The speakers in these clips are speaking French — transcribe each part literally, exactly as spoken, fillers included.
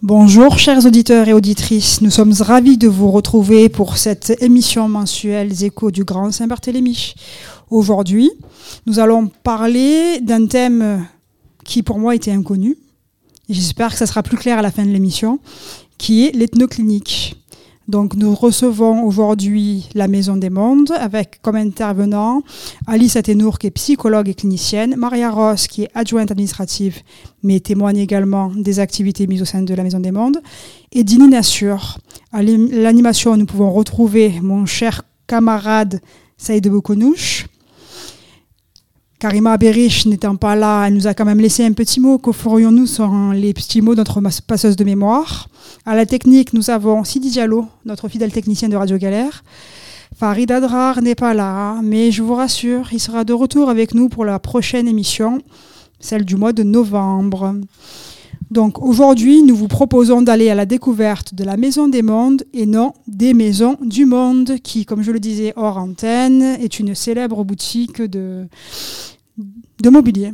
Bonjour chers auditeurs et auditrices, nous sommes ravis de vous retrouver pour cette émission mensuelle Échos du Grand Saint-Barthélemy. Aujourd'hui, nous allons parler d'un thème qui pour moi était inconnu, et j'espère que ça sera plus clair à la fin de l'émission, qui est l'ethnoclinique. Donc nous recevons aujourd'hui la Maison des Mondes avec comme intervenant Alice Athénour qui est psychologue et clinicienne, Maria Ross qui est adjointe administrative mais témoigne également des activités mises au sein de la Maison des Mondes, et Dini Nassur. À l'animation, nous pouvons retrouver mon cher camarade Saïd Boukonouch. Karima Berich n'étant pas là, elle nous a quand même laissé un petit mot. Que ferions-nous sans les petits mots de notre passeuse de mémoire? À la technique, nous avons Sidi Diallo, notre fidèle technicien de Radio Galère. Farid Adrar n'est pas là, mais je vous rassure, il sera de retour avec nous pour la prochaine émission, celle du mois de novembre. Donc aujourd'hui, nous vous proposons d'aller à la découverte de la Maison des Mondes et non des Maisons du Monde, qui, comme je le disais hors antenne, est une célèbre boutique de, de mobilier.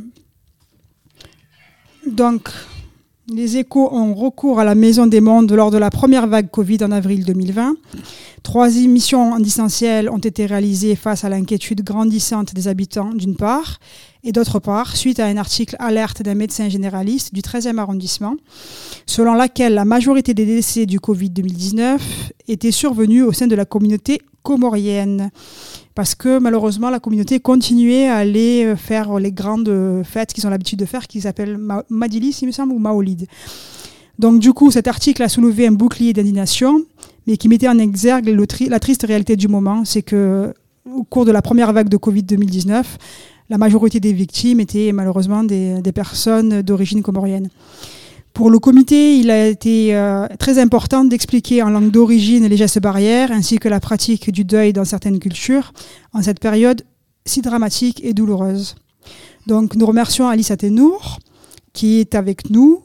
Donc, les Échos ont recours à la Maison des Mondes lors de la première vague Covid en avril deux mille vingt. Trois émissions en distanciel ont été réalisées face à l'inquiétude grandissante des habitants, d'une part, et d'autre part, suite à un article alerte d'un médecin généraliste du treizième arrondissement, selon laquelle la majorité des décès du Covid deux mille dix-neuf étaient survenus au sein de la communauté comorienne. Parce que malheureusement, la communauté continuait à aller faire les grandes fêtes qu'ils ont l'habitude de faire, qui s'appellent Madilis, il me semble, ou Maolid. Donc du coup, cet article a soulevé un bouclier d'indignation, mais qui mettait en exergue le tri- la triste réalité du moment, c'est que au cours de la première vague de Covid deux mille dix-neuf, la majorité des victimes étaient malheureusement des, des personnes d'origine comorienne. Pour le comité, il a été euh, très important d'expliquer en langue d'origine les gestes barrières ainsi que la pratique du deuil dans certaines cultures en cette période si dramatique et douloureuse. Donc nous remercions Alice Athénour qui est avec nous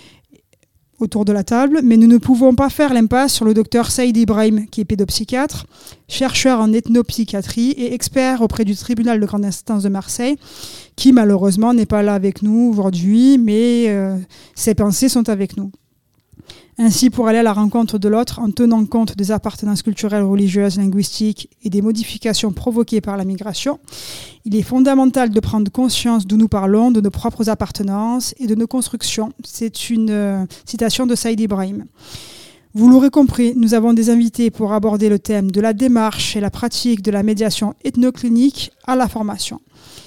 autour de la table, mais nous ne pouvons pas faire l'impasse sur le docteur Saïd Ibrahim, qui est pédopsychiatre, chercheur en ethnopsychiatrie et expert auprès du tribunal de grande instance de Marseille, qui malheureusement n'est pas là avec nous aujourd'hui, mais euh, ses pensées sont avec nous. Ainsi, pour aller à la rencontre de l'autre, en tenant compte des appartenances culturelles, religieuses, linguistiques et des modifications provoquées par la migration, il est fondamental de prendre conscience d'où nous parlons, de nos propres appartenances et de nos constructions. C'est une euh, citation de Saïd Ibrahim. Vous l'aurez compris, nous avons des invités pour aborder le thème de la démarche et la pratique de la médiation ethnoclinique à la formation.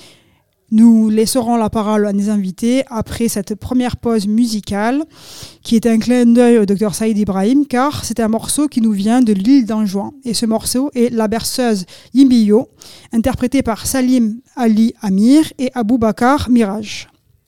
Nous laisserons la parole à nos invités après cette première pause musicale qui est un clin d'œil au docteur Saïd Ibrahim, car c'est un morceau qui nous vient de l'île d'Anjouan. Et ce morceau est La berceuse Yimbiyo, interprétée par Salim Ali Amir et Aboubakar Miraj.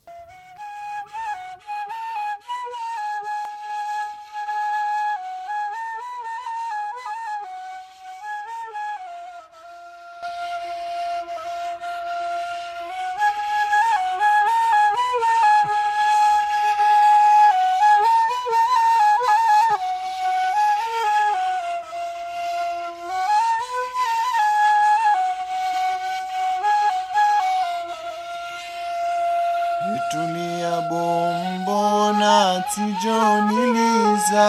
Tulia bombo na tijoniliza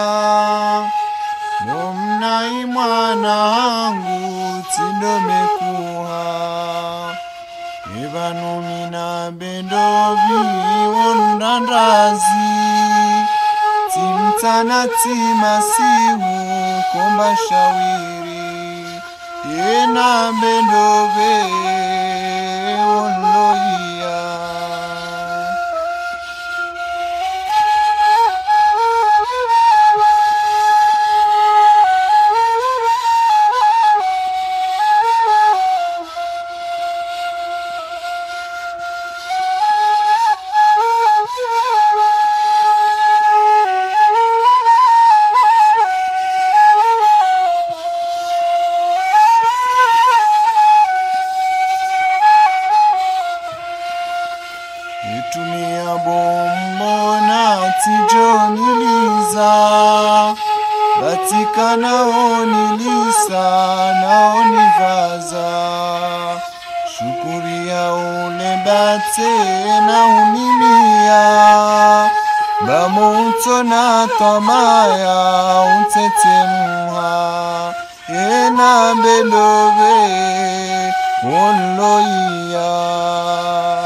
Nomnai mwana hangu tindomekuha Ivanumina bendovi ondandazi Timtana timasihu komba shawiri Yena bendove onloia Nitumia bombo na tijoniliza Batika naonilisa naonivaza Shukuria ule bate na unimia bamuntona tamaya untetemuha ena belobe onloia.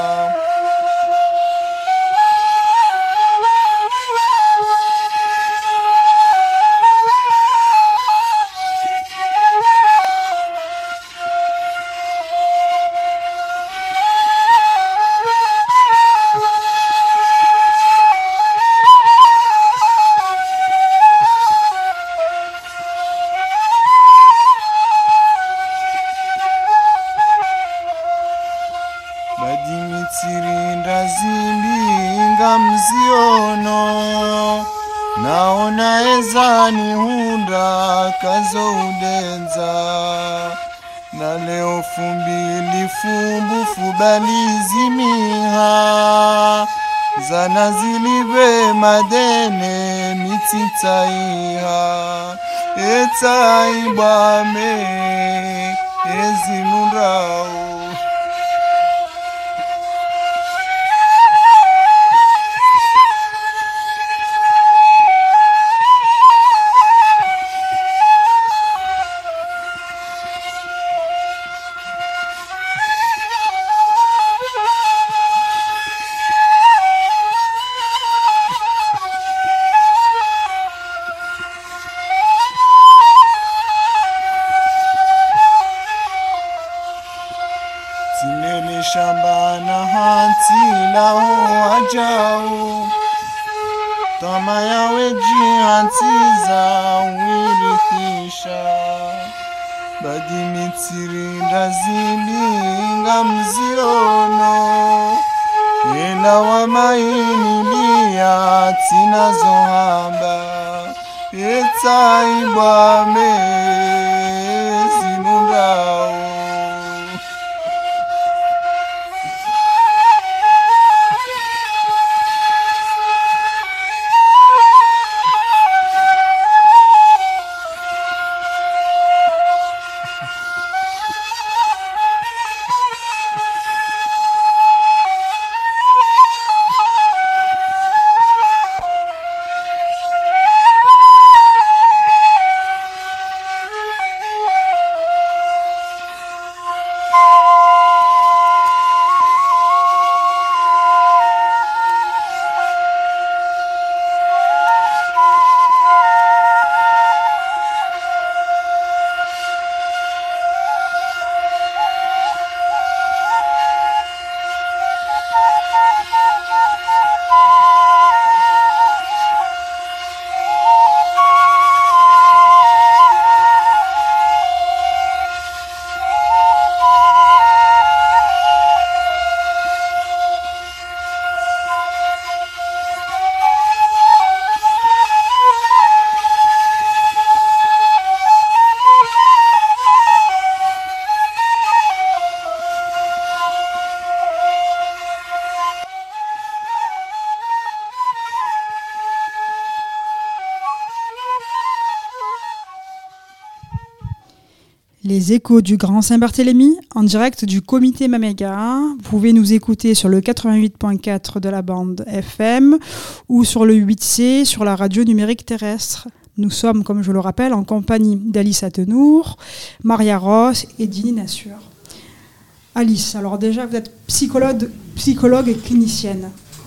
Badimitirinda zimbinga mziono naona ezani hunda kazo udenza na leo fumbili fumbu fubalizimiha zana zilibe madene mititaiha etaibame ezinurao. Tinene shamba na hanti lao ajao tama yawe jiantiza wirithisha badimitirinda zimbinga mziono ila wa mainilia tinazohamba etaibame zinundao. Les échos du Grand Saint-Barthélemy, en direct du comité Maméga. Vous pouvez nous écouter sur le quatre-vingt-huit point quatre de la bande F M ou sur le huit C sur la radio numérique terrestre. Nous sommes, comme je le rappelle, en compagnie d'Alice Atenour, Maria Ross et Dini Nassur. Alice, alors déjà, vous êtes psychologue, psychologue et clinicienne.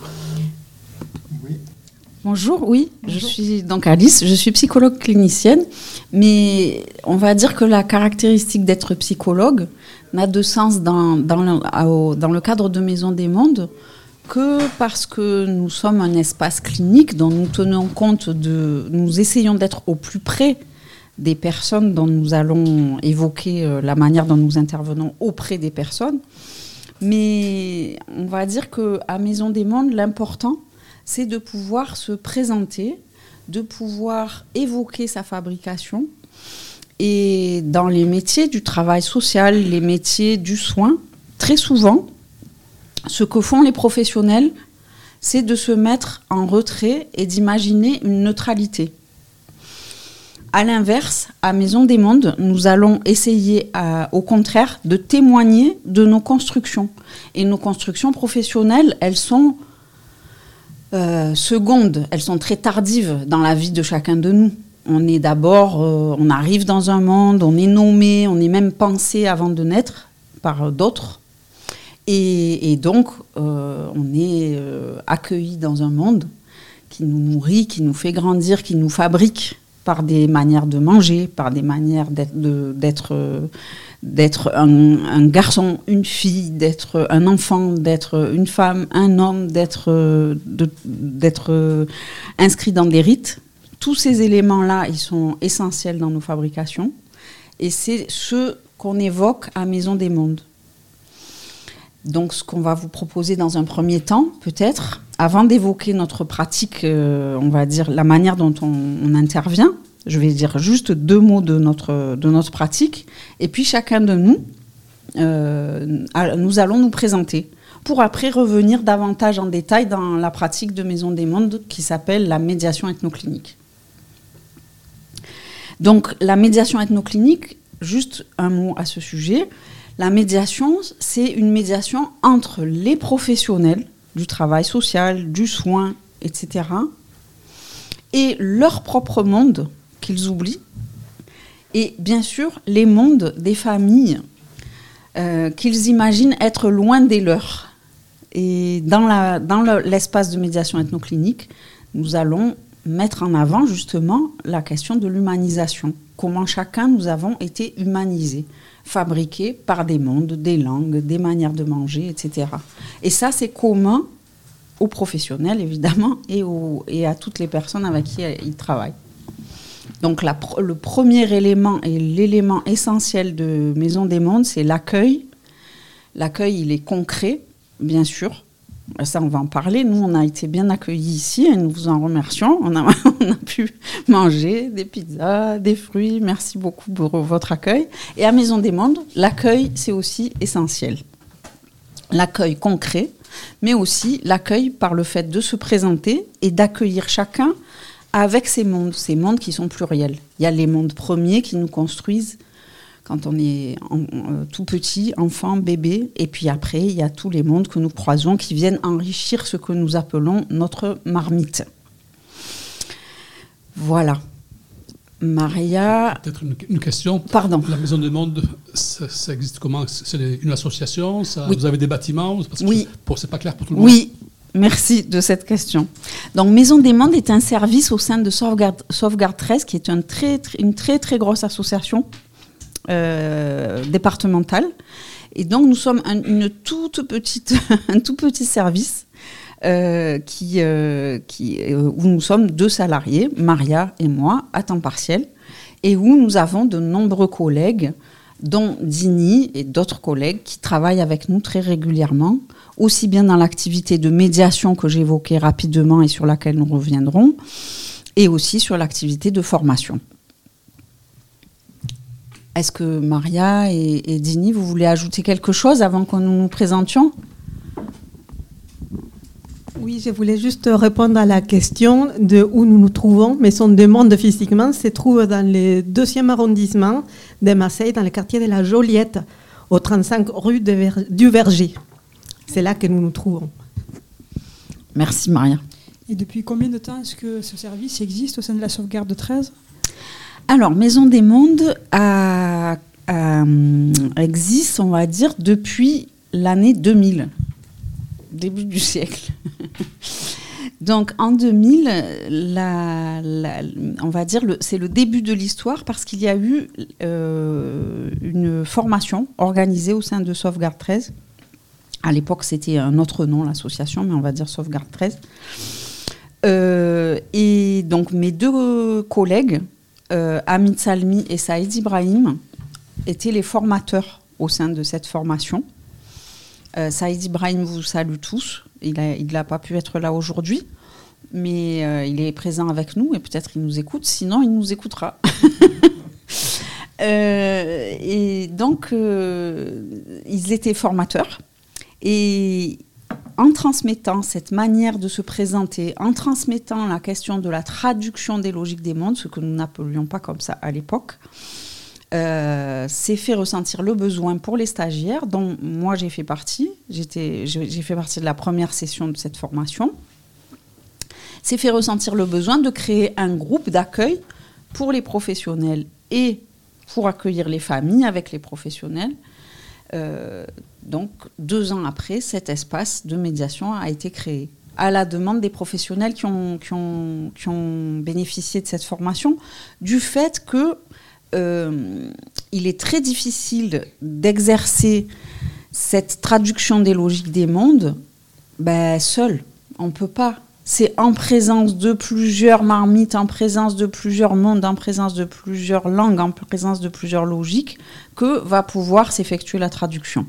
Bonjour, oui, Bonjour. Je suis donc Alice, je suis psychologue clinicienne, mais on va dire que la caractéristique d'être psychologue n'a de sens dans, dans, le, dans le cadre de Maison des Mondes que parce que nous sommes un espace clinique dont nous tenons compte de, nous essayons d'être au plus près des personnes dont nous allons évoquer la manière dont nous intervenons auprès des personnes, mais on va dire qu'à Maison des Mondes, l'important c'est de pouvoir se présenter, de pouvoir évoquer sa fabrication. Et dans les métiers du travail social, les métiers du soin, très souvent, ce que font les professionnels, c'est de se mettre en retrait et d'imaginer une neutralité. À l'inverse, à Maison des Mondes, nous allons essayer, à, au contraire, de témoigner de nos constructions. Et nos constructions professionnelles, elles sont Euh, secondes, elles sont très tardives dans la vie de chacun de nous. On est d'abord, euh, on arrive dans un monde, on est nommé, on est même pensé avant de naître par d'autres. Et, et donc, euh, on est euh, accueilli dans un monde qui nous nourrit, qui nous fait grandir, qui nous fabrique par des manières de manger, par des manières d'être, de, d'être, euh, d'être un, un garçon, une fille, d'être un enfant, d'être une femme, un homme, d'être, euh, de, d'être euh, inscrit dans des rites. Tous ces éléments-là, ils sont essentiels dans nos fabrications. Et c'est ce qu'on évoque à Maison des Mondes. Donc, ce qu'on va vous proposer dans un premier temps, peut-être, avant d'évoquer notre pratique, euh, on va dire la manière dont on, on intervient, je vais dire juste deux mots de notre, de notre pratique, et puis chacun de nous, euh, nous allons nous présenter, pour après revenir davantage en détail dans la pratique de Maison des Mondes qui s'appelle la médiation ethnoclinique. Donc, la médiation ethnoclinique, juste un mot à ce sujet. La médiation, c'est une médiation entre les professionnels du travail social, du soin, et cetera, et leur propre monde qu'ils oublient, et bien sûr les mondes des familles euh, qu'ils imaginent être loin des leurs. Et dans, la, dans le, l'espace de médiation ethnoclinique, nous allons mettre en avant justement la question de l'humanisation. Comment chacun nous avons été humanisés, fabriqués par des mondes, des langues, des manières de manger, et cetera. Et ça, c'est commun aux professionnels, évidemment, et, aux, et à toutes les personnes avec qui ils travaillent. Donc, la, le premier élément et l'élément essentiel de Maison des Mondes, c'est l'accueil. L'accueil, il est concret, bien sûr. Ça, on va en parler. Nous, on a été bien accueillis ici et nous vous en remercions. On a, on a pu manger des pizzas, des fruits. Merci beaucoup pour votre accueil. Et à Maison des Mondes, l'accueil, c'est aussi essentiel. L'accueil concret, mais aussi l'accueil par le fait de se présenter et d'accueillir chacun avec ces mondes, ces mondes qui sont pluriels. Il y a les mondes premiers qui nous construisent quand on est en, euh, tout petit, enfant, bébé, et puis après, il y a tous les mondes que nous croisons qui viennent enrichir ce que nous appelons notre marmite. Voilà. Maria... Peut-être une, une question. Pardon. La Maison des Mondes, ça, ça existe comment? C'est une association ça, oui. Vous avez des bâtiments? Parce que oui. Pour, c'est pas clair pour tout le monde. Oui. Merci de cette question. Donc, Maison des Mondes est un service au sein de Sauvegarde, Sauvegarde treize, qui est une très, très, une très, très grosse association euh, départementale. Et donc, nous sommes un, une toute petite, un tout petit service euh, qui, euh, qui, euh, où nous sommes deux salariés, Maria et moi, à temps partiel, et où nous avons de nombreux collègues, dont Dini et d'autres collègues qui travaillent avec nous très régulièrement, aussi bien dans l'activité de médiation que j'évoquais rapidement et sur laquelle nous reviendrons, et aussi sur l'activité de formation. Est-ce que Maria et, et Dini, vous voulez ajouter quelque chose avant que nous nous présentions ? Oui, je voulais juste répondre à la question de où nous nous trouvons. Maison des Mondes, physiquement, se trouve dans le deuxième arrondissement de Marseille, dans le quartier de la Joliette, au trente-cinq rue de Ver- du Verger. C'est là que nous nous trouvons. Merci Maria. Et depuis combien de temps est-ce que ce service existe au sein de la Sauvegarde treize ? Alors, Maison des Mondes a, a, existe, on va dire, depuis l'année deux mille, début du siècle. Donc, en deux mille, la, la, on va dire, le, c'est le début de l'histoire parce qu'il y a eu euh, une formation organisée au sein de Sauvegarde treize. À l'époque, c'était un autre nom, l'association, mais on va dire Sauvegarde treize. Euh, et donc, mes deux collègues, euh, Hamid Salmi et Saïd Ibrahim, étaient les formateurs au sein de cette formation. Euh, Saïd Ibrahim vous salue tous. Il n'a pas pu être là aujourd'hui, mais euh, il est présent avec nous et peut-être il nous écoute. Sinon, il nous écoutera. euh, et donc, euh, ils étaient formateurs. Et en transmettant cette manière de se présenter, en transmettant la question de la traduction des logiques des mondes, ce que nous n'appelions pas comme ça à l'époque, euh, s'est fait ressentir le besoin pour les stagiaires, dont moi j'ai fait partie. J'étais, j'ai, j'ai fait partie de la première session de cette formation. s'est fait ressentir le besoin de créer un groupe d'accueil pour les professionnels et pour accueillir les familles avec les professionnels. Euh, donc, deux ans après, cet espace de médiation a été créé à la demande des professionnels qui ont, qui ont, qui ont bénéficié de cette formation, du fait que euh, il est très difficile d'exercer cette traduction des logiques des mondes ben, seul. On ne peut pas. C'est en présence de plusieurs marmites, en présence de plusieurs mondes, en présence de plusieurs langues, en présence de plusieurs logiques, que va pouvoir s'effectuer la traduction.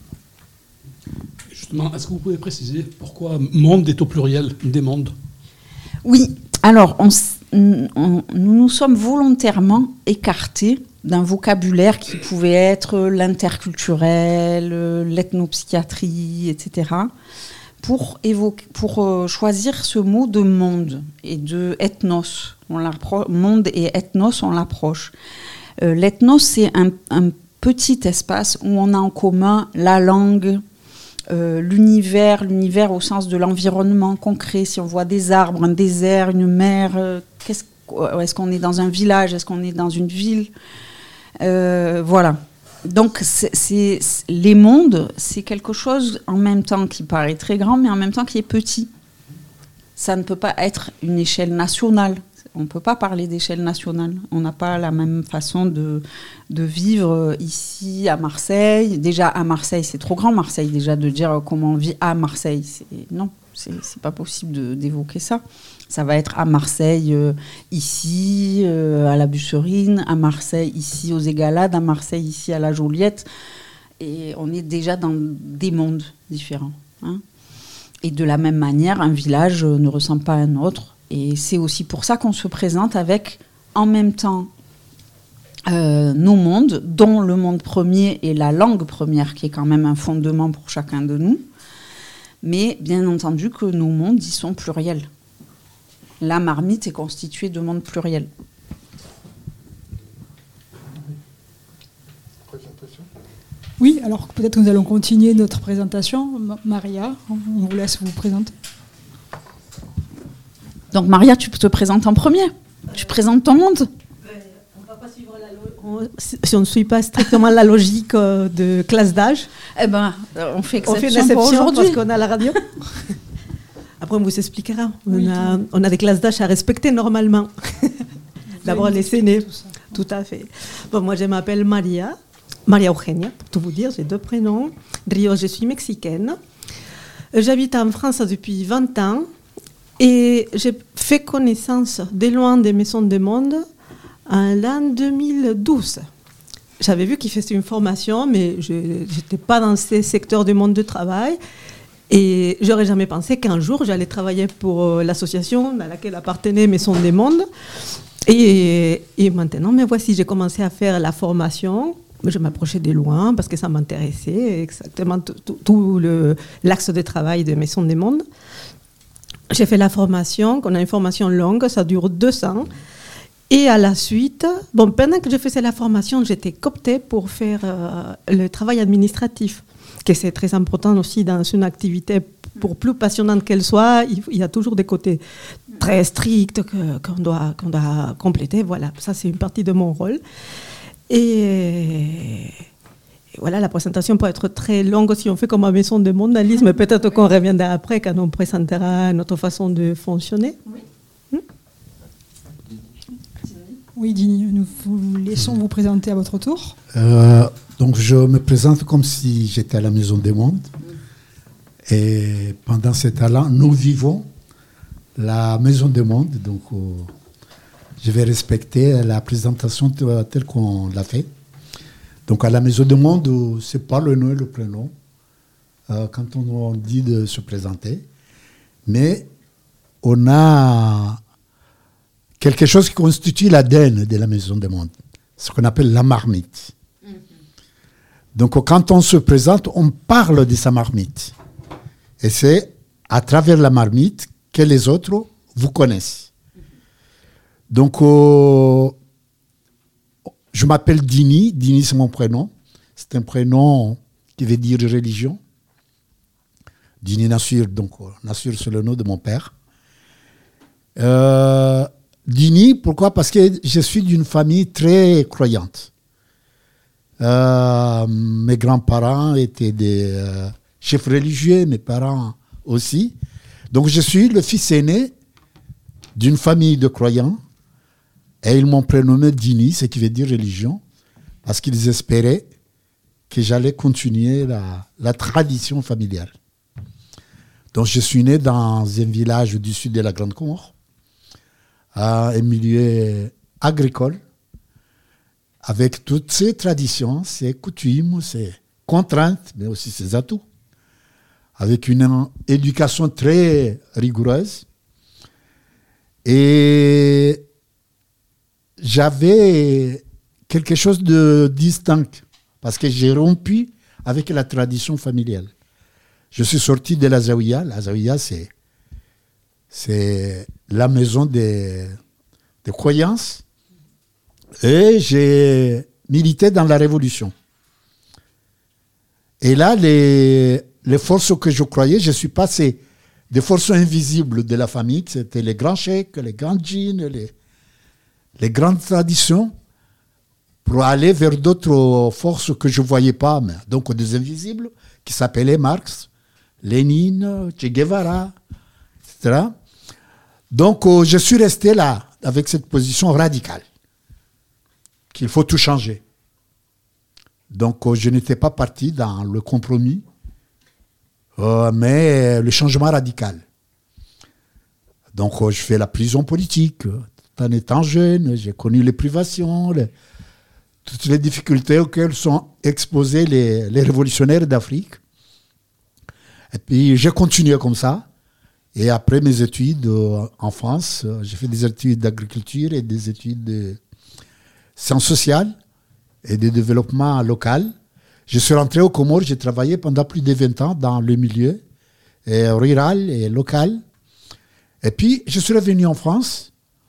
Justement, est-ce que vous pouvez préciser pourquoi monde est au pluriel des mondes? Oui, alors on, on, nous nous sommes volontairement écartés d'un vocabulaire qui pouvait être l'interculturel, l'ethnopsychiatrie, et cetera, pour, évoquer, pour euh, choisir ce mot de monde et de ethnos. On monde et ethnos, on l'approche. Euh, l'ethnos, c'est un, un petit espace où on a en commun la langue, euh, l'univers, l'univers au sens de l'environnement concret. Si on voit des arbres, un désert, une mer, euh, qu'est-ce, est-ce qu'on est dans un village, est-ce qu'on est dans une ville? euh, Voilà. Donc, c'est, c'est, les mondes, c'est quelque chose en même temps qui paraît très grand, mais en même temps qui est petit. Ça ne peut pas être une échelle nationale. On ne peut pas parler d'échelle nationale. On n'a pas la même façon de, de vivre ici, à Marseille. Déjà, à Marseille, c'est trop grand, Marseille, déjà, de dire comment on vit à Marseille. C'est, non, c'est, c'est pas possible de, d'évoquer ça. Ça va être à Marseille, euh, ici, euh, à la Busserine, à Marseille, ici, aux Égalades, à Marseille, ici, à la Joliette. Et on est déjà dans des mondes différents. Hein. Et de la même manière, un village ne ressemble pas à un autre. Et c'est aussi pour ça qu'on se présente avec, en même temps, euh, nos mondes, dont le monde premier et la langue première, qui est quand même un fondement pour chacun de nous. Mais bien entendu que nos mondes, ils sont pluriels. La marmite est constituée de mondes pluriels. Oui, alors peut-être que nous allons continuer notre présentation. Maria, on vous laisse vous présenter. Donc Maria, tu te présentes en premier. Tu présentes ton monde. On va pas suivre la lo- on, si on ne suit pas strictement la logique euh, de classe d'âge, Eh ben, on fait exception, on fait une exception pour aujourd'hui. parce qu'on a la radio. Après, on vous expliquera. On, Oui, a, on a des classes d'âge à respecter normalement. D'abord les aînés. Tout à fait. Bon, moi, je m'appelle Maria, Maria Eugenia, pour tout vous dire, j'ai deux prénoms. Rio, je suis mexicaine. J'habite en France depuis vingt ans et j'ai fait connaissance de loin des Maisons du Monde en l'an deux mille douze. J'avais vu qu'ils faisaient une formation, mais je n'étais pas dans ces secteurs du monde du travail. Et j'aurais jamais pensé qu'un jour, j'allais travailler pour l'association à laquelle appartenait Maisons du Monde. Et, et maintenant, me voici, j'ai commencé à faire la formation. Je m'approchais de loin parce que ça m'intéressait, exactement tout, tout, tout le, l'axe de travail de Maisons du Monde. J'ai fait la formation, on a une formation longue, ça dure deux ans. Et à la suite, bon, pendant que je faisais la formation, j'étais cooptée pour faire euh, le travail administratif, que c'est très important aussi dans une activité, pour plus passionnante qu'elle soit, il, il y a toujours des côtés très stricts que, qu'on, doit, qu'on doit compléter. Voilà, ça c'est une partie de mon rôle. Et, et voilà, la présentation peut être très longue si on fait comme à Maison du Monde, Alice, mais peut-être qu'on reviendra après quand on présentera notre façon de fonctionner. Oui. Hmm? Oui, Dini, nous vous laissons vous présenter à votre tour. Euh, donc, je me présente comme si j'étais à la Maison du Monde. Et pendant ce temps-là, nous vivons la Maison du Monde. Donc, euh, je vais respecter la présentation telle qu'on l'a fait. Donc, à la Maison du Monde, ce n'est pas le nom et le prénom euh, quand on dit de se présenter. Mais on a quelque chose qui constitue l'A D N de la Maison du Monde, ce qu'on appelle la marmite. Mm-hmm. Donc, quand on se présente, on parle de sa marmite. Et c'est à travers la marmite que les autres vous connaissent. Mm-hmm. Donc, euh, je m'appelle Dini. Dini, c'est mon prénom. C'est un prénom qui veut dire religion. Dini Nassur, donc Nassur, c'est le nom de mon père. Euh, Dini, pourquoi? Parce que je suis d'une famille très croyante. Euh, mes grands-parents étaient des euh, chefs religieux, mes parents aussi. Donc je suis le fils aîné d'une famille de croyants. Et ils m'ont prénommé Dini, ce qui veut dire religion, parce qu'ils espéraient que j'allais continuer la, la tradition familiale. Donc je suis né dans un village du sud de la Grande Comore, à un milieu agricole, avec toutes ses traditions, ses coutumes, ses contraintes, mais aussi ses atouts, avec une éducation très rigoureuse. Et j'avais quelque chose de distinct, parce que j'ai rompu avec la tradition familiale. Je suis sorti de la Zawiya. La Zawiya, c'est, c'est la maison des, des croyances. Et j'ai milité dans la Révolution. Et là, les, les forces que je croyais, je suis passé des forces invisibles de la famille, c'était les grands cheikhs, les grands djinns, les, les grandes traditions, pour aller vers d'autres forces que je ne voyais pas, mais donc des invisibles, qui s'appelaient Marx, Lénine, Che Guevara, et cetera. Donc euh, je suis resté là, avec cette position radicale, qu'il faut tout changer. Donc euh, je n'étais pas parti dans le compromis, euh, mais le changement radical. Donc euh, je fais la prison politique. En étant jeune, j'ai connu les privations, les, toutes les difficultés auxquelles sont exposés les, les révolutionnaires d'Afrique. Et puis j'ai continué comme ça. Et après mes études euh, en France, euh, j'ai fait des études d'agriculture et des études de sciences sociales et de développement local. Je suis rentré aux Comores, j'ai travaillé pendant plus de vingt ans dans le milieu et rural et local. Et puis je suis revenu en France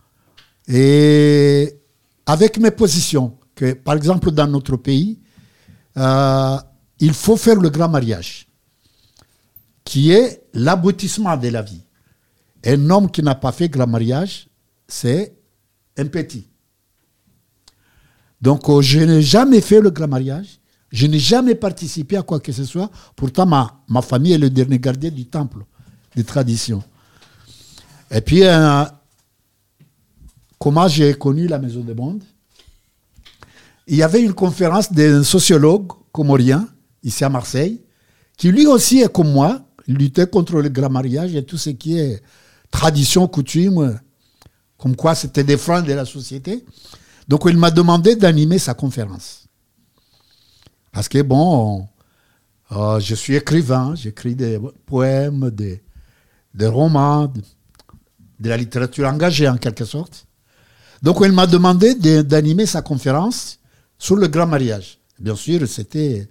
et avec mes positions, que par exemple dans notre pays, euh, il faut faire le grand mariage, qui est l'aboutissement de la vie. Un homme qui n'a pas fait grand mariage, c'est un petit. Donc, euh, je n'ai jamais fait le grand mariage. Je n'ai jamais participé à quoi que ce soit. Pourtant, ma, ma famille est le dernier gardien du temple, des traditions. Et puis, euh, comment j'ai connu la Maison des Mondes? Il y avait une conférence d'un sociologue comorien, ici à Marseille, qui lui aussi est comme moi, il luttait contre le grand mariage et tout ce qui est tradition, coutume, comme quoi c'était des freins de la société. Donc il m'a demandé d'animer sa conférence. Parce que bon, euh, je suis écrivain, j'écris des poèmes, des, des romans, de, de la littérature engagée en quelque sorte. Donc il m'a demandé de, d'animer sa conférence sur le grand mariage. Bien sûr, c'était...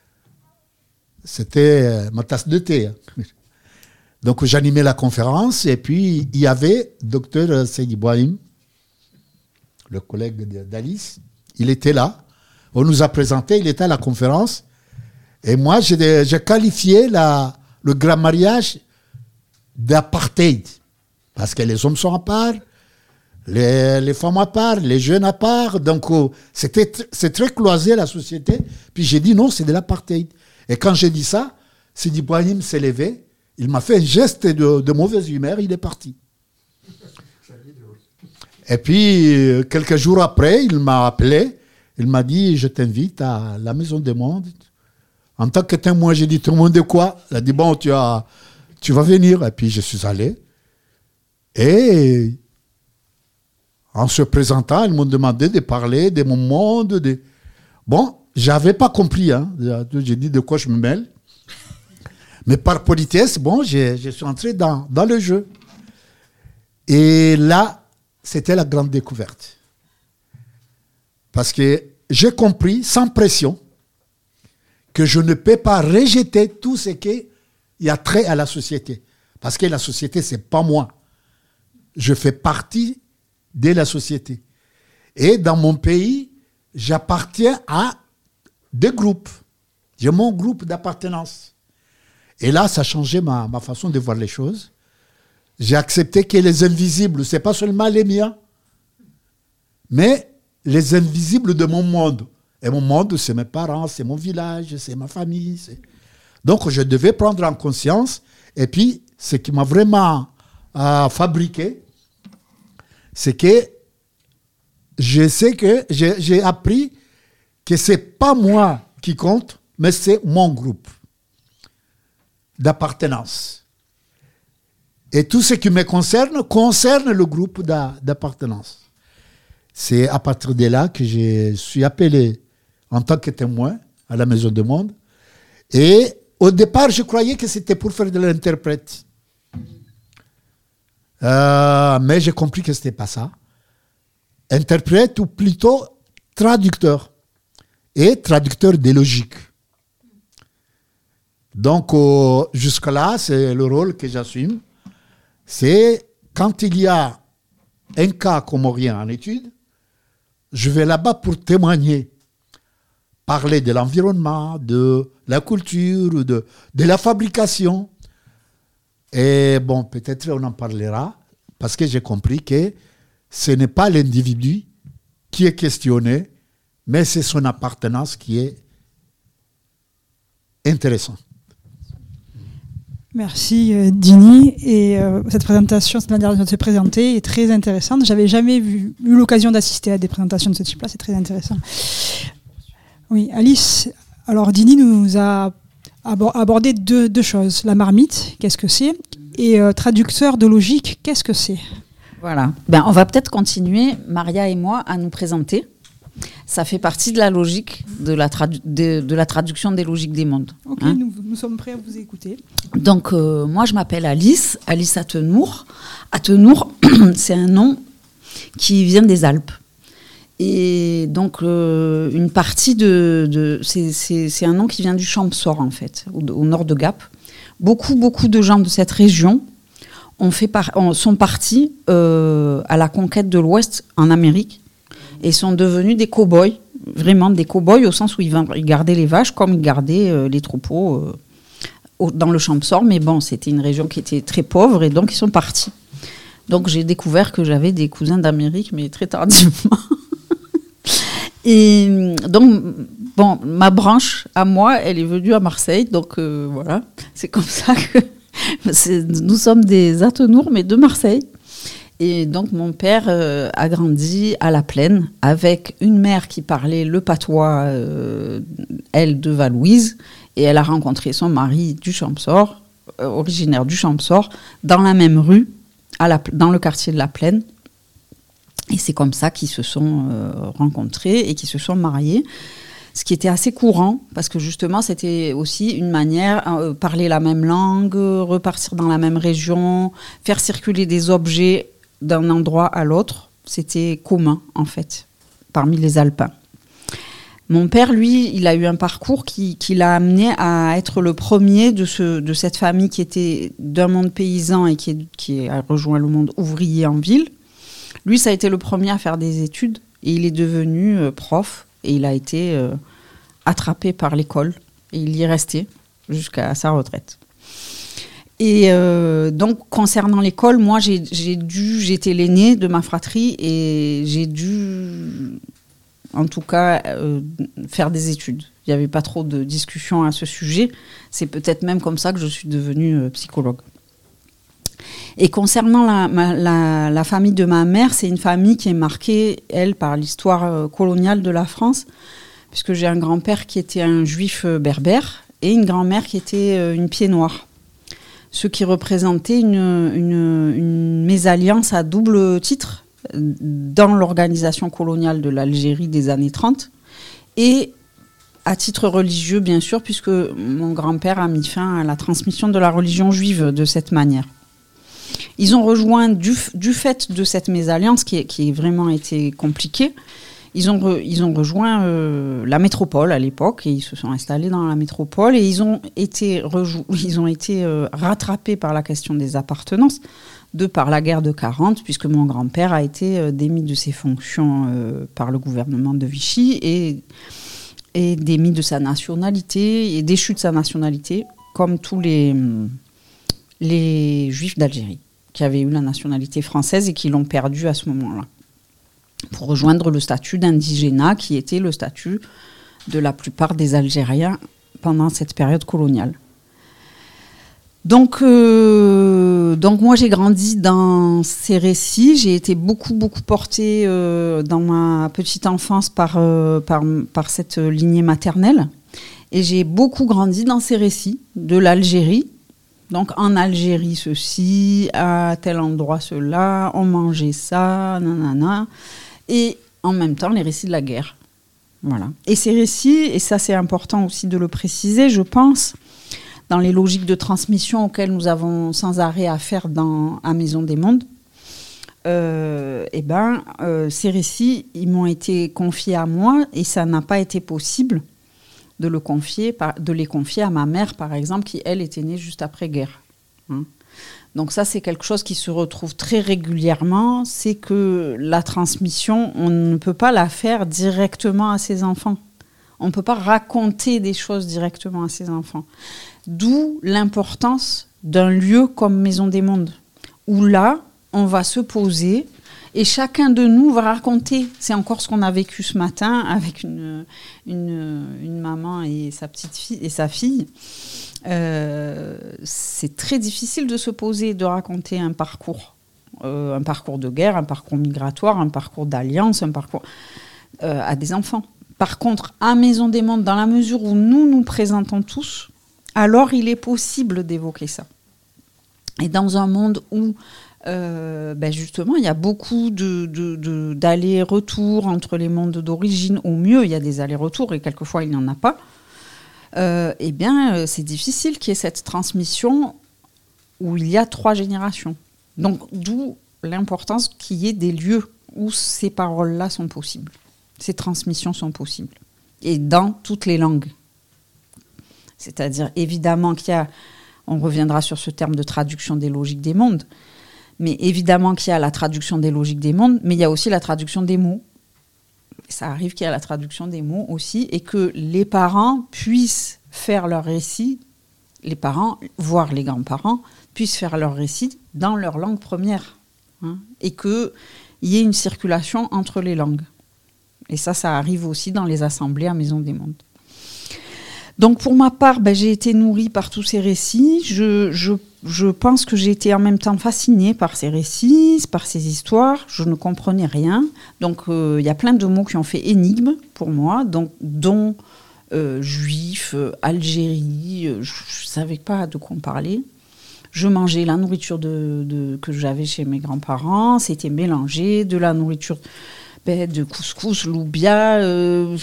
C'était ma tasse de thé. Donc j'animais la conférence et puis il y avait docteur Seydi Bouahim, le collègue d'Alice. Il était là. On nous a présenté, il était à la conférence. Et moi, j'ai, j'ai qualifié la, le grand mariage d'apartheid. Parce que les hommes sont à part, les, les femmes à part, les jeunes à part. Donc oh, c'était, c'est très cloisé la société. Puis j'ai dit non, c'est de l'apartheid. Et quand j'ai dit ça, Sidi Bouahim s'est levé, il m'a fait un geste de, de mauvaise humeur, il est parti. Et puis, quelques jours après, il m'a appelé, il m'a dit, je t'invite à la Maison des Mondes. En tant que témoin, j'ai dit, témoin de quoi? Il a dit, bon, tu, as, tu vas venir. Et puis, je suis allé. Et en se présentant, ils m'ont demandé de parler de mon monde. De... Bon, je n'avais pas compris. Hein. J'ai dit de quoi je me mêle. Mais par politesse, bon, je, je suis entré dans, dans le jeu. Et là, c'était la grande découverte. Parce que j'ai compris, sans pression, que je ne peux pas rejeter tout ce qui y a trait à la société. Parce que la société, ce n'est pas moi. Je fais partie de la société. Et dans mon pays, j'appartiens à des groupes. J'ai mon groupe d'appartenance. Et là, ça a changé ma, ma façon de voir les choses. j'ai accepté que les invisibles, ce n'est pas seulement les miens, mais les invisibles de mon monde. Et mon monde, c'est mes parents, c'est mon village, c'est ma famille. C'est... Donc, je devais prendre en conscience. Et puis, ce qui m'a vraiment euh, fabriqué, c'est que je sais que j'ai, j'ai appris que ce n'est pas moi qui compte, mais c'est mon groupe d'appartenance. Et tout ce qui me concerne, concerne le groupe d'a, d'appartenance. C'est à partir de là que je suis appelé en tant que témoin à la Maison du Monde. Et au départ, je croyais que c'était pour faire de l'interprète. Euh, mais j'ai compris que ce n'était pas ça. Interprète ou plutôt traducteur. Et traducteur des logiques. Donc, euh, jusque-là, c'est le rôle que j'assume. C'est quand il y a un cas comorien en étude, je vais là-bas pour témoigner, parler de l'environnement, de la culture, de, de la fabrication. Et bon, peut-être on en parlera, parce que j'ai compris que ce n'est pas l'individu qui est questionné, mais c'est son appartenance qui est intéressante. Merci euh, Dini. Et euh, cette présentation, cette manière de se présenter est très intéressante. J'avais jamais vu, eu l'occasion d'assister à des présentations de ce type-là. C'est très intéressant. Oui, Alice. Alors Dini nous a abordé deux, deux choses. La marmite, qu'est-ce que c'est? Et euh, traducteur de logique, qu'est-ce que c'est? Voilà. Ben, on va peut-être continuer, Maria et moi, à nous présenter. Ça fait partie de la logique de la, tradu- de, de la traduction des logiques des mondes. Ok, hein. nous, nous sommes prêts à vous écouter. Donc, euh, moi, je m'appelle Alice, Alice Attenour. Attenour, c'est un nom qui vient des Alpes. Et donc, euh, une partie de... de c'est, c'est, c'est un nom qui vient du Champsaur, en fait, au, au nord de Gap. Beaucoup, beaucoup de gens de cette région ont fait par, ont, sont partis euh, à la conquête de l'Ouest en Amérique. Et sont devenus des cow-boys, vraiment des cow-boys au sens où ils, ils gardaient les vaches comme ils gardaient euh, les troupeaux euh, au, dans le Champsaur. Mais bon, c'était une région qui était très pauvre et donc ils sont partis. Donc j'ai découvert que j'avais des cousins d'Amérique, mais très tardivement. Et donc, bon, ma branche à moi, elle est venue à Marseille. Donc euh, voilà, c'est comme ça que c'est, nous sommes des Attenours, mais de Marseille. Et donc, mon père euh, a grandi à La Plaine avec une mère qui parlait le patois, euh, elle, de Valouise. Et elle a rencontré son mari du Champsaur, euh, originaire du Champsaur, dans la même rue, à la, dans le quartier de La Plaine. Et c'est comme ça qu'ils se sont euh, rencontrés et qu'ils se sont mariés. Ce qui était assez courant, parce que justement, c'était aussi une manière, euh, parler la même langue, repartir dans la même région, faire circuler des objets d'un endroit à l'autre, c'était commun, en fait, parmi les Alpins. Mon père, lui, il a eu un parcours qui, qui l'a amené à être le premier de, ce, de cette famille qui était d'un monde paysan et qui, est, qui a rejoint le monde ouvrier en ville. Lui, ça a été le premier à faire des études, et il est devenu euh, prof, et il a été euh, attrapé par l'école, et il y est resté jusqu'à sa retraite. Et euh, donc, concernant l'école, moi, j'ai, j'ai dû, j'étais l'aînée de ma fratrie et j'ai dû, en tout cas, euh, faire des études. Il n'y avait pas trop de discussions à ce sujet. C'est peut-être même comme ça que je suis devenue euh, psychologue. Et concernant la, ma, la, la famille de ma mère, c'est une famille qui est marquée, elle, par l'histoire euh, coloniale de la France, puisque j'ai un grand-père qui était un juif euh, berbère et une grand-mère qui était euh, une pied-noire. Ce qui représentait une, une, une mésalliance à double titre dans l'organisation coloniale de l'Algérie des années trente et à titre religieux, bien sûr, puisque mon grand-père a mis fin à la transmission de la religion juive de cette manière. Ils ont rejoint, du, du fait de cette mésalliance qui, qui a vraiment été compliquée, Ils ont, re, ils ont rejoint euh, la métropole à l'époque et ils se sont installés dans la métropole et ils ont été, rejou- ils ont été euh, rattrapés par la question des appartenances de par la guerre de quarante, puisque mon grand-père a été euh, démis de ses fonctions euh, par le gouvernement de Vichy et, et démis de sa nationalité et déchu de sa nationalité, comme tous les, les juifs d'Algérie. qui avaient eu la nationalité française et qui l'ont perdue à ce moment-là, pour rejoindre le statut d'indigénat qui était le statut de la plupart des Algériens pendant cette période coloniale. Donc, euh, donc moi j'ai grandi dans ces récits, j'ai été beaucoup beaucoup portée euh, dans ma petite enfance par, euh, par, par cette lignée maternelle, et j'ai beaucoup grandi dans ces récits de l'Algérie. Donc en Algérie ceci, à tel endroit cela, on mangeait ça, nanana, et en même temps les récits de la guerre. Voilà. Et ces récits, et ça c'est important aussi de le préciser, je pense, dans les logiques de transmission auxquelles nous avons sans arrêt affaire dans, à Maison des Mondes, euh, eh ben, euh, ces récits, ils m'ont été confiés à moi et ça n'a pas été possible de, le confier, de les confier à ma mère, par exemple, qui, elle, était née juste après-guerre. Hein. Donc ça, c'est quelque chose qui se retrouve très régulièrement, c'est que la transmission, on ne peut pas la faire directement à ses enfants. On ne peut pas raconter des choses directement à ses enfants. D'où l'importance d'un lieu comme Maison des Mondes, où là, on va se poser et chacun de nous va raconter. C'est encore ce qu'on a vécu ce matin avec une, une, une maman et sa petite fille et sa fille. Euh, c'est très difficile de se poser et de raconter un parcours, euh, un parcours de guerre, un parcours migratoire, un parcours d'alliance, un parcours euh, à des enfants. Par contre, à Maison des Mondes, dans la mesure où nous nous présentons tous, alors il est possible d'évoquer ça. Et dans un monde où, euh, ben justement, il y a beaucoup de, de, de, d'allers-retours entre les mondes d'origine, au mieux, il y a des allers-retours et quelquefois il n'y en a pas, euh, eh bien, euh, c'est difficile qu'il y ait cette transmission où il y a trois générations. Donc, d'où l'importance qu'il y ait des lieux où ces paroles-là sont possibles, ces transmissions sont possibles, et dans toutes les langues. C'est-à-dire, évidemment qu'il y a, on reviendra sur ce terme de traduction des logiques des mondes, mais évidemment qu'il y a la traduction des logiques des mondes, mais il y a aussi la traduction des mots. Ça arrive qu'il y a la traduction des mots aussi, et que les parents puissent faire leur récit, les parents, voire les grands-parents, puissent faire leur récit dans leur langue première, hein, et qu'il y ait une circulation entre les langues. Et ça, ça arrive aussi dans les assemblées à Maison des Mondes. Donc pour ma part, ben, j'ai été nourrie par tous ces récits. Je, je, je pense que j'ai été en même temps fascinée par ces récits, par ces histoires. Je ne comprenais rien. Donc il euh, y a plein de mots qui ont fait énigme pour moi, donc, dont euh, juif, euh, Algérie, euh, je ne savais pas de quoi on parlait. Je mangeais la nourriture de, de, que j'avais chez mes grands-parents. C'était mélangé, de la nourriture ben, de couscous, loubia... Euh,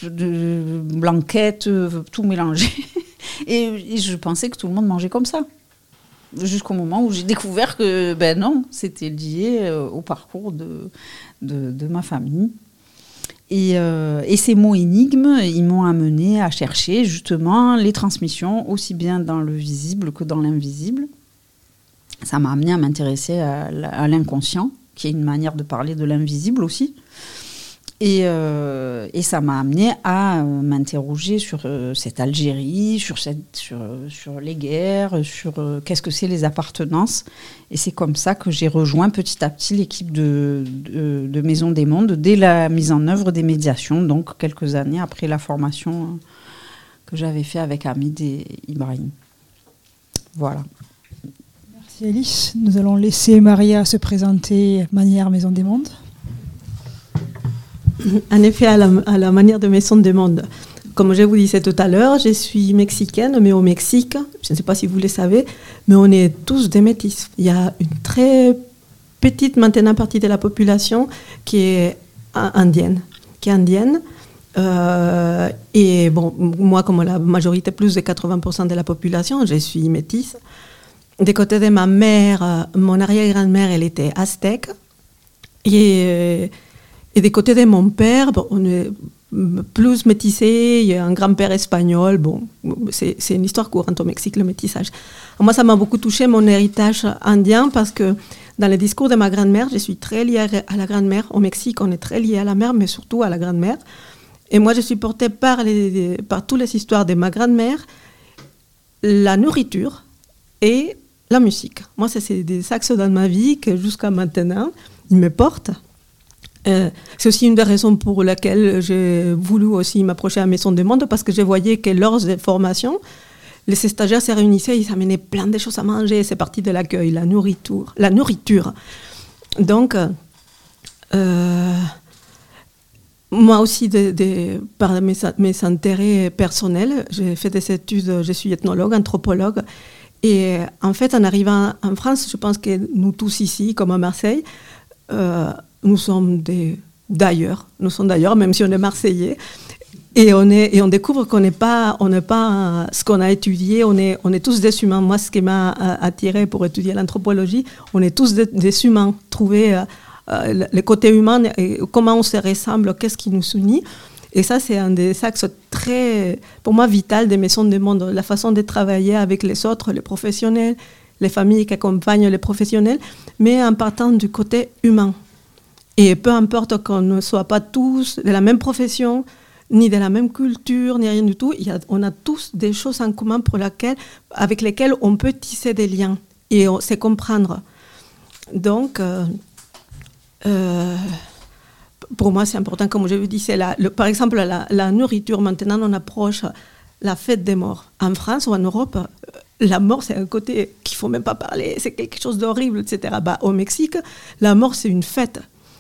de blanquettes, tout mélangé. Et, et je pensais que tout le monde mangeait comme ça. Jusqu'au moment où j'ai découvert que, ben non, c'était lié euh, au parcours de, de, de ma famille. Et, euh, et ces mots énigmes, ils m'ont amené à chercher justement les transmissions, aussi bien dans le visible que dans l'invisible. Ça m'a amené à m'intéresser à, à l'inconscient, qui est une manière de parler de l'invisible aussi. Et, euh, et ça m'a amené à euh, m'interroger sur euh, cette Algérie, sur, cette, sur, sur les guerres, sur euh, qu'est-ce que c'est les appartenances. Et c'est comme ça que j'ai rejoint petit à petit l'équipe de, de, de Maison des Mondes dès la mise en œuvre des médiations, donc quelques années après la formation euh, que j'avais fait avec Hamid et Ibrahim. Voilà. Merci Alice. Nous allons laisser Maria se présenter manière Maison des Mondes. En effet, à la, à la manière de Maison des Mondes. Comme je vous disais tout à l'heure, je suis mexicaine, mais au Mexique, je ne sais pas si vous le savez, mais on est tous des métis. Il y a une très petite maintenant partie de la population qui est indienne, qui est indienne. Euh, et bon, moi, comme la majorité, plus de quatre-vingts pour cent de la population, je suis métisse. Des côtés de ma mère, mon arrière-grand-mère, elle était aztèque. Et... Et des côtés de mon père, bon, on est plus métissé, il y a un grand-père espagnol, bon, c'est, c'est une histoire courante au Mexique, le métissage. Moi, ça m'a beaucoup touché, mon héritage indien, parce que dans les discours de ma grand-mère, je suis très liée à la grand-mère. Au Mexique, on est très lié à la mère, mais surtout à la grand-mère. Et moi, je suis portée par, les, par toutes les histoires de ma grand-mère, la nourriture et la musique. Moi, ça, c'est des axes dans ma vie que jusqu'à maintenant, ils me portent. Euh, c'est aussi une des raisons pour lesquelles j'ai voulu aussi m'approcher à la Maison des Mondes, parce que je voyais que lors des formations, les stagiaires se réunissaient, ils amenaient plein de choses à manger, c'est parti de l'accueil, la nourriture. La nourriture. Donc, euh, moi aussi, de, de, par mes, mes intérêts personnels, j'ai fait des études, je suis ethnologue, anthropologue, et en fait, en arrivant en France, je pense que nous tous ici, comme à Marseille, euh, nous sommes des, d'ailleurs, nous sommes d'ailleurs, même si on est Marseillais, et on, est, et on découvre qu'on n'est pas, on n'est pas ce qu'on a étudié, on est, on est tous des humains. Moi, ce qui m'a attiré pour étudier l'anthropologie, on est tous des, des humains, trouver euh, le côté humain, et comment on se ressemble, qu'est-ce qui nous unit. Et ça, c'est un des axes très, pour moi, vital des Maisons des Mondes, la façon de travailler avec les autres, les professionnels, les familles qui accompagnent les professionnels, mais en partant du côté humain. Et peu importe qu'on ne soit pas tous de la même profession, ni de la même culture, ni rien du tout, il y a, on a tous des choses en commun pour laquelle, avec lesquelles on peut tisser des liens et on, c'est comprendre. Donc, euh, euh, pour moi, c'est important, comme je vous dis, c'est la, le, par exemple, la, la nourriture. Maintenant, on approche la fête des morts. En France ou en Europe, la mort, c'est un côté qu'il ne faut même pas parler, c'est quelque chose d'horrible, et cetera. Bah, au Mexique, la mort, c'est une fête.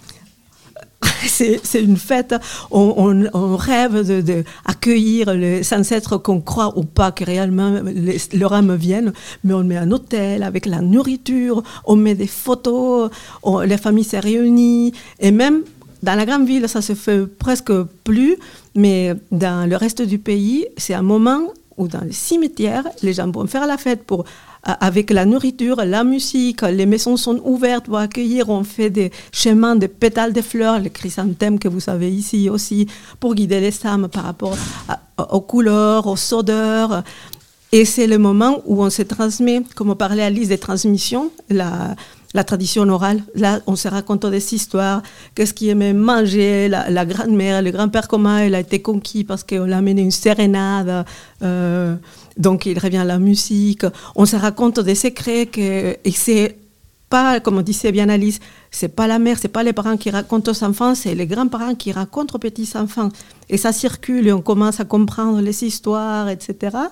C'est, c'est une fête, on, on, on rêve d'accueillir les ancêtres qu'on croit ou pas que réellement les, leur âme vienne, mais on met un hôtel avec la nourriture, on met des photos, on, les familles se réunissent, et même dans la grande ville, ça se fait presque plus, mais dans le reste du pays, c'est un moment où dans les cimetières, les gens vont faire la fête pour... avec la nourriture, la musique, les maisons sont ouvertes pour accueillir, on fait des chemins de pétales de fleurs, les chrysanthèmes que vous avez ici aussi, pour guider les âmes par rapport à, aux couleurs, aux odeurs. Et c'est le moment où on se transmet, comme on parlait à Lise des transmissions, la, la tradition orale. Là, on se raconte des histoires, qu'est-ce qu'il aimait manger, la, la grand-mère, le grand-père, comment elle a été conquis parce qu'on l'a amené une sérénade, euh, donc il revient à la musique. On se raconte des secrets que, et c'est pas, comme on disait bien Alice, c'est pas la mère, c'est pas les parents qui racontent aux enfants, c'est les grands-parents qui racontent aux petits-enfants. Et ça circule et on commence à comprendre les histoires, et cetera.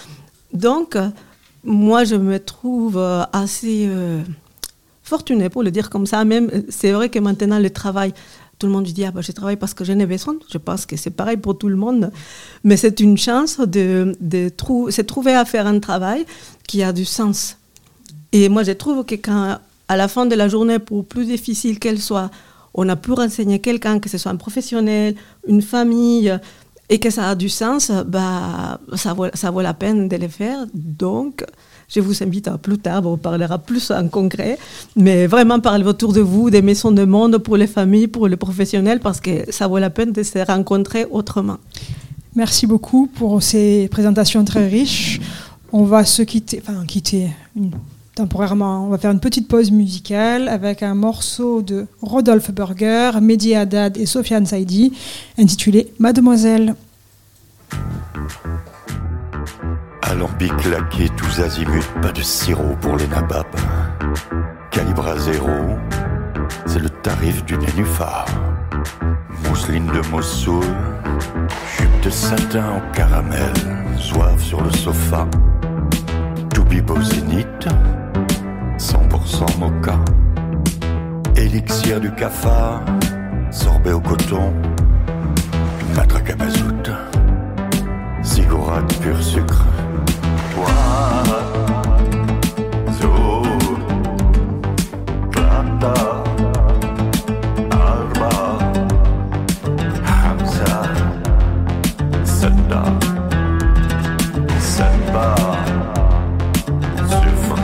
Donc, moi, je me trouve assez euh, fortunée, pour le dire comme ça. Même, c'est vrai que maintenant, le travail... Tout le monde dit, ah ben, je travaille parce que j'en ai besoin. Je pense que c'est pareil pour tout le monde. Mais c'est une chance de, de trou- se trouver à faire un travail qui a du sens. Et moi, je trouve que quand, à la fin de la journée, pour plus difficile qu'elle soit, on a pu renseigner quelqu'un, que ce soit un professionnel, une famille, et que ça a du sens, bah, ça vaut, ça vaut la peine de le faire. Donc... je vous invite à plus tard, on parlera plus en concret, mais vraiment parlez autour de vous des maisons de monde pour les familles, pour les professionnels, parce que ça vaut la peine de se rencontrer autrement. Merci beaucoup pour ces présentations très riches. On va se quitter, enfin quitter une, temporairement, on va faire une petite pause musicale avec un morceau de Rodolphe Burger, Mehdi Haddad et Sofiane Saïdi, intitulé Mademoiselle. Alambic claqué tous azimuts, pas de sirop pour les nababs. Calibre à zéro, c'est le tarif du nénuphar. Mousseline de Mossoul, jupe de satin en caramel, zouave sur le sofa. Toubibo zénith, cent pour cent mocha. Élixir du cafard, sorbet au coton, matraque à mazout, ziggourate pur sucre. زور ثلاثة أربعة خمسة ستة سبعة صفر.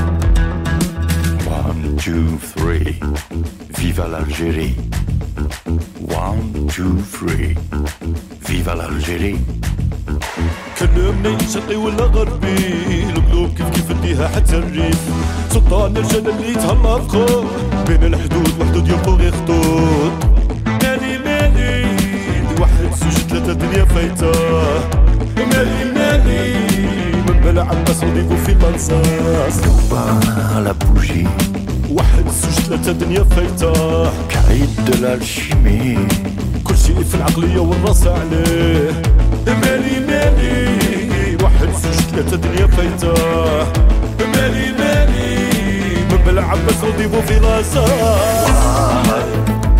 One, two, three, viva l'Algérie. One, two, three, viva l'Algérie. كلمني شرقي ولا غربي القلوب كيف كيف اديها حتى الريف سلطان الجنة اللي يتهلا فخور بين الحدود محدود يبقوا غير خطوط مالي مالي واحد زوج ثلاثة دنيا فايتة مالي مالي من بلا عباس رضيفو في المنصاص ضوبة على بوجي واحد زوج ثلاثة دنيا فايتة كعيد de l'alchimie كل شيء في العقلية والراس عليه مالي مالي واحد زوج ثلاثة دنيا فايتة مالي مالي من بلا عباس رضيفو في راسه واحد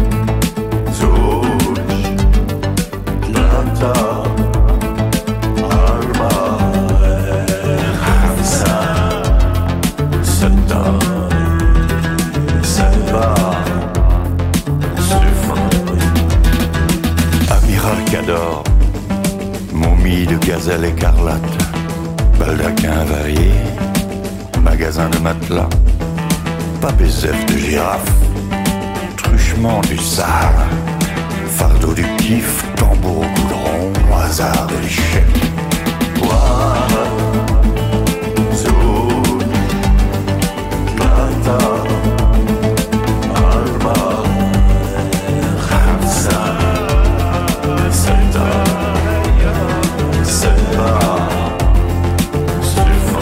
زوج ثلاثة أربعة خمسة ستة سبعة صفر Amiral Cador, momie de gazelle écarlate, baldaquin varié, magasin de matelas, pas baiser de girafe, truchement du Sahara, fardeau du kiff, tambour au goudron, hasard de l'échec. Ouah, zouk, plata, arba, khamsa, seta, seba, sufa.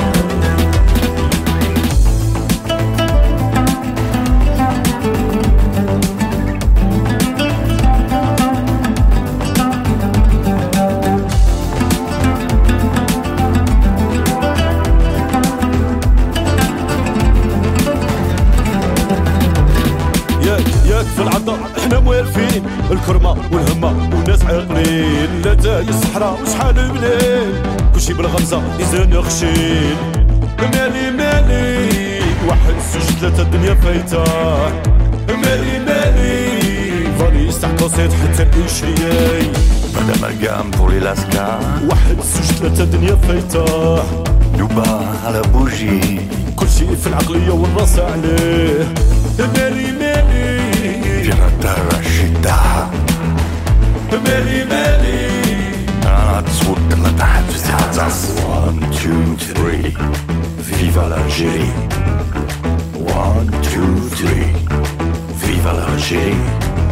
في العطاء احنا موالفين الكرمة والهمة والناس عاقلين لا تاهي الصحراء وشحال بليل كلشي بالغمزة إذا خشين مالي مالي واحد زوج ثلاثة الدنيا فايتة مالي مالي فاني استحقصيت حتى الإنشرياي Pas d'amalgame pour les lascars, واحد زوج ثلاثة الدنيا فايتة Duba à la bougie, كلشي في العقلية والراس عليه مالي مالي Pirata Rashida, مالي مالي Atzwood la Tahzazas. One, two, three, viva l'Algérie. One, two, three, viva l'Algérie.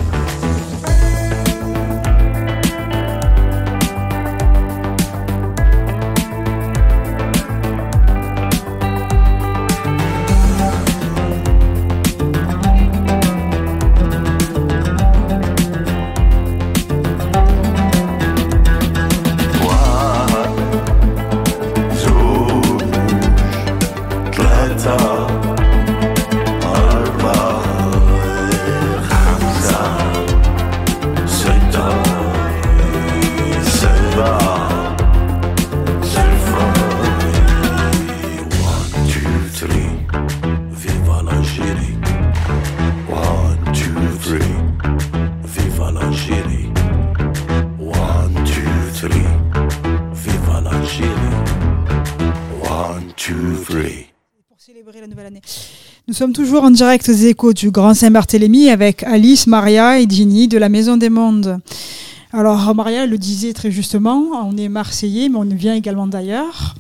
Nous sommes toujours en direct aux échos du Grand Saint-Barthélemy avec Alice, Maria et Ginny de la Maison des Mondes. Alors Maria le disait très justement, on est Marseillais mais on vient également d'ailleurs.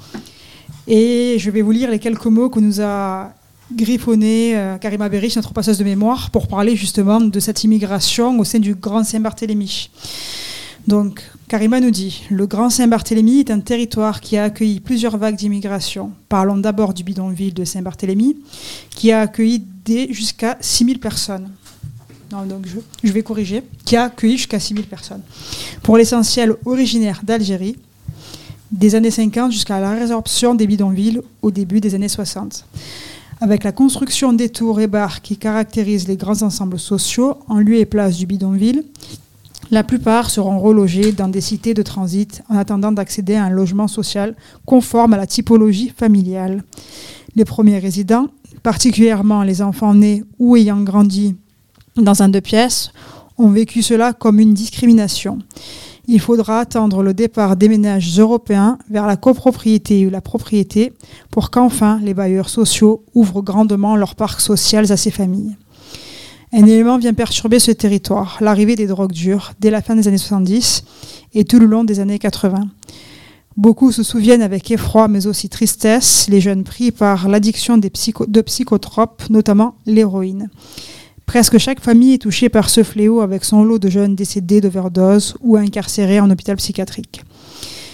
Et je vais vous lire les quelques mots que nous a griffonné euh, Karima Berich, notre passeuse de mémoire, pour parler justement de cette immigration au sein du Grand Saint-Barthélemy. Donc, Karima nous dit « Le Grand Saint-Barthélemy est un territoire qui a accueilli plusieurs vagues d'immigration. Parlons d'abord du bidonville de Saint-Barthélemy, qui a accueilli des, jusqu'à six mille personnes. » Non, donc je, je vais corriger. Qui a accueilli jusqu'à six mille personnes. Pour l'essentiel originaire d'Algérie, des années cinquante jusqu'à la résorption des bidonvilles au début des années soixante. Avec la construction des tours et bars qui caractérisent les grands ensembles sociaux en lieu et place du bidonville, la plupart seront relogés dans des cités de transit en attendant d'accéder à un logement social conforme à la typologie familiale. Les premiers résidents, particulièrement les enfants nés ou ayant grandi dans un deux pièces, ont vécu cela comme une discrimination. Il faudra attendre le départ des ménages européens vers la copropriété ou la propriété pour qu'enfin les bailleurs sociaux ouvrent grandement leurs parcs sociaux à ces familles. Un élément vient perturber ce territoire, l'arrivée des drogues dures dès la fin des années soixante-dix et tout le long des années quatre-vingts. Beaucoup se souviennent avec effroi mais aussi tristesse les jeunes pris par l'addiction des psycho- de psychotropes, notamment l'héroïne. Presque chaque famille est touchée par ce fléau avec son lot de jeunes décédés d'overdose ou incarcérés en hôpital psychiatrique.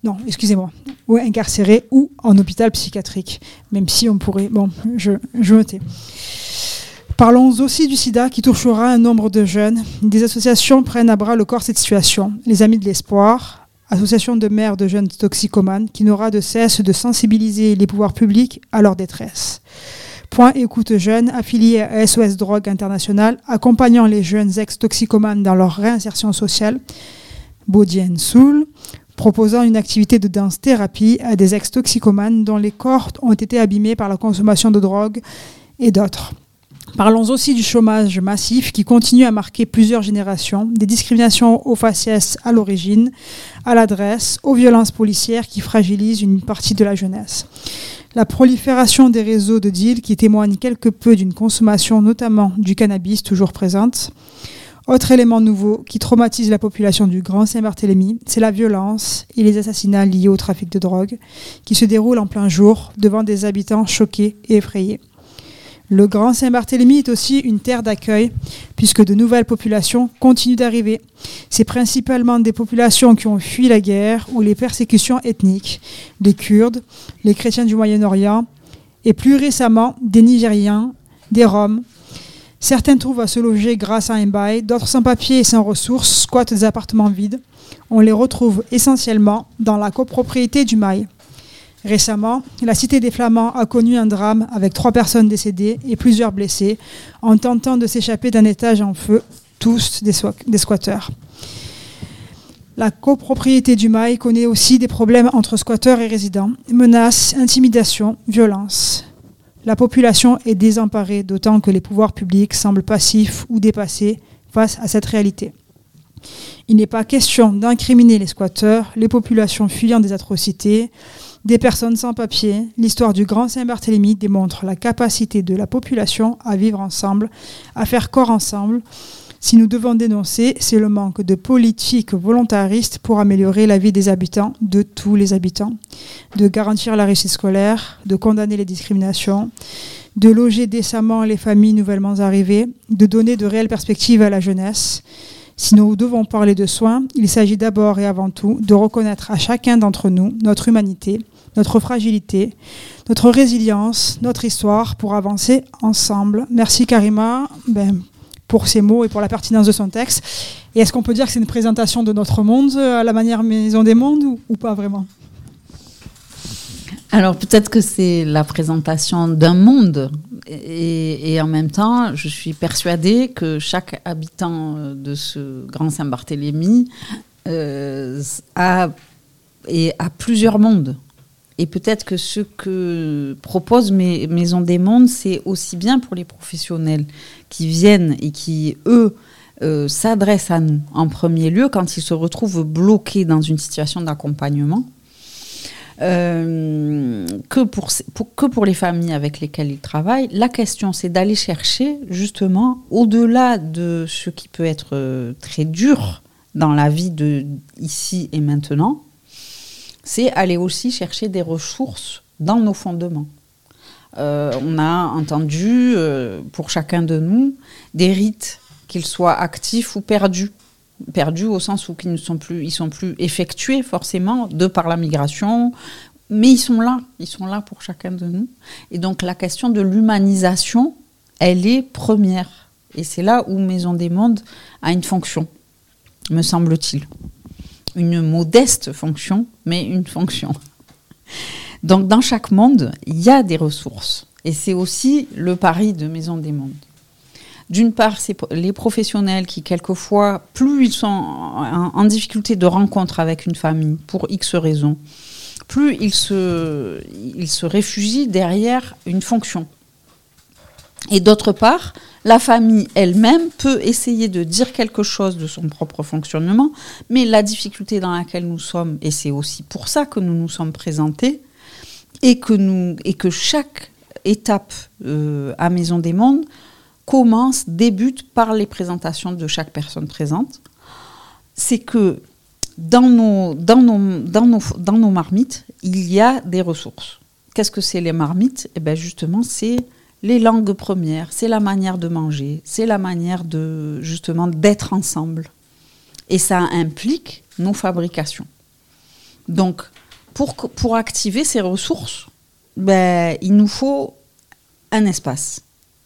non, excusez-moi, ou incarcérés ou en hôpital psychiatrique, même si on pourrait, bon, je, je me tais. Parlons aussi du sida qui touchera un nombre de jeunes. Des associations prennent à bras le corps cette situation. Les Amis de l'Espoir, association de mères de jeunes toxicomanes, qui n'aura de cesse de sensibiliser les pouvoirs publics à leur détresse. Point Écoute Jeunes, affilié à S O S Drogue International, accompagnant les jeunes ex-toxicomanes dans leur réinsertion sociale. Bodienne Soul, proposant une activité de danse-thérapie à des ex-toxicomanes dont les corps ont été abîmés par la consommation de drogue et d'autres. Parlons aussi du chômage massif qui continue à marquer plusieurs générations, des discriminations au faciès à l'origine, à l'adresse, aux violences policières qui fragilisent une partie de la jeunesse. La prolifération des réseaux de deal qui témoignent quelque peu d'une consommation notamment du cannabis toujours présente. Autre élément nouveau qui traumatise la population du Grand Saint-Barthélemy, c'est la violence et les assassinats liés au trafic de drogue qui se déroulent en plein jour devant des habitants choqués et effrayés. Le Grand Saint-Barthélemy est aussi une terre d'accueil puisque de nouvelles populations continuent d'arriver. C'est principalement des populations qui ont fui la guerre ou les persécutions ethniques, les Kurdes, les chrétiens du Moyen-Orient et plus récemment des Nigériens, des Roms. Certains trouvent à se loger grâce à un bail, d'autres sans papiers et sans ressources squattent des appartements vides. On les retrouve essentiellement dans la copropriété du Mail. Récemment, la Cité des Flamands a connu un drame avec trois personnes décédées et plusieurs blessés en tentant de s'échapper d'un étage en feu, tous des, so- des squatteurs. La copropriété du Mail connaît aussi des problèmes entre squatteurs et résidents, menaces, intimidations, violences. La population est désemparée, d'autant que les pouvoirs publics semblent passifs ou dépassés face à cette réalité. Il n'est pas question d'incriminer les squatteurs, les populations fuyant des atrocités, des personnes sans papier. L'histoire du Grand Saint-Barthélemy démontre la capacité de la population à vivre ensemble, à faire corps ensemble. Si nous devons dénoncer, c'est le manque de politiques volontaristes pour améliorer la vie des habitants, de tous les habitants, de garantir la réussite scolaire, de condamner les discriminations, de loger décemment les familles nouvellement arrivées, de donner de réelles perspectives à la jeunesse. Si nous devons parler de soins, il s'agit d'abord et avant tout de reconnaître à chacun d'entre nous notre humanité, notre fragilité, notre résilience, notre histoire pour avancer ensemble. Merci Karima ben, pour ces mots et pour la pertinence de son texte. Et est-ce qu'on peut dire que c'est une présentation de notre monde à la manière Maison des Mondes ou, ou pas vraiment ? Alors peut-être que c'est la présentation d'un monde et, et en même temps, je suis persuadée que chaque habitant de ce Grand Saint-Barthélemy euh, a, et a plusieurs mondes. Et peut-être que ce que propose Maison des Mondes, c'est aussi bien pour les professionnels qui viennent et qui, eux, euh, s'adressent à nous en premier lieu quand ils se retrouvent bloqués dans une situation d'accompagnement. Euh, que, pour, pour, que pour les familles avec lesquelles ils travaillent. La question, c'est d'aller chercher, justement, au-delà de ce qui peut être euh, très dur dans la vie de ici et maintenant, c'est aller aussi chercher des ressources dans nos fondements. Euh, on a entendu, euh, pour chacun de nous, des rites, qu'ils soient actifs ou perdus. Perdus au sens où ils ne sont plus, ils sont plus effectués forcément de par la migration, mais ils sont là, ils sont là pour chacun de nous. Et donc la question de l'humanisation, elle est première. Et c'est là où Maison des Mondes a une fonction, me semble-t-il. Une modeste fonction, mais une fonction. Donc dans chaque monde, il y a des ressources. Et c'est aussi le pari de Maison des Mondes. D'une part, c'est les professionnels qui, quelquefois, plus ils sont en, en difficulté de rencontre avec une famille, pour X raisons, plus ils se, ils se réfugient derrière une fonction. Et d'autre part, la famille elle-même peut essayer de dire quelque chose de son propre fonctionnement, mais la difficulté dans laquelle nous sommes, et c'est aussi pour ça que nous nous sommes présentés, et que, nous, et que chaque étape euh, à Maison des Mondes commence, débute par les présentations de chaque personne présente, c'est que dans nos, dans nos, dans nos, dans nos marmites, il y a des ressources. Qu'est-ce que c'est les marmites ? Eh bien justement, c'est les langues premières, c'est la manière de manger, c'est la manière de, justement, d'être ensemble. Et ça implique nos fabrications. Donc, pour, pour activer ces ressources, ben, il nous faut un espace.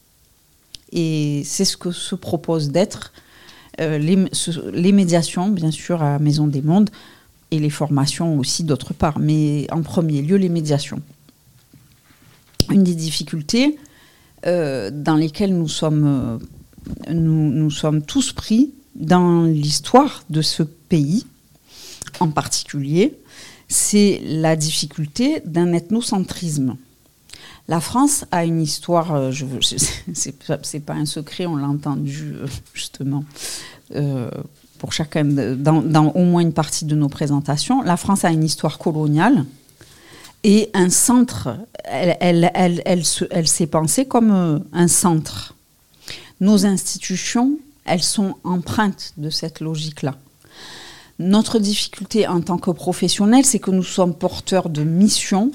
Et c'est ce que se propose d'être euh, les, ce, les médiations, bien sûr, à Maison des Mondes, et les formations aussi d'autre part, mais en premier lieu, les médiations. Une des difficultés euh, dans lesquelles nous sommes, euh, nous, nous sommes tous pris dans l'histoire de ce pays, en particulier, c'est la difficulté d'un ethnocentrisme. La France a une histoire, euh, je, je, c'est, c'est pas un secret, on l'a entendu euh, justement euh, pour chacun, de, dans, dans au moins une partie de nos présentations. La France a une histoire coloniale et un centre, elle, elle, elle, elle, se, elle s'est pensée comme euh, un centre. Nos institutions, elles sont empreintes de cette logique-là. Notre difficulté en tant que professionnels, c'est que nous sommes porteurs de missions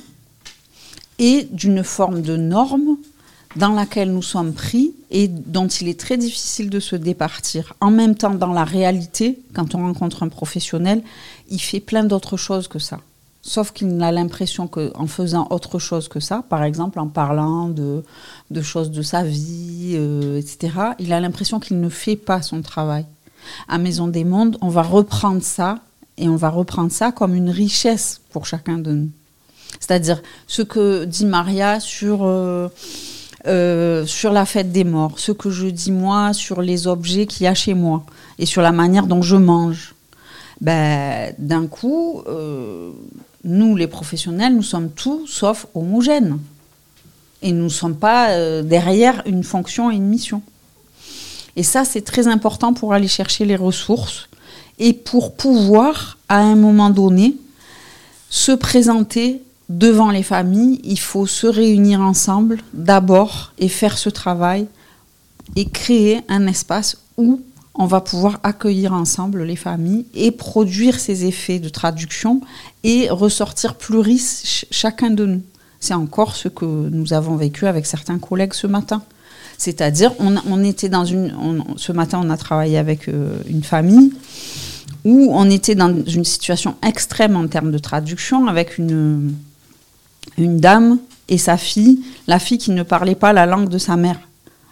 et d'une forme de norme dans laquelle nous sommes pris et dont il est très difficile de se départir. En même temps, dans la réalité, quand on rencontre un professionnel, il fait plein d'autres choses que ça. Sauf qu'il a l'impression qu'en faisant autre chose que ça, par exemple en parlant de, de choses de sa vie, euh, et cetera, il a l'impression qu'il ne fait pas son travail. À Maison des Mondes, on va reprendre ça et on va reprendre ça comme une richesse pour chacun de nous. C'est-à-dire ce que dit Maria sur, euh, euh, sur la fête des morts, ce que je dis moi sur les objets qu'il y a chez moi et sur la manière dont je mange. Ben, d'un coup, euh, nous les professionnels, nous sommes tout sauf homogènes. Et nous ne sommes pas euh, derrière une fonction et une mission. Et ça, c'est très important pour aller chercher les ressources et pour pouvoir, à un moment donné, se présenter devant les familles. Il faut se réunir ensemble d'abord et faire ce travail et créer un espace où on va pouvoir accueillir ensemble les familles et produire ces effets de traduction et ressortir plus riches chacun de nous. C'est encore ce que nous avons vécu avec certains collègues ce matin. C'est-à-dire, on, on était dans une... On, ce matin, on a travaillé avec euh, une famille où on était dans une situation extrême en termes de traduction avec une, une dame et sa fille, la fille qui ne parlait pas la langue de sa mère.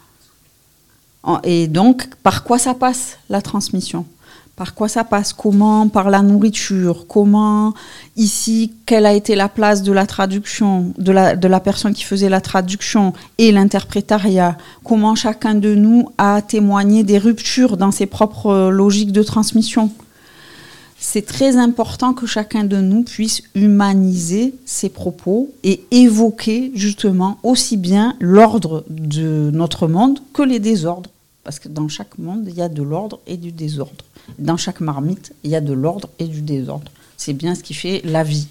Et donc, par quoi ça passe, la transmission ? Par quoi ça passe ? Comment ? Par la nourriture. Comment, ici, quelle a été la place de la traduction, de la, de la personne qui faisait la traduction et l'interprétariat ? Comment chacun de nous a témoigné des ruptures dans ses propres logiques de transmission ? C'est très important que chacun de nous puisse humaniser ses propos et évoquer justement aussi bien l'ordre de notre monde que les désordres. Parce que dans chaque monde, il y a de l'ordre et du désordre. Dans chaque marmite, il y a de l'ordre et du désordre. C'est bien ce qui fait la vie.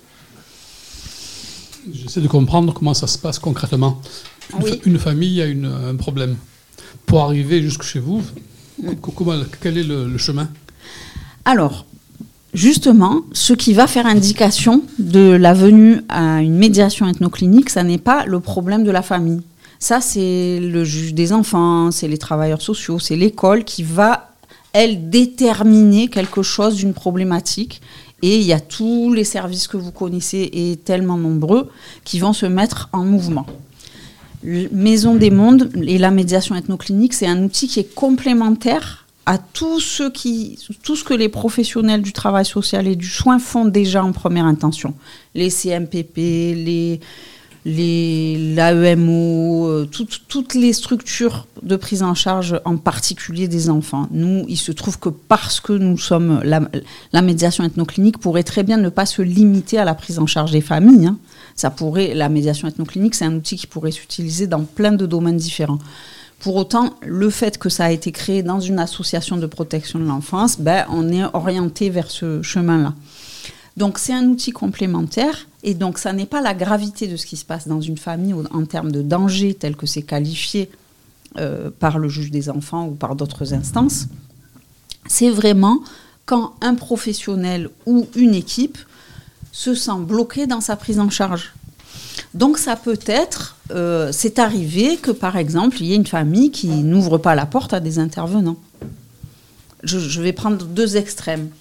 J'essaie de comprendre comment ça se passe concrètement. Une, oui. fa- une famille a une, un problème. Pour arriver jusque chez vous, mm. comment, quel est le, le chemin ? Alors, justement, ce qui va faire indication de la venue à une médiation ethnoclinique, ça n'est pas le problème de la famille. Ça, c'est le juge des enfants, c'est les travailleurs sociaux, c'est l'école qui va, elle, déterminer quelque chose d'une problématique. Et il y a tous les services que vous connaissez, et tellement nombreux, qui vont se mettre en mouvement. Maison des Mondes et la médiation ethnoclinique, c'est un outil qui est complémentaire à tout ce, qui, tout ce que les professionnels du travail social et du soin font déjà en première intention. Les C M P P, les... Les, l'A E M O, euh, toutes, toutes les structures de prise en charge, en particulier des enfants. Nous, il se trouve que parce que nous sommes... La, la médiation ethnoclinique pourrait très bien ne pas se limiter à la prise en charge des familles. Hein. Ça pourrait, la médiation ethnoclinique, c'est un outil qui pourrait s'utiliser dans plein de domaines différents. Pour autant, le fait que ça a été créé dans une association de protection de l'enfance, ben, on est orienté vers ce chemin-là. Donc, c'est un outil complémentaire et donc, ça n'est pas la gravité de ce qui se passe dans une famille en termes de danger tel que c'est qualifié euh, par le juge des enfants ou par d'autres instances. C'est vraiment quand un professionnel ou une équipe se sent bloqué dans sa prise en charge. Donc, ça peut être, euh, c'est arrivé que, par exemple, il y ait une famille qui n'ouvre pas la porte à des intervenants. Je, je vais prendre deux extrêmes.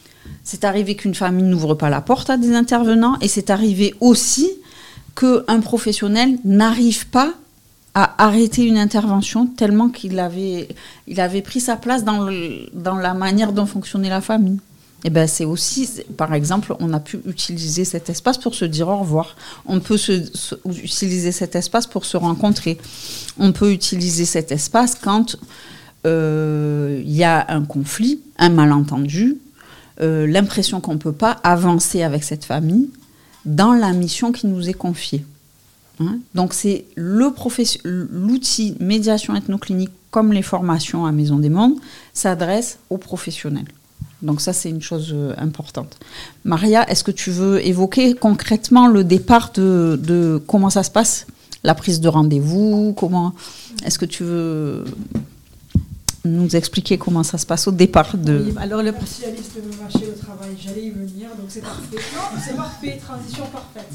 C'est arrivé qu'une famille n'ouvre pas la porte à des intervenants et c'est arrivé aussi qu'un professionnel n'arrive pas à arrêter une intervention tellement qu'il avait, il avait pris sa place dans, le, dans la manière dont fonctionnait la famille. Et ben c'est aussi, par exemple, on a pu utiliser cet espace pour se dire au revoir. On peut se, se, utiliser cet espace pour se rencontrer. On peut utiliser cet espace quand il euh, y a un conflit, un malentendu, euh, l'impression qu'on ne peut pas avancer avec cette famille dans la mission qui nous est confiée. Hein? Donc c'est le professe- l'outil médiation ethnoclinique, comme les formations à Maison des Mondes, s'adresse aux professionnels. Donc ça, c'est une chose euh, importante. Maria, est-ce que tu veux évoquer concrètement le départ de, de comment ça se passe, la prise de rendez-vous, comment, est-ce que tu veux nous expliquer comment ça se passe au départ de... Oui, alors le spécialiste de marché au travail, j'allais y venir, donc c'est parfait. Non, c'est parfait, transition parfaite.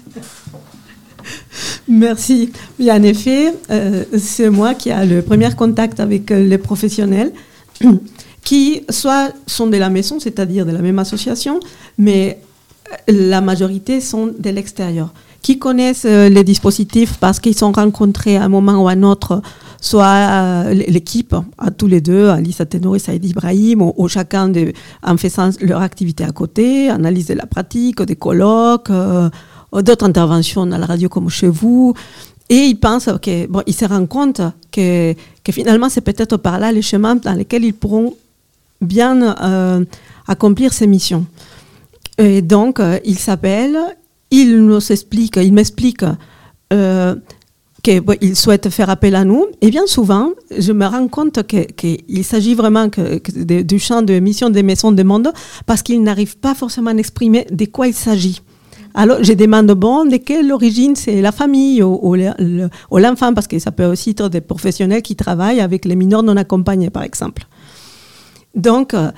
Merci. Oui, en effet, euh, c'est moi qui ai le premier contact avec euh, les professionnels qui soit sont de la maison, c'est-à-dire de la même association, mais la majorité sont de l'extérieur, qui connaissent euh, les dispositifs parce qu'ils sont rencontrés à un moment ou à un autre, soit euh, l'équipe, à tous les deux, Alice Athénor et Saïd Ibrahim, ou, ou chacun de, en faisant leur activité à côté, analyse de la pratique, des colloques, euh, d'autres interventions à la radio comme chez vous. Et ils pensent, que, bon, ils se rendent compte que, que finalement, c'est peut-être par là les chemins dans lesquels ils pourront bien euh, accomplir ces missions. Et donc, euh, ils s'appellent, ils nous expliquent, ils m'expliquent euh, qu'ils bon, souhaitent faire appel à nous. Et bien souvent, je me rends compte qu'il que s'agit vraiment que, que de, du champ de mission des maisons des mondes parce qu'ils n'arrivent pas forcément à exprimer de quoi il s'agit. Alors, je demande, bon, de quelle origine c'est la famille ou, ou, le, ou l'enfant, parce que ça peut aussi être des professionnels qui travaillent avec les mineurs non accompagnés, par exemple. Donc, euh,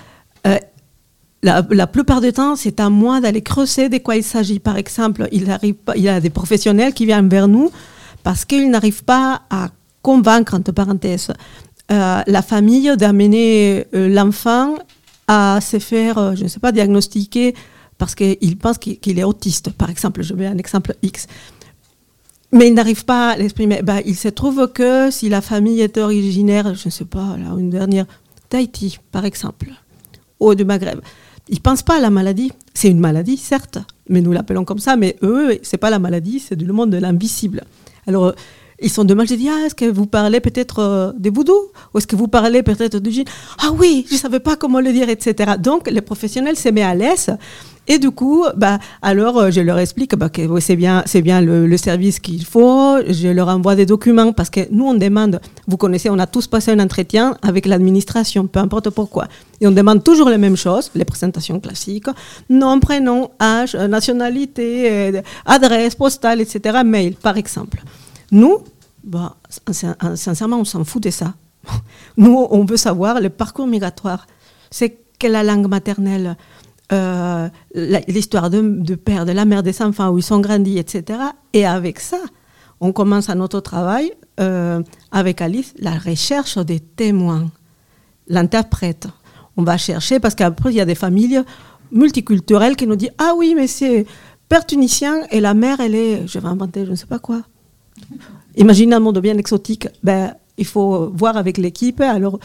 la, la plupart du temps, c'est à moi d'aller creuser de quoi il s'agit. Par exemple, il, arrive pas, il y a des professionnels qui viennent vers nous parce qu'ils n'arrivent pas à convaincre, entre parenthèses, euh, la famille d'amener euh, l'enfant à se faire, euh, je ne sais pas, diagnostiquer parce qu'ils pensent qu'il est autiste, par exemple. Je mets un exemple X. Mais ils n'arrivent pas à l'exprimer. Ben, il se trouve que si la famille est originaire, je ne sais pas, là, une dernière, d'Haïti, par exemple, ou du Maghreb, ils ne pensent pas à la maladie. C'est une maladie, certes, mais nous l'appelons comme ça, mais eux, ce n'est pas la maladie, c'est du monde de l'invisible. Alors, ils sont demain, j'ai dit, ah, est-ce que vous parlez peut-être euh, des voodoo? Ou est-ce que vous parlez peut-être du djinn? Ah oui, je ne savais pas comment le dire, et cetera. Donc, les professionnels se mettent à l'aise. Et du coup, bah, alors, je leur explique bah, que oui, c'est bien, c'est bien le, le service qu'il faut. Je leur envoie des documents parce que nous, on demande, vous connaissez, on a tous passé un entretien avec l'administration, peu importe pourquoi. Et on demande toujours les mêmes choses, les présentations classiques, nom, prénom, âge, nationalité, adresse, postale, et cetera, mail, par exemple. Nous, bah, sincèrement, on s'en fout de ça. Nous, on veut savoir le parcours migratoire. C'est quelle la langue maternelle, euh, la, l'histoire de, de père, de la mère des enfants, où ils sont grandis, et cetera. Et avec ça, on commence à notre travail, euh, avec Alice, la recherche des témoins, l'interprète. On va chercher, parce qu'après, il y a des familles multiculturelles qui nous disent « Ah oui, mais c'est père tunisien et la mère, elle est... » Je vais inventer je ne sais pas quoi. Imaginez un monde bien exotique. Ben, il faut voir avec l'équipe. Alors,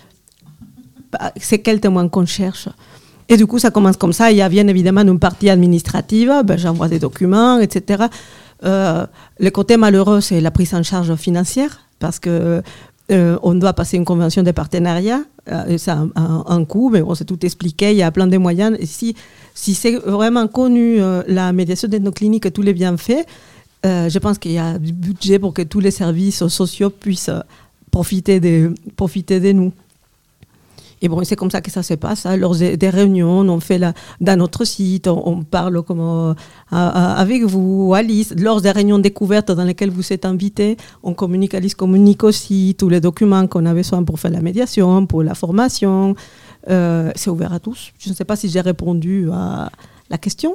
bah, c'est quel témoin qu'on cherche. Et du coup, ça commence comme ça. Il y a bien évidemment une partie administrative. Ben, j'envoie des documents, et cetera. Euh, le côté malheureux, c'est la prise en charge financière, parce que euh, on doit passer une convention de partenariat. Euh, ça a un, un, un coût, mais bon, c'est tout expliqué. Il y a plein de moyens. Et si, si c'est vraiment connu, euh, la médiation ethnoclinique et tous les bienfaits, Euh, je pense qu'il y a du budget pour que tous les services sociaux puissent profiter de, profiter de nous. Et bon, c'est comme ça que ça se passe. Hein. Lors des réunions, on fait la, dans notre site, on, on parle comme, euh, avec vous, Alice. Lors des réunions découvertes dans lesquelles vous êtes invités, on communique, Alice communique aussi tous les documents qu'on a besoin pour faire la médiation, pour la formation. Euh, c'est ouvert à tous. Je ne sais pas si j'ai répondu à la question.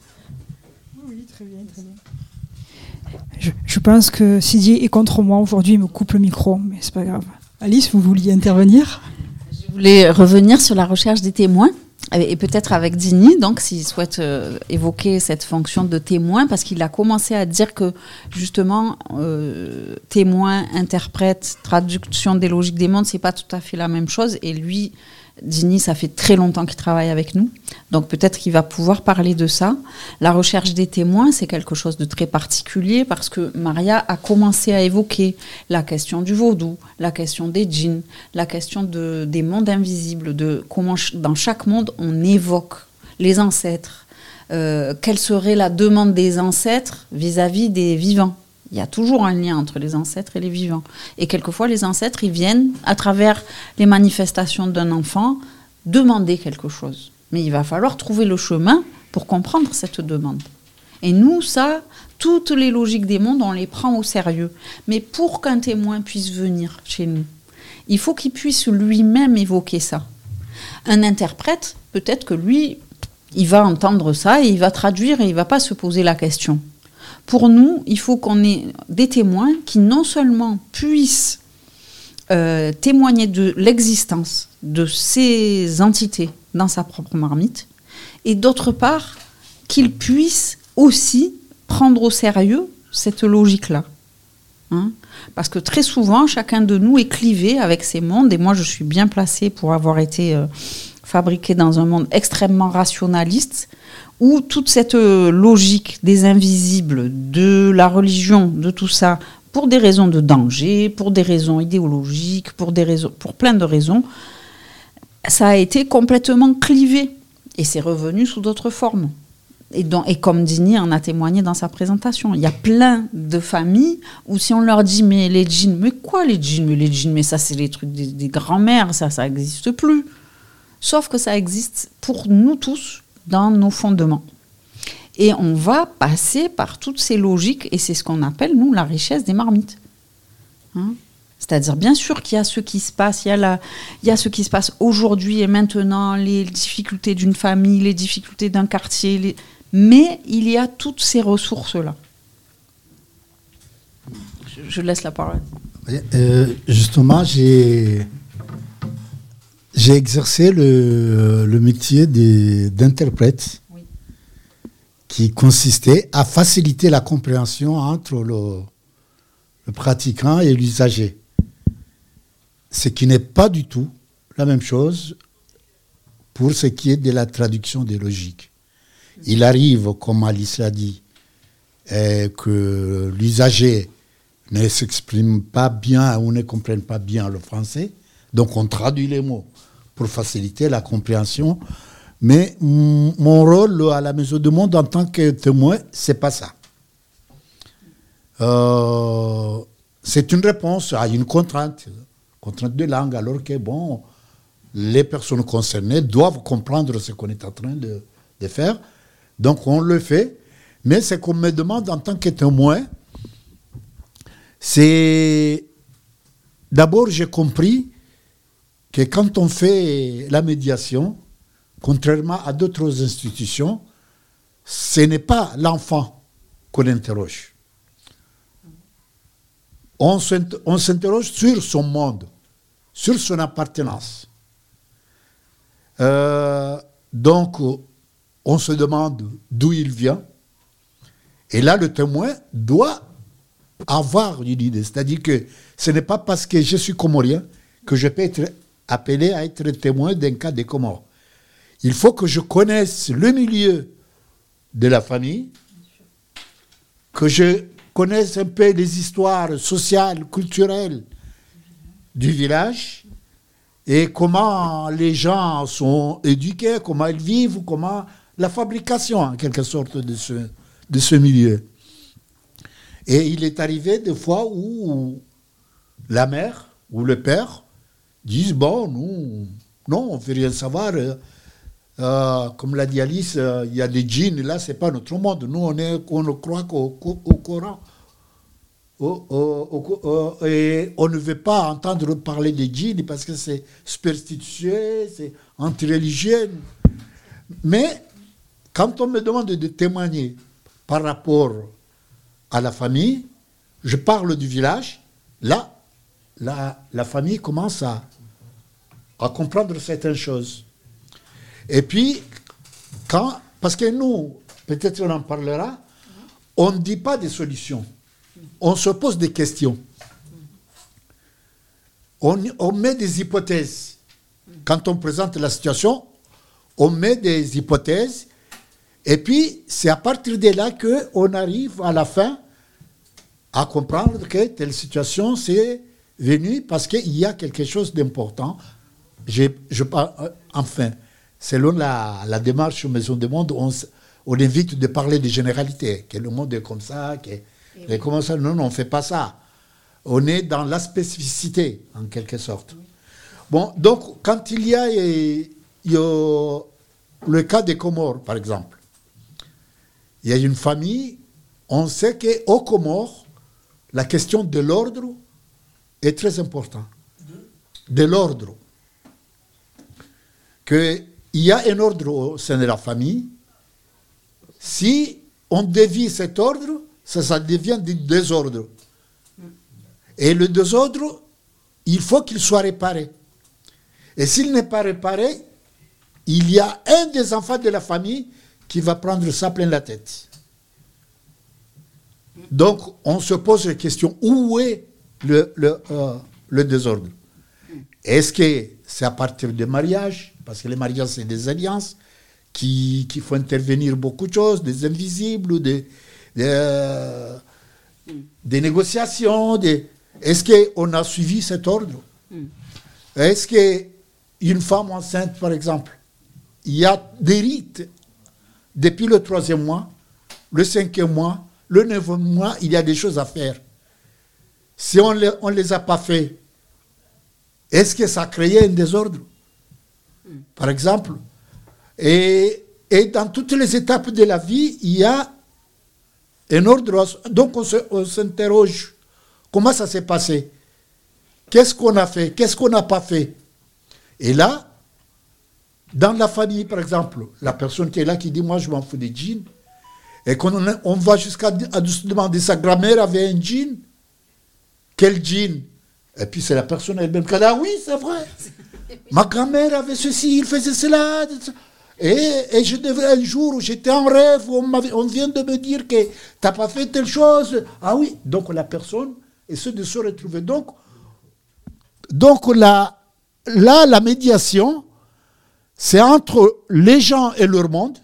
Oui, très bien, très bien. Je, je pense que Sidi est contre moi aujourd'hui, il me coupe le micro, mais c'est pas grave. Alice, vous vouliez intervenir ? Je voulais revenir sur la recherche des témoins. Et peut-être avec Dini, donc, s'il souhaite euh, évoquer cette fonction de témoin, parce qu'il a commencé à dire que, justement, euh, témoin, interprète, traduction des logiques des mondes, c'est pas tout à fait la même chose. Et lui, Dini, ça fait très longtemps qu'il travaille avec nous, donc peut-être qu'il va pouvoir parler de ça. La recherche des témoins, c'est quelque chose de très particulier, parce que Maria a commencé à évoquer la question du vaudou, la question des djinns, la question de, des mondes invisibles, de comment dans chaque monde on évoque les ancêtres, euh, quelle serait la demande des ancêtres vis-à-vis des vivants. Il y a toujours un lien entre les ancêtres et les vivants. Et quelquefois, les ancêtres, ils viennent, à travers les manifestations d'un enfant, demander quelque chose. Mais il va falloir trouver le chemin pour comprendre cette demande. Et nous, ça, toutes les logiques des mondes, on les prend au sérieux. Mais pour qu'un témoin puisse venir chez nous, il faut qu'il puisse lui-même évoquer ça. Un interprète, peut-être que lui, il va entendre ça et il va traduire et il ne va pas se poser la question. Pour nous, il faut qu'on ait des témoins qui non seulement puissent euh, témoigner de l'existence de ces entités dans sa propre marmite, et d'autre part, qu'ils puissent aussi prendre au sérieux cette logique-là. Hein ? Parce que très souvent, chacun de nous est clivé avec ces mondes, et moi je suis bien placée pour avoir été euh, fabriquée dans un monde extrêmement rationaliste, où toute cette logique des invisibles, de la religion, de tout ça, pour des raisons de danger, pour des raisons idéologiques, pour, des raisons, pour plein de raisons, ça a été complètement clivé. Et c'est revenu sous d'autres formes. Et, donc, et comme Dini en a témoigné dans sa présentation, il y a plein de familles où si on leur dit « mais les djinns, mais quoi les djinns, mais les djinns, mais ça c'est les trucs des, des grands-mères, ça, ça n'existe plus ». Sauf que ça existe pour nous tous, dans nos fondements. Et on va passer par toutes ces logiques, et c'est ce qu'on appelle, nous, la richesse des marmites. Hein ? C'est-à-dire, bien sûr qu'il y a ce qui se passe, il y a, la, il y a ce qui se passe aujourd'hui et maintenant, les difficultés d'une famille, les difficultés d'un quartier, les... mais il y a toutes ces ressources-là. Je, je laisse la parole. Euh, justement, j'ai... J'ai exercé le, le métier de, d'interprète, oui, qui consistait à faciliter la compréhension entre le, le pratiquant et l'usager. Ce qui n'est pas du tout la même chose pour ce qui est de la traduction des logiques. Il arrive, comme Alice l'a dit, eh, que l'usager ne s'exprime pas bien ou ne comprenne pas bien le français, donc on traduit les mots pour faciliter la compréhension. Mais m- mon rôle à la Maison du Monde en tant que témoin, c'est pas ça. Euh, c'est une réponse à une contrainte, contrainte de langue, alors que bon, les personnes concernées doivent comprendre ce qu'on est en train de, de faire. Donc on le fait. Mais ce qu'on me demande en tant que témoin, c'est... D'abord, j'ai compris que quand on fait la médiation, contrairement à d'autres institutions, ce n'est pas l'enfant qu'on interroge. On s'interroge sur son monde, sur son appartenance. Euh, donc, on se demande d'où il vient. Et là, le témoin doit avoir une idée. C'est-à-dire que ce n'est pas parce que je suis comorien que je peux être appelé à être témoin d'un cas des Comores. Il faut que je connaisse le milieu de la famille, que je connaisse un peu les histoires sociales, culturelles du village, et comment les gens sont éduqués, comment ils vivent, comment la fabrication, en quelque sorte, de ce, de ce milieu. Et il est arrivé des fois où la mère ou le père disent, bon, nous, non, on ne veut rien savoir. Euh, comme l'a dit Alice, il euh, y a des djinns, là, ce n'est pas notre monde. Nous, on, est, on ne croit qu'au au Coran. Au, au, au, et on ne veut pas entendre parler des djinns parce que c'est superstitieux, c'est anti-religieux. Mais quand on me demande de témoigner par rapport à la famille, je parle du village, là, la, la famille commence à, à comprendre certaines choses. Et puis, quand, parce que nous, peut-être on en parlera, on ne dit pas des solutions. On se pose des questions. On, on met des hypothèses. Quand on présente la situation, on met des hypothèses. Et puis, c'est à partir de là qu'on arrive à la fin à comprendre que telle situation, c'est venu parce qu'il y a quelque chose d'important. Je, je parle, enfin, selon la, la démarche Maison du Monde, on, on évite de parler de généralités, que le monde est comme ça, que et comment ça. Non, non, on ne fait pas ça. On est dans la spécificité, en quelque sorte. Bon, donc, quand il y a, il y a le cas des Comores, par exemple, il y a une famille, on sait qu'aux Comores, la question de l'ordre est très importante. De l'ordre. Qu'il y a un ordre au sein de la famille. Si on dévie cet ordre, ça, ça devient du désordre. Et le désordre, il faut qu'il soit réparé. Et s'il n'est pas réparé, il y a un des enfants de la famille qui va prendre ça plein la tête. Donc, on se pose la question, où est le, le, euh, le désordre? Est-ce que c'est à partir des mariages? Parce que les mariages, c'est des alliances qui, qui font intervenir beaucoup de choses, des invisibles, ou des, des, euh, des négociations. Des... Est-ce qu'on a suivi cet ordre? Est-ce qu'une femme enceinte, par exemple, il y a des rites depuis le troisième mois, le cinquième mois, le neuvième mois, il y a des choses à faire. Si on ne on les a pas fait, est-ce que ça a créé un désordre? Par exemple. Et, et dans toutes les étapes de la vie, il y a un ordre. Donc on, se, on s'interroge. Comment ça s'est passé? Qu'est-ce qu'on a fait? Qu'est-ce qu'on n'a pas fait? Et là, dans la famille, par exemple, la personne qui est là qui dit « moi, je m'en fous des jeans », et qu'on on va jusqu'à à se demander sa grand-mère avait un jean. Quel jean? Et puis c'est la personne elle-même qui dit « ah oui, c'est vrai, ma grand-mère avait ceci, il faisait cela ». Et, et je devrais un jour où j'étais en rêve, on, on vient de me dire que tu n'as pas fait telle chose. Ah oui, donc la personne essaie de se retrouver. Donc, donc là, là, la médiation, c'est entre les gens et leur monde,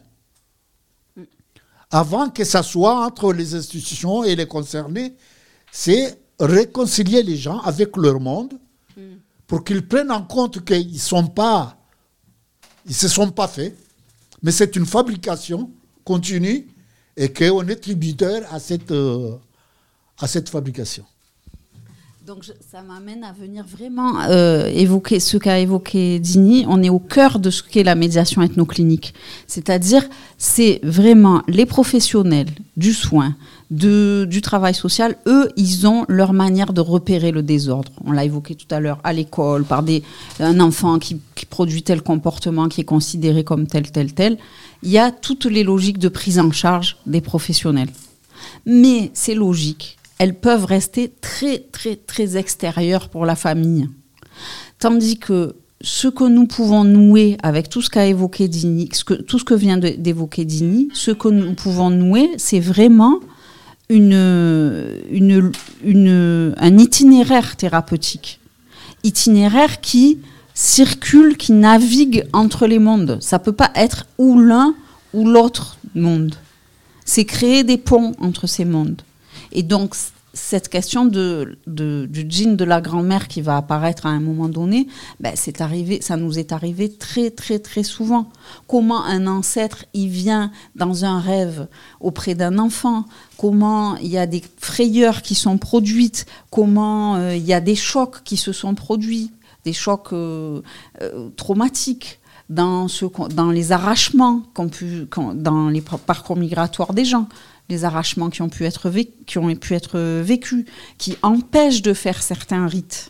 avant que ça soit entre les institutions et les concernés, c'est réconcilier les gens avec leur monde pour qu'ils prennent en compte qu'ils sont pas, ils se sont pas faits, mais c'est une fabrication continue et qu'on est tributaire à cette, euh, à cette fabrication. Donc je, ça m'amène à venir vraiment euh, évoquer ce qu'a évoqué Dini. On est au cœur de ce qu'est la médiation ethnoclinique. C'est-à-dire, c'est vraiment les professionnels du soin, de, du travail social, eux, ils ont leur manière de repérer le désordre. On l'a évoqué tout à l'heure, à l'école, par des, un enfant qui, qui produit tel comportement, qui est considéré comme tel, tel, tel. Il y a toutes les logiques de prise en charge des professionnels. Mais ces logiques, elles peuvent rester très, très, très extérieures pour la famille. Tandis que ce que nous pouvons nouer avec tout ce qu'a évoqué Dini, ce que, tout ce que vient de, d'évoquer Dini, ce que nous pouvons nouer, c'est vraiment une, une, une, un itinéraire thérapeutique. Itinéraire qui circule, qui navigue entre les mondes. Ça ne peut pas être ou l'un ou l'autre monde. C'est créer des ponts entre ces mondes. Et donc, cette question de, de, du djinn de la grand-mère qui va apparaître à un moment donné, ben, c'est arrivé, ça nous est arrivé très, très, très souvent. Comment un ancêtre, il vient dans un rêve auprès d'un enfant, comment il y a des frayeurs qui sont produites, comment euh, il y a des chocs qui se sont produits, des chocs euh, euh, traumatiques. Dans, ce, dans les arrachements, qu'on pu, dans les parcours migratoires des gens, les arrachements qui ont pu être, véc- qui ont pu être vécus, qui empêchent de faire certains rites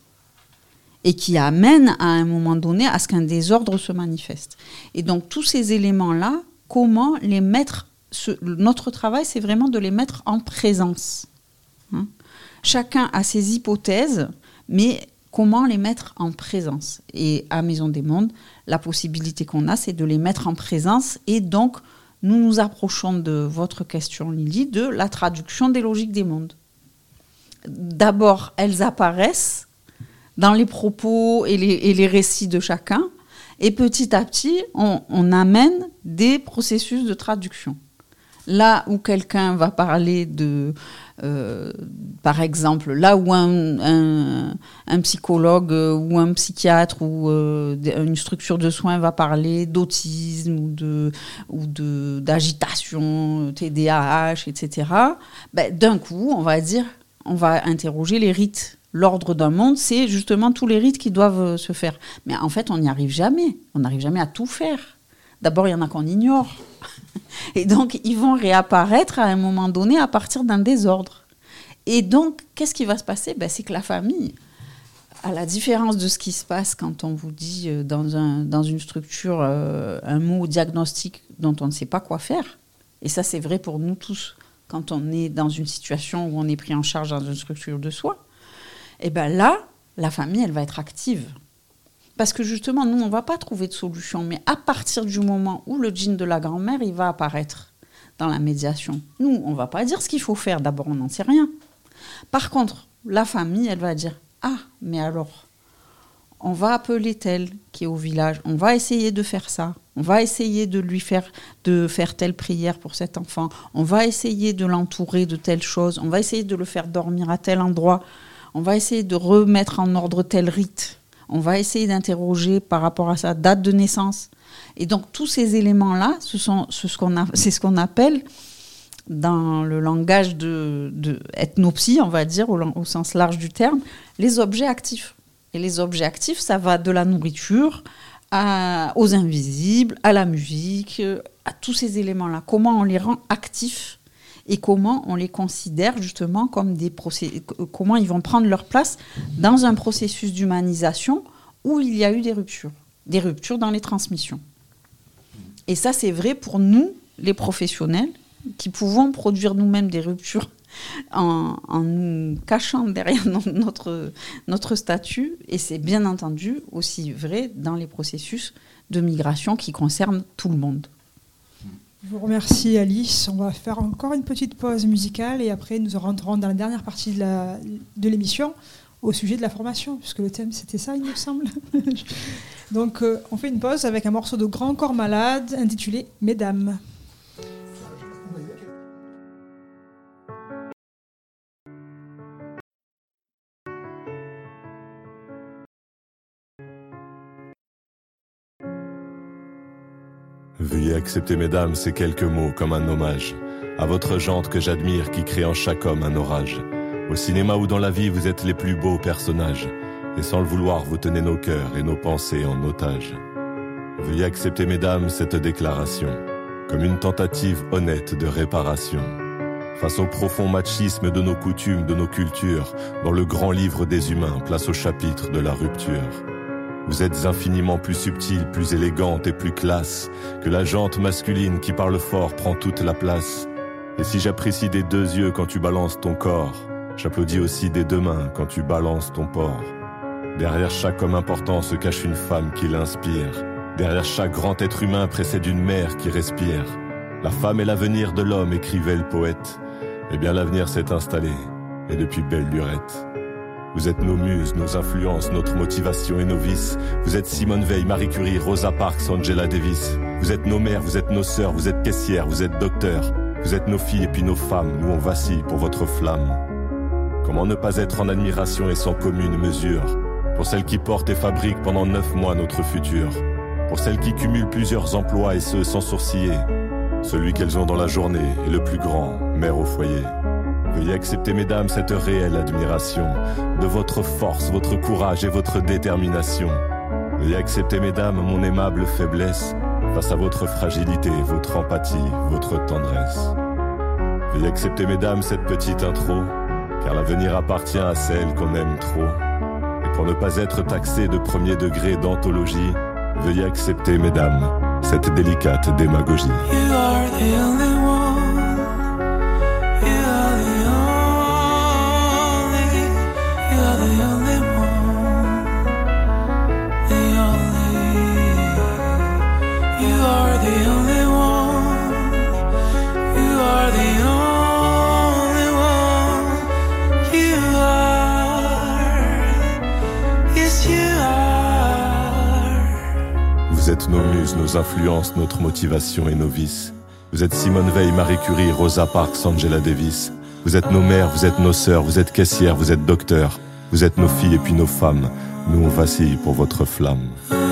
et qui amènent à un moment donné à ce qu'un désordre se manifeste. Et donc tous ces éléments-là, comment les mettre, ce, notre travail, c'est vraiment de les mettre en présence. Hein. Chacun a ses hypothèses, mais comment les mettre en présence. Et à Maison des Mondes, la possibilité qu'on a, c'est de les mettre en présence. Et donc, nous nous approchons de votre question, Lily, de la traduction des logiques des mondes. D'abord, elles apparaissent dans les propos et les, et les récits de chacun. Et petit à petit, on, on amène des processus de traduction. Là où quelqu'un va parler de, euh, par exemple, là où un, un, un psychologue ou un psychiatre ou euh, une structure de soins va parler d'autisme ou, de, ou de, d'agitation, T D A H, et cetera, ben, d'un coup, on va dire, on va interroger les rites. L'ordre d'un monde, c'est justement tous les rites qui doivent se faire. Mais en fait, on n'y arrive jamais. On n'arrive jamais à tout faire. D'abord, il y en a qu'on ignore. Et donc, ils vont réapparaître à un moment donné à partir d'un désordre. Et donc, qu'est-ce qui va se passer ? Ben, c'est que la famille, à la différence de ce qui se passe quand on vous dit dans, un, dans une structure euh, un mot diagnostic dont on ne sait pas quoi faire, et ça, c'est vrai pour nous tous, quand on est dans une situation où on est pris en charge dans une structure de soins, et bien là, la famille, elle va être active. Parce que justement, nous, on ne va pas trouver de solution. Mais à partir du moment où le djinn de la grand-mère, il va apparaître dans la médiation, nous, on ne va pas dire ce qu'il faut faire. D'abord, on n'en sait rien. Par contre, la famille, elle va dire « Ah, mais alors, on va appeler tel qui est au village. On va essayer de faire ça. On va essayer de lui faire, de faire telle prière pour cet enfant. On va essayer de l'entourer de telle chose. On va essayer de le faire dormir à tel endroit. On va essayer de remettre en ordre tel rite. On va essayer d'interroger par rapport à sa date de naissance. Et donc, tous ces éléments-là, ce sont, ce, ce qu'on a, c'est ce qu'on appelle, dans le langage de, de ethnopsie, on va dire, au, au sens large du terme, les objets actifs. Et les objets actifs, ça va de la nourriture à, aux invisibles, à la musique, à tous ces éléments-là. Comment on les rend actifs et comment on les considère justement comme des procé- comment ils vont prendre leur place dans un processus d'humanisation où il y a eu des ruptures, des ruptures dans les transmissions. Et ça, c'est vrai pour nous, les professionnels, qui pouvons produire nous-mêmes des ruptures en, en nous cachant derrière notre, notre statut. Et c'est bien entendu aussi vrai dans les processus de migration qui concernent tout le monde. Je vous remercie Alice. On va faire encore une petite pause musicale et après nous rentrerons dans la dernière partie de, la, de l'émission au sujet de la formation, puisque le thème c'était ça, il me semble. Donc euh, on fait une pause avec un morceau de Grand Corps Malade intitulé « Mesdames ». Veuillez accepter, mesdames, ces quelques mots comme un hommage à votre jante que j'admire qui crée en chaque homme un orage. Au cinéma ou dans la vie, vous êtes les plus beaux personnages. Et sans le vouloir, vous tenez nos cœurs et nos pensées en otage. Veuillez accepter, mesdames, cette déclaration comme une tentative honnête de réparation face au profond machisme de nos coutumes, de nos cultures, dans le grand livre des humains, place au chapitre de la rupture. Vous êtes infiniment plus subtile, plus élégante et plus classe que la jante masculine qui parle fort prend toute la place. Et si j'apprécie des deux yeux quand tu balances ton corps, j'applaudis aussi des deux mains quand tu balances ton porc. Derrière chaque homme important se cache une femme qui l'inspire. Derrière chaque grand être humain précède une mère qui respire. La femme est l'avenir de l'homme, écrivait le poète. Eh bien l'avenir s'est installé, et depuis belle lurette. Vous êtes nos muses, nos influences, notre motivation et nos vices. Vous êtes Simone Veil, Marie Curie, Rosa Parks, Angela Davis. Vous êtes nos mères, vous êtes nos sœurs, vous êtes caissières, vous êtes docteurs. Vous êtes nos filles et puis nos femmes, nous on vacille pour votre flamme. Comment ne pas être en admiration et sans commune mesure pour celles qui portent et fabriquent pendant neuf mois notre futur. Pour celles qui cumulent plusieurs emplois et ce sans sourciller. Celui qu'elles ont dans la journée est le plus grand, mère au foyer. Veuillez accepter, mesdames, cette réelle admiration de votre force, votre courage et votre détermination. Veuillez accepter, mesdames, mon aimable faiblesse face à votre fragilité, votre empathie, votre tendresse. Veuillez accepter, mesdames, cette petite intro, car l'avenir appartient à celle qu'on aime trop. Et pour ne pas être taxé de premier degré d'anthologie, veuillez accepter, mesdames, cette délicate démagogie. You are the only one. You are the only. You are the only one. the only one. You are the only one. You are. Yes, you are. Vous êtes nos muses, nos influences, notre motivation et nos vices. Vous êtes Simone Veil, Marie Curie, Rosa Parks, Angela Davis. Vous êtes nos mères, vous êtes nos sœurs, vous êtes caissières, vous êtes docteurs. Vous êtes nos filles et puis nos femmes. Nous on vacille pour votre flamme.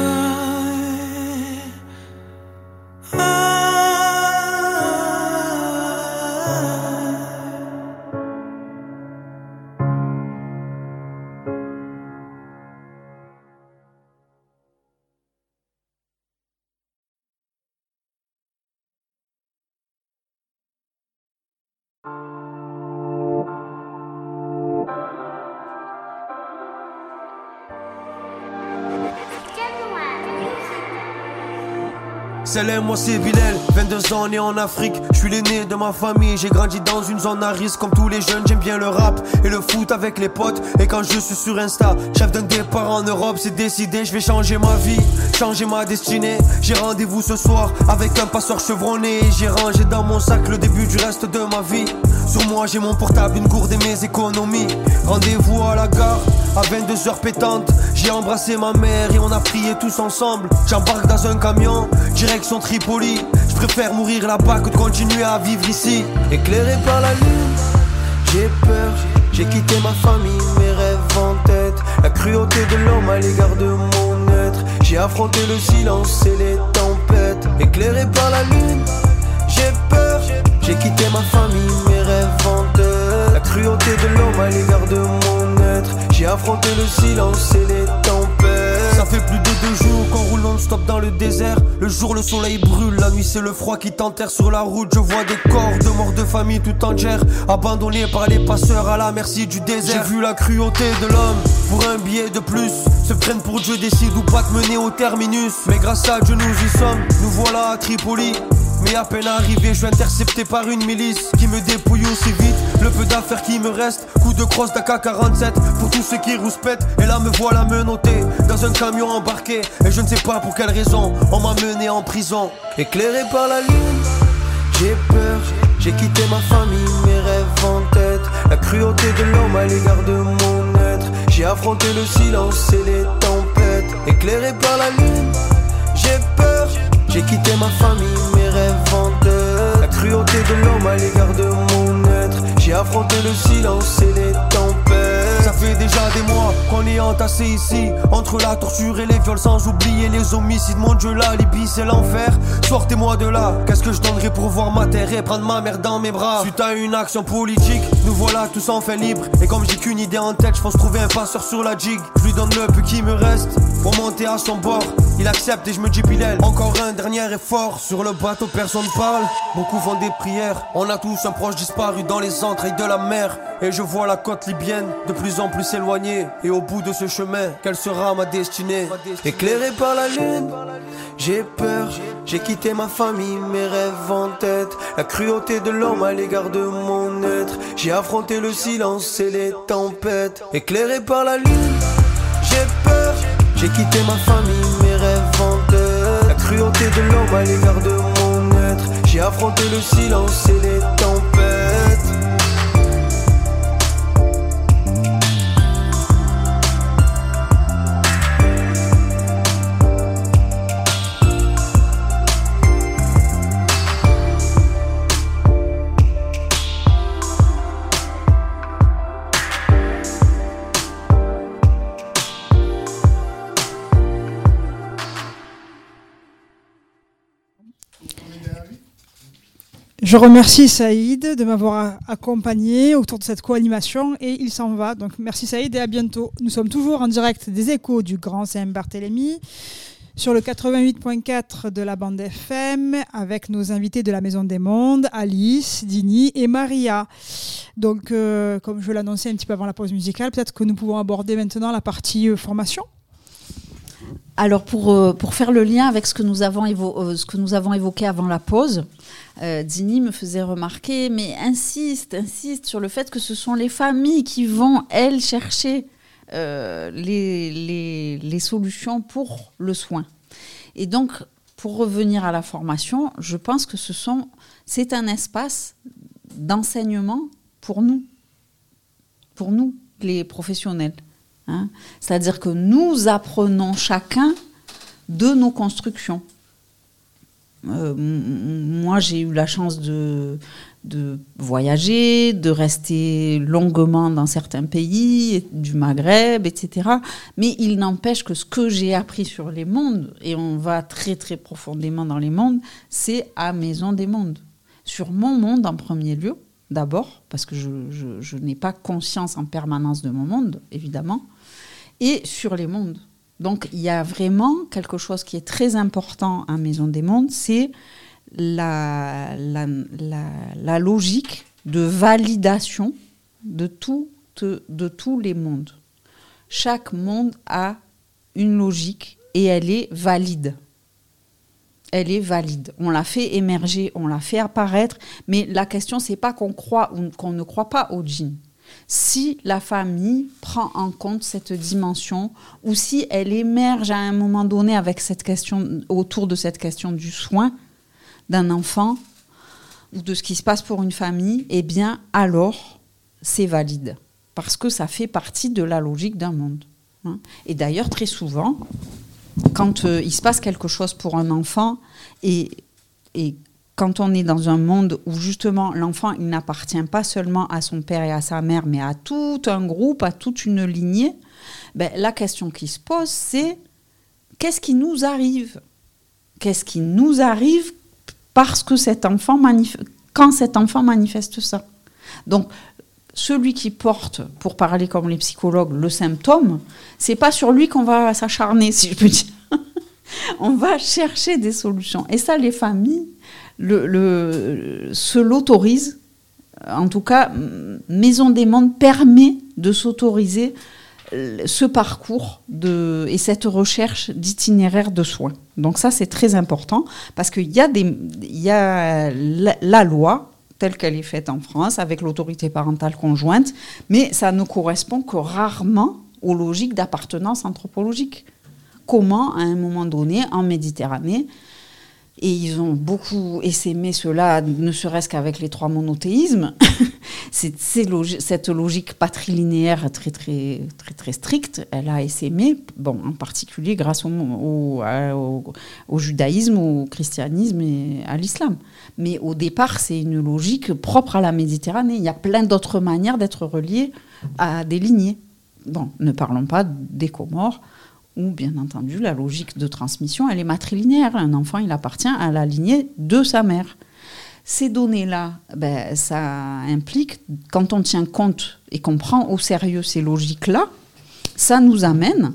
Salam, moi c'est Bilal, vingt-deux ans né en Afrique. Je suis l'aîné de ma famille, j'ai grandi dans une zone à risque. Comme tous les jeunes, j'aime bien le rap et le foot avec les potes. Et quand je suis sur Insta, chef d'un départ en Europe, c'est décidé, je vais changer ma vie, changer ma destinée. J'ai rendez-vous ce soir avec un passeur chevronné. Et j'ai rangé dans mon sac le début du reste de ma vie. Sur moi j'ai mon portable, une gourde et mes économies. Rendez-vous à la gare à vingt-deux heures pétantes. J'ai embrassé ma mère et on a prié tous ensemble. J'embarque dans un camion, direction Tripoli. Je préfère mourir là-bas que de continuer à vivre ici. Éclairé par la lune, j'ai peur. J'ai quitté ma famille, mes rêves en tête. La cruauté de l'homme à l'égard de mon être. J'ai affronté le silence et les tempêtes. Éclairé par la lune, j'ai peur. J'ai quitté ma famille, mes rêves en tête. La cruauté de l'homme à l'égard de mon être. J'ai affronté le silence et les tempêtes. Ça fait plus de deux jours qu'on roule non-stop dans le désert. Le jour le soleil brûle, la nuit c'est le froid qui t'enterre sur la route. Je vois des corps de morts de famille tout entière, abandonnés par les passeurs à la merci du désert. J'ai vu la cruauté de l'homme pour un billet de plus. Se prennent pour Dieu, décide ou pas de mener au terminus. Mais grâce à Dieu nous y sommes, nous voilà à Tripoli. Mais à peine arrivé, je suis intercepté par une milice qui me dépouille aussi vite. Le peu d'affaires qui me reste, coup de crosse d'A K quarante-sept pour tous ceux qui rouspètent. Et là me voilà menotté dans un camion embarqué. Et je ne sais pas pour quelle raison on m'a mené en prison. Éclairé par la lune, j'ai peur. J'ai quitté ma famille, mes rêves en tête. La cruauté de l'homme à l'égard de mon être. J'ai affronté le silence et les tempêtes. Éclairé par la lune, j'ai peur. J'ai quitté ma famille, mes rêves en tête. La cruauté de l'homme à l'égard de mon être. J'ai affronté le silence et les tempêtes. Ça fait déjà des mois qu'on est entassé ici, entre la torture et les viols, sans oublier les homicides. Mon Dieu, la Libye c'est l'enfer. Sortez-moi de là, qu'est-ce que je donnerais pour voir ma terre et prendre ma mère dans mes bras. Suite à une action politique, nous voilà tous enfin libres. Et comme j'ai qu'une idée en tête, je pense trouver un passeur sur la jig. Je lui donne le peu qui me reste pour monter à son bord. Il accepte et je me dis Bilal, encore un dernier effort. Sur le bateau personne parle, beaucoup font des prières. On a tous un proche disparu dans les entrailles de la mer. Et je vois la côte libyenne de plus en plus éloignée. Et au bout de ce chemin, quelle sera ma destinée? Éclairé par la lune, j'ai peur. J'ai quitté ma famille, mes rêves en tête. La cruauté de l'homme à l'égard de mon être. J'ai affronté le silence et les tempêtes. Éclairé par la lune, j'ai peur. J'ai quitté ma famille, mes rêves en tête. La cruauté de l'homme à l'égard de mon être. J'ai affronté le silence et les tempêtes. Je remercie Saïd de m'avoir accompagné autour de cette co-animation et il s'en va. Donc merci Saïd et à bientôt. Nous sommes toujours en direct des échos du Grand Saint-Barthélemy sur le quatre-vingt-huit point quatre de la bande F M avec nos invités de la Maison des Mondes, Alice, Dini et Maria. Donc euh, comme je l'annonçais un petit peu avant la pause musicale, peut-être que nous pouvons aborder maintenant la partie euh, formation. Alors pour, euh, pour faire le lien avec ce que nous avons, évo- euh, ce que nous avons évoqué avant la pause, euh, Dini me faisait remarquer, mais insiste, insiste sur le fait que ce sont les familles qui vont, elles, chercher euh, les, les, les solutions pour le soin. Et donc, pour revenir à la formation, je pense que ce sont, c'est un espace d'enseignement pour nous, pour nous, les professionnels. Hein. C'est-à-dire que nous apprenons chacun de nos constructions. Euh, m- moi, j'ai eu la chance de, de voyager, de rester longuement dans certains pays, du Maghreb, et cetera. Mais il n'empêche que ce que j'ai appris sur les mondes, et on va très très profondément dans les mondes, c'est à Maison des Mondes. Sur mon monde en premier lieu, d'abord, parce que je, je, je n'ai pas conscience en permanence de mon monde, évidemment, et sur les mondes. Donc, il y a vraiment quelque chose qui est très important à Maison des Mondes, c'est la, la, la, la logique de validation de, tout, de, de tous les mondes. Chaque monde a une logique et elle est valide. Elle est valide. On l'a fait émerger, on l'a fait apparaître, mais la question, c'est pas qu'on croit ou qu'on ne croit pas au djinn. Si la famille prend en compte cette dimension ou si elle émerge à un moment donné avec cette question, autour de cette question du soin d'un enfant ou de ce qui se passe pour une famille, eh bien alors c'est valide parce que ça fait partie de la logique d'un monde. Hein. Et d'ailleurs très souvent, quand euh, il se passe quelque chose pour un enfant et, et quand on est dans un monde où justement l'enfant il n'appartient pas seulement à son père et à sa mère, mais à tout un groupe, à toute une lignée, ben, la question qui se pose, c'est qu'est-ce qui nous arrive ? Qu'est-ce qui nous arrive parce que cet enfant manif- quand cet enfant manifeste ça ? Donc, celui qui porte, pour parler comme les psychologues, le symptôme, c'est pas sur lui qu'on va s'acharner, si je peux dire. On va chercher des solutions. Et ça, les familles le, le, se l'autorisent. En tout cas, Maison des Mondes permet de s'autoriser ce parcours de, et cette recherche d'itinéraire de soins. Donc ça, c'est très important parce qu'il y a, des, il y a la, la loi telle qu'elle est faite en France, avec l'autorité parentale conjointe, mais ça ne correspond que rarement aux logiques d'appartenance anthropologique. Comment, à un moment donné, en Méditerranée, et ils ont beaucoup essaimé cela, ne serait-ce qu'avec les trois monothéismes, c'est, c'est logi- cette logique patrilinéaire très, très, très, très stricte, elle a essaimé, bon, en particulier grâce au, au, au, au judaïsme, au christianisme et à l'islam. Mais au départ, c'est une logique propre à la Méditerranée. Il y a plein d'autres manières d'être relié à des lignées. Bon, ne parlons pas des Comores, où, bien entendu, la logique de transmission, elle est matrilinéaire. Un enfant, il appartient à la lignée de sa mère. Ces données-là, ben, ça implique, quand on tient compte et qu'on prend au sérieux ces logiques-là, ça nous amène,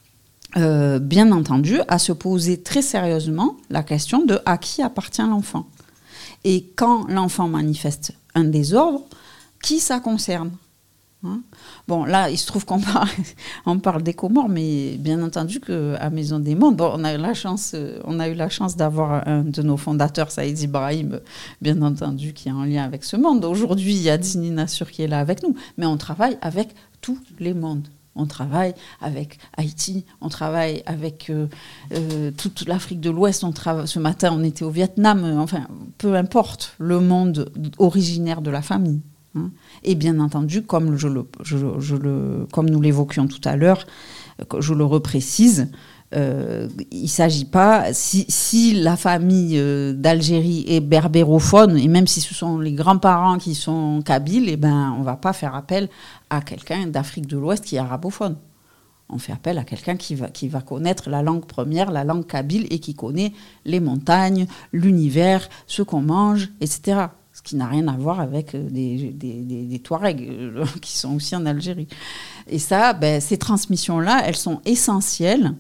euh, bien entendu, à se poser très sérieusement la question de à qui appartient l'enfant. Et quand l'enfant manifeste un désordre, qui ça concerne ? Hein? Bon, là, il se trouve qu'on parle, on parle des Comores, mais bien entendu qu'à Maison des Mondes, bon, on a eu la chance, on a eu la chance d'avoir un de nos fondateurs, Saïd Ibrahim, bien entendu, qui est en lien avec ce monde. Aujourd'hui, il y a Dini Nassur qui est là avec nous, mais on travaille avec tous les mondes. On travaille avec Haïti, on travaille avec euh, euh, toute l'Afrique de l'Ouest. On trava- ce matin, on était au Vietnam. Euh, enfin, peu importe le monde originaire de la famille. Hein. Et bien entendu, comme, je le, je, je le, comme nous l'évoquions tout à l'heure, je le reprécise, euh, il ne s'agit pas, si, si la famille euh, d'Algérie est berbérophone, et même si ce sont les grands-parents qui sont kabyles, eh ben, on ne va pas faire appel à quelqu'un d'Afrique de l'Ouest qui est arabophone. On fait appel à quelqu'un qui va, qui va connaître la langue première, la langue kabyle, et qui connaît les montagnes, l'univers, ce qu'on mange, et cetera. Ce qui n'a rien à voir avec des, des, des, des Touaregs euh, qui sont aussi en Algérie. Et ça, ben, ces transmissions-là, elles sont essentielles.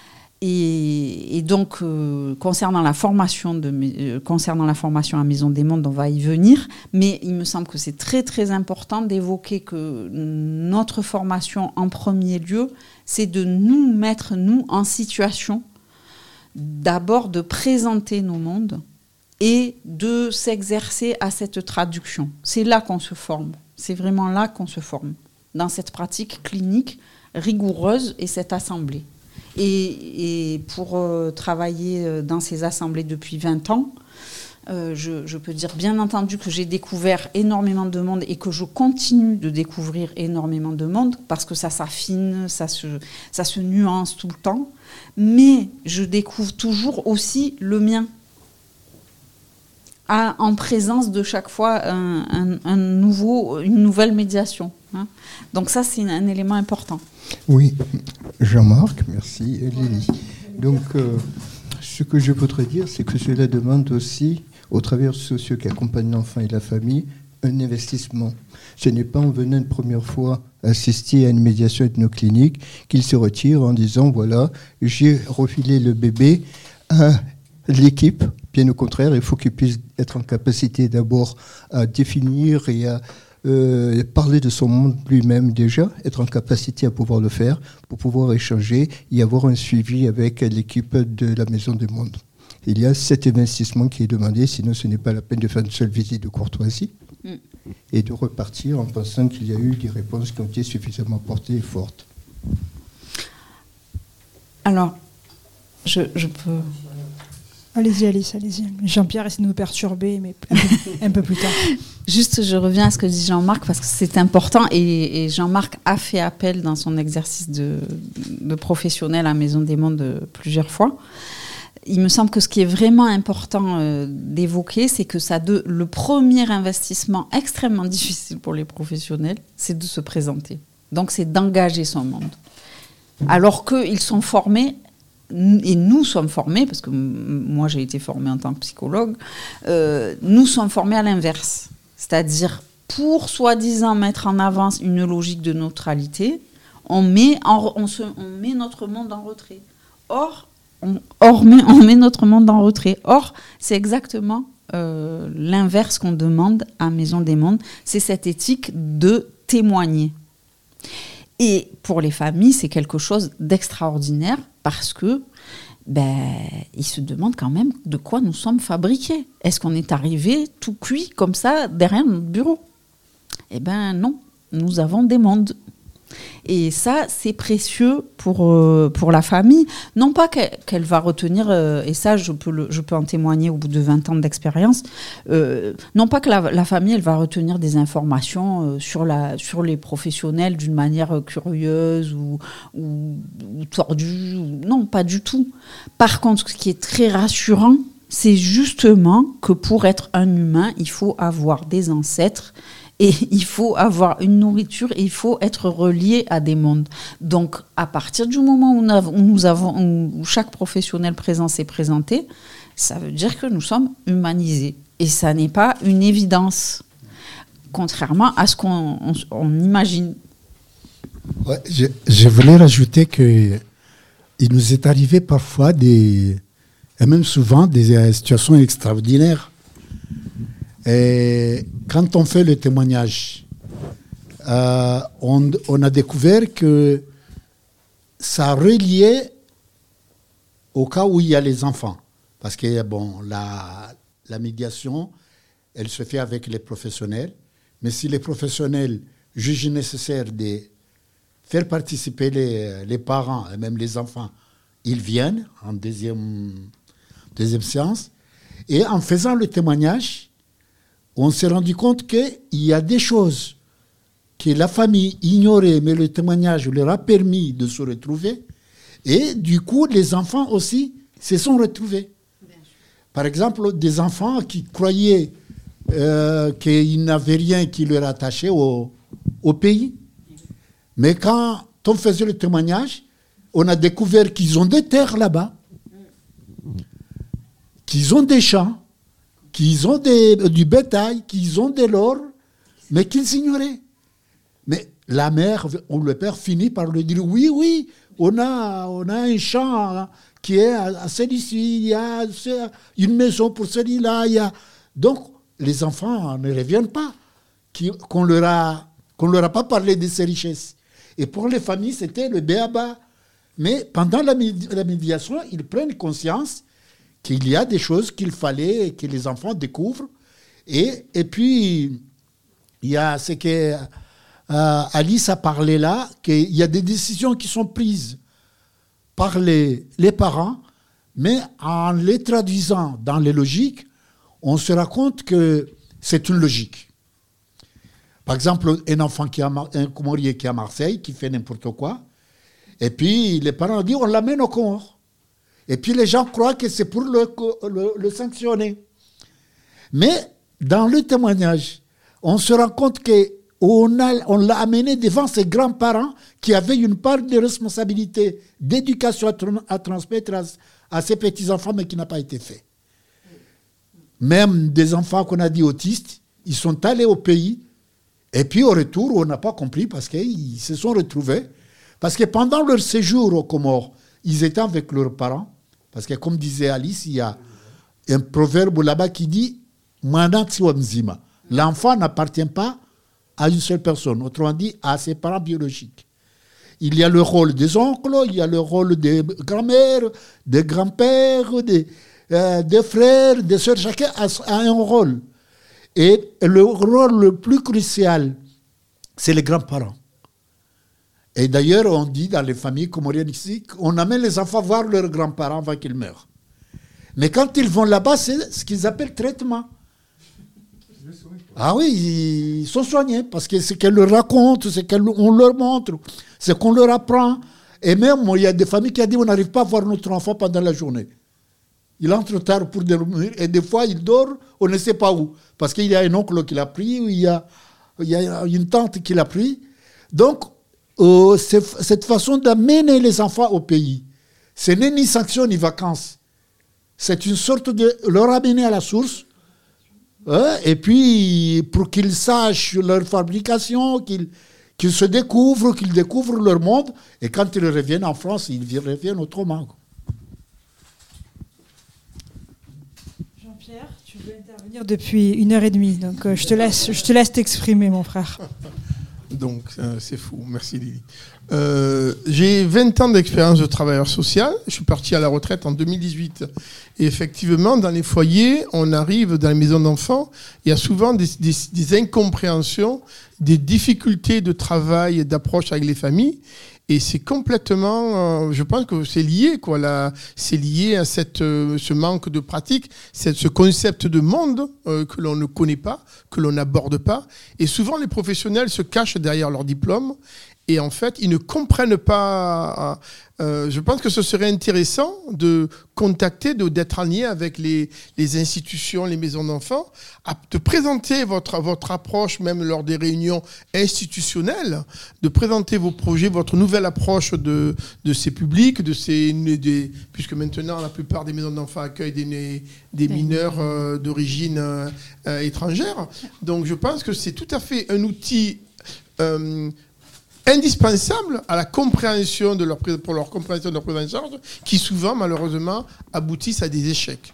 Et, et donc, euh, concernant, la formation de, euh, concernant la formation à Maison des Mondes, on va y venir. Mais il me semble que c'est très, très important d'évoquer que notre formation, en premier lieu, c'est de nous mettre, nous, en situation, d'abord de présenter nos mondes, et de s'exercer à cette traduction. C'est là qu'on se forme. C'est vraiment là qu'on se forme, dans cette pratique clinique rigoureuse et cette assemblée. Et, et pour euh, travailler dans ces assemblées depuis vingt ans, euh, je, je peux dire bien entendu que j'ai découvert énormément de monde et que je continue de découvrir énormément de monde parce que ça s'affine, ça se, ça se nuance tout le temps. Mais je découvre toujours aussi le mien. À, en présence de chaque fois un, un, un nouveau, une nouvelle médiation. Hein. Donc ça, c'est un, un élément important. Oui, Jean-Marc, merci. Et Lily. Donc, euh, ce que je voudrais dire, c'est que cela demande aussi, au travers sociaux qui accompagnent l'enfant et la famille, un investissement. Ce n'est pas en venant une première fois assister à une médiation ethnoclinique qu'il se retire en disant, voilà, j'ai refilé le bébé à l'équipe. Bien au contraire, il faut qu'il puisse être en capacité d'abord à définir et à euh, parler de son monde lui-même déjà, être en capacité à pouvoir le faire, pour pouvoir échanger et avoir un suivi avec l'équipe de la Maison du Monde. Il y a cet investissement qui est demandé, sinon ce n'est pas la peine de faire une seule visite de courtoisie mm. et de repartir en pensant qu'il y a eu des réponses qui ont été suffisamment portées et fortes. Alors, je, je peux... Allez-y, Alice, allez-y. Jean-Pierre essaie de nous perturber, mais un peu, un peu plus tard. Juste, je reviens à ce que dit Jean-Marc, parce que c'est important, et, et Jean-Marc a fait appel dans son exercice de, de professionnel à Maison des Mondes plusieurs fois. Il me semble que ce qui est vraiment important euh, d'évoquer, c'est que ça de, le premier investissement extrêmement difficile pour les professionnels, c'est de se présenter. Donc, c'est d'engager son monde. Alors qu'ils sont formés... et nous sommes formés, parce que m- moi j'ai été formée en tant que psychologue, euh, nous sommes formés à l'inverse. C'est-à-dire, pour soi-disant mettre en avant une logique de neutralité, on met, en, on se, on met notre monde en retrait. Or, on, or met, on met notre monde en retrait. Or, c'est exactement euh, l'inverse qu'on demande à Maison des Mondes. C'est cette éthique de témoigner. Et pour les familles, c'est quelque chose d'extraordinaire parce que ben, ils se demandent quand même de quoi nous sommes fabriqués. Est-ce qu'on est arrivé tout cuit comme ça derrière notre bureau ? Eh bien non, nous avons des mondes. Et ça, c'est précieux pour, euh, pour la famille. Non pas qu'elle, qu'elle va retenir, euh, et ça, je peux, le, je peux en témoigner au bout de vingt ans d'expérience, euh, non pas que la, la famille, elle va retenir des informations euh, sur, la, sur les professionnels d'une manière euh, curieuse ou, ou, ou tordue. Ou, non, pas du tout. Par contre, ce qui est très rassurant, c'est justement que pour être un humain, il faut avoir des ancêtres. Et il faut avoir une nourriture et il faut être relié à des mondes. Donc, à partir du moment où nous avons, où nous avons, où chaque professionnel présent s'est présenté, ça veut dire que nous sommes humanisés. Et ça n'est pas une évidence, contrairement à ce qu'on on, on imagine. Ouais, je, je voulais rajouter qu'il nous est arrivé parfois, des, et même souvent, des situations extraordinaires. Et quand on fait le témoignage, euh, on, on a découvert que ça reliait au cas où il y a les enfants. Parce que bon, la, la médiation, elle se fait avec les professionnels. Mais si les professionnels jugent nécessaire de faire participer les, les parents et même les enfants, ils viennent en deuxième, deuxième séance. Et en faisant le témoignage, on s'est rendu compte qu'il y a des choses que la famille ignorait, mais le témoignage leur a permis de se retrouver. Et du coup, les enfants aussi se sont retrouvés. Par exemple, des enfants qui croyaient euh, qu'ils n'avaient rien qui leur attachait au, au pays. Mais quand on faisait le témoignage, on a découvert qu'ils ont des terres là-bas, qu'ils ont des champs, qu'ils ont des, du bétail, qu'ils ont de l'or, mais qu'ils ignoraient. Mais la mère ou le père finit par lui dire, oui, oui, on a, on a un champ qui est à, à celui-ci, il y a une maison pour celui-là. Il y a... Donc, les enfants ne reviennent pas, qu'on leur a, qu'on leur a pas parlé de ces richesses. Et pour les familles, c'était le béaba. Mais pendant la, la médiation, ils prennent conscience qu'il y a des choses qu'il fallait que les enfants découvrent. Et, et puis, il y a ce que euh, Alice a parlé là, qu'il y a des décisions qui sont prises par les, les parents, mais en les traduisant dans les logiques, on se rend compte que c'est une logique. Par exemple, un enfant qui a un Comorien qui est à Marseille, qui fait n'importe quoi, et puis les parents disent on l'amène au Comore. Et puis les gens croient que c'est pour le, le, le sanctionner. Mais dans le témoignage, on se rend compte qu'on a, on l'a amené devant ses grands-parents qui avaient une part de responsabilité d'éducation à, tra- à transmettre à, à ses petits-enfants, mais qui n'a pas été fait. Même des enfants qu'on a dit autistes, ils sont allés au pays, et puis au retour, on n'a pas compris parce qu'ils se sont retrouvés. Parce que pendant leur séjour aux Comores, ils étaient avec leurs parents. Parce que comme disait Alice, il y a un proverbe là-bas qui dit « Manatsi Mzima ». L'enfant n'appartient pas à une seule personne, autrement dit à ses parents biologiques. Il y a le rôle des oncles, il y a le rôle des grands-mères, des grands-pères, des, euh, des frères, des sœurs. Chacun a, a un rôle. Et le rôle le plus crucial, c'est les grands-parents. Et d'ailleurs, on dit dans les familles comoriennes ici qu'on amène les enfants voir leurs grands-parents avant qu'ils meurent. Mais quand ils vont là-bas, c'est ce qu'ils appellent traitement. Ah oui, ils sont soignés parce que c'est qu'elles leur racontent, c'est qu'on leur montre, c'est qu'on leur apprend. Et même, il y a des familles qui ont dit on n'arrive pas à voir notre enfant pendant la journée. Il entre tard pour dormir et des fois il dort, on ne sait pas où. Parce qu'il y a un oncle qui l'a pris, ou il y a, il y a une tante qui l'a pris. Donc, euh, cette façon d'amener les enfants au pays, ce n'est ni sanction ni vacances. C'est une sorte de leur amener à la source. Hein, et puis, pour qu'ils sachent leur fabrication, qu'ils, qu'ils se découvrent, qu'ils découvrent leur monde. Et quand ils reviennent en France, ils reviennent autrement. Jean-Pierre, tu veux intervenir depuis une heure et demie. Donc, euh, je te laisse, je te laisse t'exprimer, mon frère. Donc, euh, c'est fou. Merci, Lily. Euh, j'ai vingt ans d'expérience de travailleur social. Je suis parti à la retraite en deux mille dix-huit. Et effectivement, dans les foyers, on arrive dans les maisons d'enfants, il y a souvent des, des, des incompréhensions, des difficultés de travail et d'approche avec les familles. Et c'est complètement, euh, je pense que c'est lié, quoi. Là, c'est lié à cette, euh, ce manque de pratique, cette, ce concept de monde euh, que l'on ne connaît pas, que l'on n'aborde pas. Et souvent, les professionnels se cachent derrière leur diplôme. Et en fait, ils ne comprennent pas. Euh, je pense que ce serait intéressant de contacter, de, d'être en lien avec les, les institutions, les maisons d'enfants, à, de présenter votre, votre approche, même lors des réunions institutionnelles, de présenter vos projets, votre nouvelle approche de, de ces publics, de ces, des, puisque maintenant la plupart des maisons d'enfants accueillent des, des mineurs euh, d'origine euh, étrangère. Donc je pense que c'est tout à fait un outil Euh, indispensable à la compréhension de leur, pour leur compréhension de leur prise en charge, qui souvent, malheureusement, aboutissent à des échecs.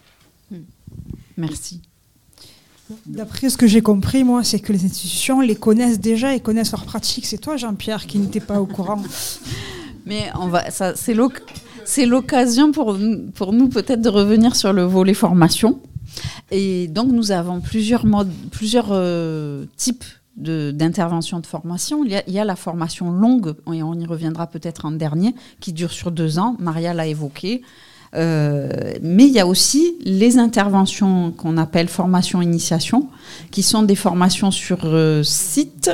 Merci. D'après ce que j'ai compris, moi, c'est que les institutions les connaissent déjà et connaissent leurs pratiques. C'est toi, Jean-Pierre, qui n'était pas au courant. Mais on va, ça, c'est, l'oc- c'est l'occasion pour, pour nous peut-être de revenir sur le volet formation. Et donc, nous avons plusieurs, modes, plusieurs euh, types De, d'intervention de formation. Il y, a, il y a la formation longue, et on y reviendra peut-être en dernier, qui dure sur deux ans. Maria l'a évoqué. Euh, mais il y a aussi les interventions qu'on appelle formation-initiation, qui sont des formations sur euh, site.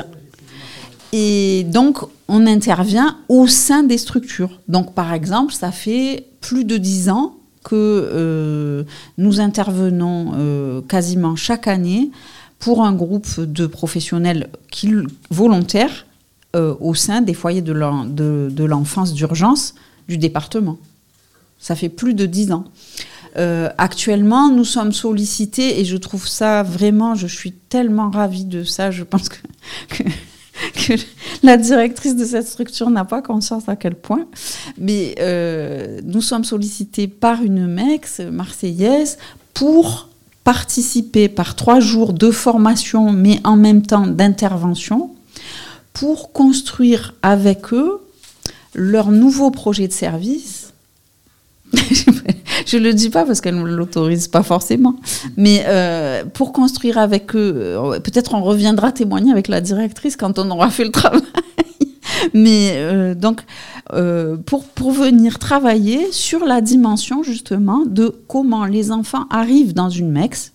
Et donc, on intervient au sein des structures. Donc, par exemple, ça fait plus de dix ans que euh, nous intervenons euh, quasiment chaque année pour un groupe de professionnels qui, volontaires euh, au sein des foyers de, l'en, de, de l'enfance d'urgence du département. Ça fait plus de dix ans. Euh, actuellement, nous sommes sollicités, et je trouve ça vraiment, je suis tellement ravie de ça, je pense que, que, que la directrice de cette structure n'a pas conscience à quel point, mais euh, nous sommes sollicités par une M E X marseillaise pour participer par trois jours de formation, mais en même temps d'intervention, pour construire avec eux leur nouveau projet de service. Je ne le dis pas parce qu'elle ne l'autorise pas forcément, mais euh, pour construire avec eux, peut-être on reviendra témoigner avec la directrice quand on aura fait le travail, Mais euh, donc, euh, pour, pour venir travailler sur la dimension justement de comment les enfants arrivent dans une MEX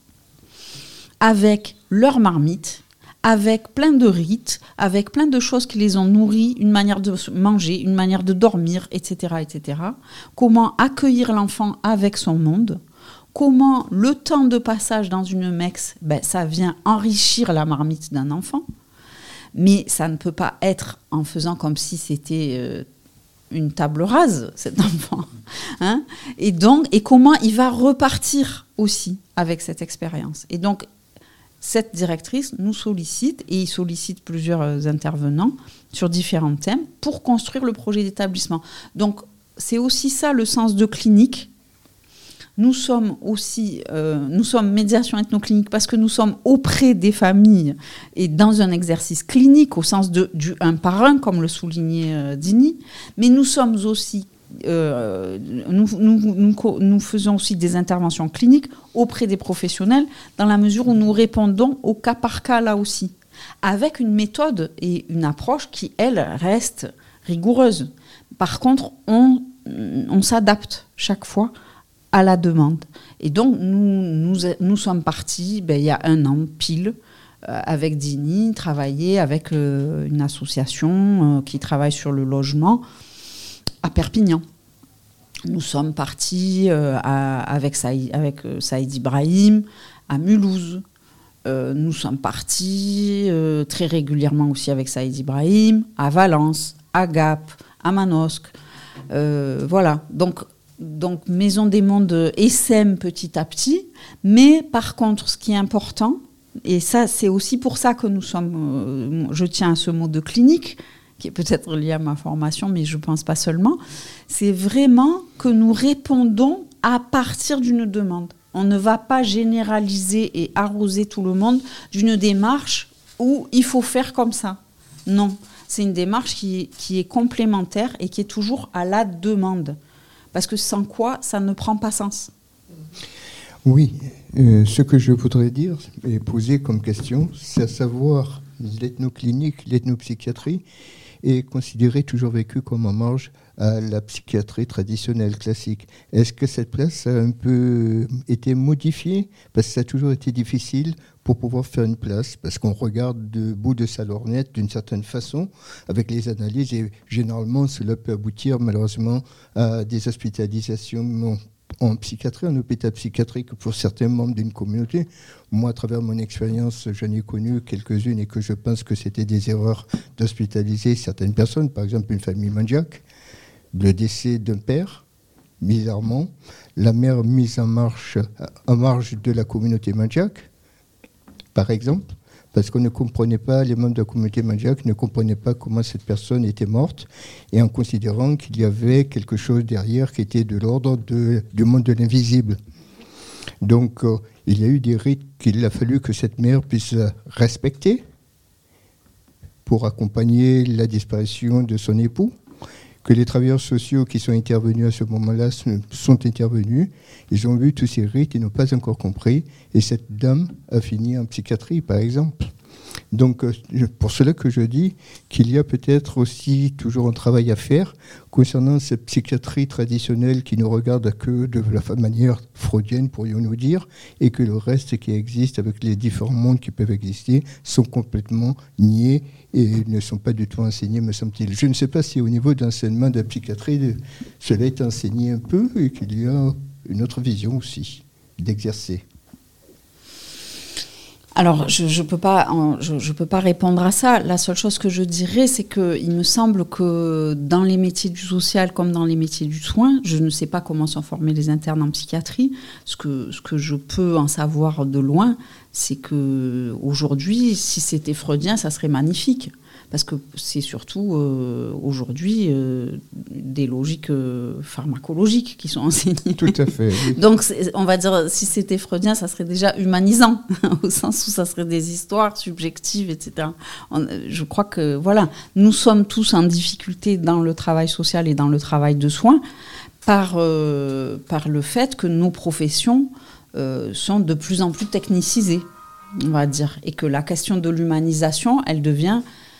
avec leur marmite, avec plein de rites, avec plein de choses qui les ont nourris, une manière de manger, une manière de dormir, et cetera, et cetera. Comment accueillir l'enfant avec son monde. Comment le temps de passage dans une MEX, ben, ça vient enrichir la marmite d'un enfant. Mais ça ne peut pas être en faisant comme si c'était euh, une table rase, cet enfant. Hein, et donc, et comment il va repartir aussi avec cette expérience. Et donc, cette directrice nous sollicite, et il sollicite plusieurs intervenants sur différents thèmes pour construire le projet d'établissement. Donc, c'est aussi ça le sens de clinique. Nous sommes aussi, euh, nous sommes médiation ethnoclinique parce que nous sommes auprès des familles et dans un exercice clinique au sens de, du un par un, comme le soulignait euh, Dini. Mais nous sommes aussi, euh, nous, nous, nous, nous faisons aussi des interventions cliniques auprès des professionnels dans la mesure où nous répondons au cas par cas là aussi, avec une méthode et une approche qui, elle, reste rigoureuse. Par contre, on, on s'adapte chaque fois à la demande. Et donc, nous, nous, nous sommes partis, ben, il y a un an pile, euh, avec Dini, travailler avec euh, une association euh, qui travaille sur le logement à Perpignan. Nous sommes partis euh, à, avec, Saïd, avec euh, Saïd Ibrahim à Mulhouse. Euh, nous sommes partis euh, très régulièrement aussi avec Saïd Ibrahim à Valence, à Gap, à Manosque. Euh, voilà. Donc, Donc, Maison des Mondes essaime petit à petit, mais par contre, ce qui est important, et ça, c'est aussi pour ça que nous sommes, euh, je tiens à ce mot de clinique, qui est peut-être lié à ma formation, mais je ne pense pas seulement, c'est vraiment que nous répondons à partir d'une demande. On ne va pas généraliser et arroser tout le monde d'une démarche où il faut faire comme ça. Non, c'est une démarche qui, qui est complémentaire et qui est toujours à la demande. Parce que sans quoi, ça ne prend pas sens. Oui, euh, ce que je voudrais dire et poser comme question, c'est à savoir l'ethnoclinique, l'ethnopsychiatrie est considérée toujours vécue comme en marge à la psychiatrie traditionnelle, classique. Est-ce que cette place a un peu été modifiée? Parce que ça a toujours été difficile pour pouvoir faire une place, parce qu'on regarde de bout de sa lorgnette d'une certaine façon, avec les analyses, et généralement cela peut aboutir malheureusement à des hospitalisations en psychiatrie, en hôpital psychiatrique pour certains membres d'une communauté. Moi, à travers mon expérience, j'en ai connu quelques-unes et que je pense que c'était des erreurs d'hospitaliser certaines personnes, par exemple une famille mandiaque, le décès d'un père, bizarrement, la mère mise en marche, en marge de la communauté mandiaque, par exemple, parce qu'on ne comprenait pas, les membres de la communauté mandiaque ne comprenaient pas comment cette personne était morte, et en considérant qu'il y avait quelque chose derrière qui était de l'ordre de, du monde de l'invisible. Donc, euh, il y a eu des rites qu'il a fallu que cette mère puisse respecter pour accompagner la disparition de son époux, que les travailleurs sociaux qui sont intervenus à ce moment-là sont intervenus. Ils ont vu tous ces rites, ils n'ont pas encore compris. Et cette dame a fini en psychiatrie, par exemple. Donc, pour cela que je dis qu'il y a peut-être aussi toujours un travail à faire concernant cette psychiatrie traditionnelle qui ne regarde que de la manière freudienne, pourrions-nous dire, et que le reste qui existe avec les différents mondes qui peuvent exister sont complètement niés et ne sont pas du tout enseignés, me semble-t-il. Je ne sais pas si au niveau d'enseignement de la psychiatrie, cela est enseigné un peu et qu'il y a une autre vision aussi d'exercer. Alors, je ne peux pas, je, je peux pas répondre à ça. La seule chose que je dirais, c'est qu'il me semble que dans les métiers du social comme dans les métiers du soin, je ne sais pas comment sont formés les internes en psychiatrie. Ce que, ce que je peux en savoir de loin, c'est qu'aujourd'hui, si c'était freudien, ça serait magnifique. Parce que c'est surtout euh, aujourd'hui euh, des logiques euh, pharmacologiques qui sont enseignées. Tout à fait. Oui. Donc, on va dire, si c'était freudien, ça serait déjà humanisant, au sens où ça serait des histoires subjectives, et cetera. On, je crois que, voilà, nous sommes tous en difficulté dans le travail social et dans le travail de soins par, euh, par le fait que nos professions euh, sont de plus en plus technicisées, on va dire, et que la question de l'humanisation, elle devient...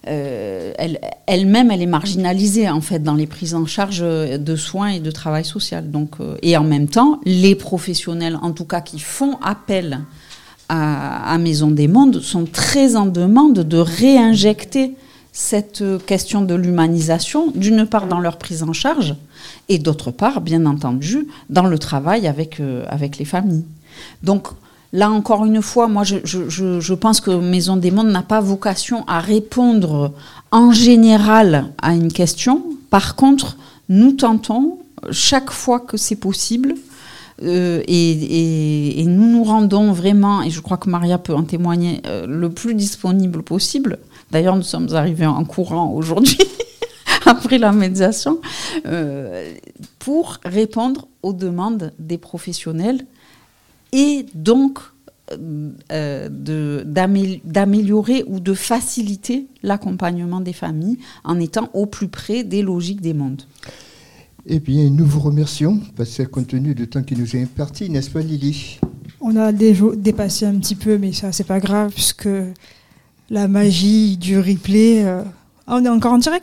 euh, elle, elle-même, elle est marginalisée en fait dans les prises en charge de soins et de travail social. Donc, euh, et en même temps, les professionnels, en tout cas qui font appel à, à Maison des Mondes, sont très en demande de réinjecter cette question de l'humanisation, d'une part dans leur prise en charge, et d'autre part, bien entendu, dans le travail avec, euh, avec les familles. Donc, là, encore une fois, moi, je, je, je pense que Maison des Mondes n'a pas vocation à répondre en général à une question. Par contre, nous tentons, chaque fois que c'est possible, euh, et, et, et nous nous rendons vraiment, et je crois que Maria peut en témoigner, euh, le plus disponible possible. D'ailleurs, nous sommes arrivés en courant aujourd'hui, après la médiation, euh, pour répondre aux demandes des professionnels et donc euh, de, d'amé- d'améliorer ou de faciliter l'accompagnement des familles en étant au plus près des logiques des mondes. Eh bien, nous vous remercions, parce que compte tenu du temps qui nous est imparti, n'est-ce pas Lily ? On a déjà dépassé un petit peu, mais ça, c'est pas grave, puisque la magie du replay... Euh... Ah, on est encore en direct ?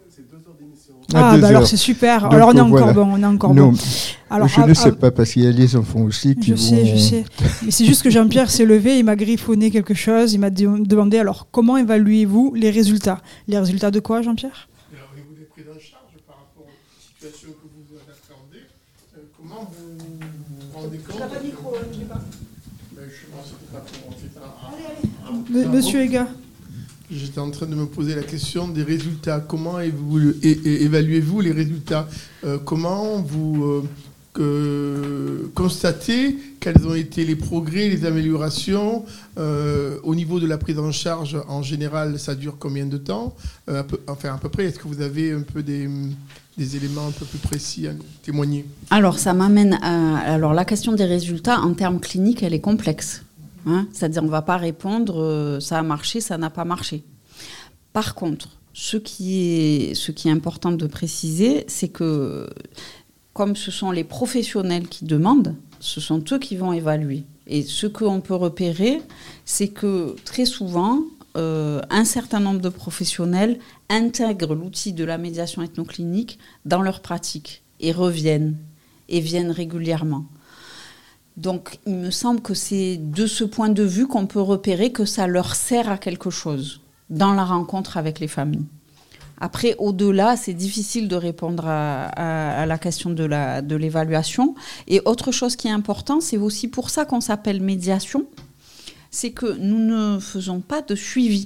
Ah, bah alors c'est super. Donc, alors on est encore voilà. bon, on est encore non, bon. Alors, je à, ne sais à, pas parce qu'il y a les enfants aussi qui je vont... sais, je sais. Mais c'est juste que Jean-Pierre s'est levé, il m'a griffonné quelque chose, il m'a de- demandé alors comment évaluez-vous les résultats ? Les résultats de quoi, Jean-Pierre ? Alors, au niveau des prises en charge par rapport aux situations que vous appréhendez, euh, comment vous vous rendez compte ? Tu n'as pas de micro, je ne pas. Ben, je pense que c'est pas pour c'est un, allez, allez. Un, un, Monsieur Ega. J'étais en train de me poser la question des résultats. Comment évaluez-vous, é- é- évaluez-vous les résultats ? euh, Comment vous euh, euh, constatez quels ont été les progrès, les améliorations euh, au niveau de la prise en charge ? En général, ça dure combien de temps ? euh, à peu, Enfin, à peu près, est-ce que vous avez un peu des, des éléments un peu plus précis à nous témoigner ? Alors, ça m'amène à... Alors, la question des résultats, en termes cliniques, elle est complexe. Hein, c'est-à-dire on ne va pas répondre euh, ça a marché, ça n'a pas marché. Par contre, ce qui est, ce qui est important de préciser, c'est que comme ce sont les professionnels qui demandent, ce sont eux qui vont évaluer. Et ce qu'on peut repérer, c'est que très souvent, euh, un certain nombre de professionnels intègrent l'outil de la médiation ethnoclinique dans leur pratique et reviennent, et viennent régulièrement. Donc, il me semble que c'est de ce point de vue qu'on peut repérer que ça leur sert à quelque chose dans la rencontre avec les familles. Après, au-delà, c'est difficile de répondre à, à, à la question de, la, de l'évaluation. Et autre chose qui est important, c'est aussi pour ça qu'on s'appelle médiation, c'est que nous ne faisons pas de suivi.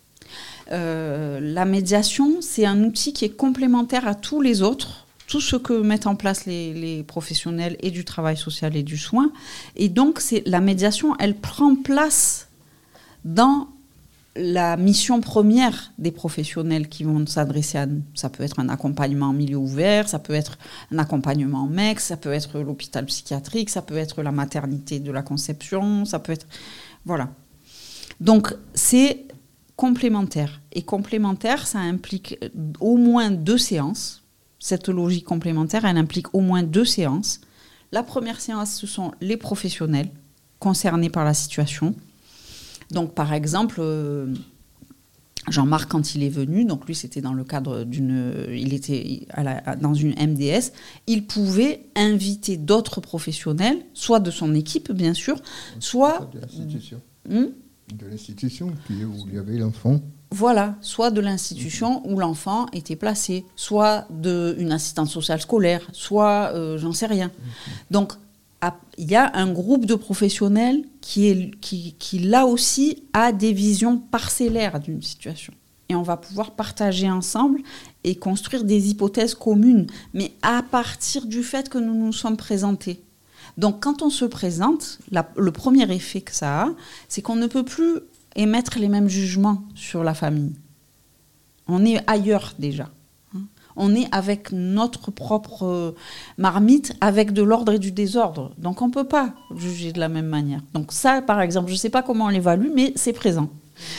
Euh, la médiation, c'est un outil qui est complémentaire à tous les autres, tout ce que mettent en place les, les professionnels et du travail social et du soin. Et donc, c'est, la médiation, elle prend place dans la mission première des professionnels qui vont s'adresser à nous. Ça peut être un accompagnement en milieu ouvert, ça peut être un accompagnement en M E X, ça peut être l'hôpital psychiatrique, ça peut être la maternité de la conception, ça peut être... Voilà. Donc, c'est complémentaire. Et complémentaire, ça implique au moins deux séances. Cette logique complémentaire, elle implique au moins deux séances. La première séance, ce sont les professionnels concernés par la situation. Donc, par exemple, euh, Jean-Marc, quand il est venu, donc lui, c'était dans le cadre d'une... Il était à la, dans une M D S. Il pouvait inviter d'autres professionnels, soit de son équipe, bien sûr, soit... De l'institution. Hmm de l'institution, où il y avait l'enfant. Voilà, soit de l'institution où l'enfant était placé, soit d'une assistante sociale scolaire, soit euh, j'en sais rien. Donc, il y a un groupe de professionnels qui, est, qui, qui, là aussi, a des visions parcellaires d'une situation. Et on va pouvoir partager ensemble et construire des hypothèses communes, mais à partir du fait que nous nous sommes présentés. Donc, quand on se présente, la, le premier effet que ça a, c'est qu'on ne peut plus émettre les mêmes jugements sur la famille. On est ailleurs déjà. On est avec notre propre marmite, avec de l'ordre et du désordre. Donc on ne peut pas juger de la même manière. Donc ça, par exemple, je ne sais pas comment on l'évalue, mais c'est présent.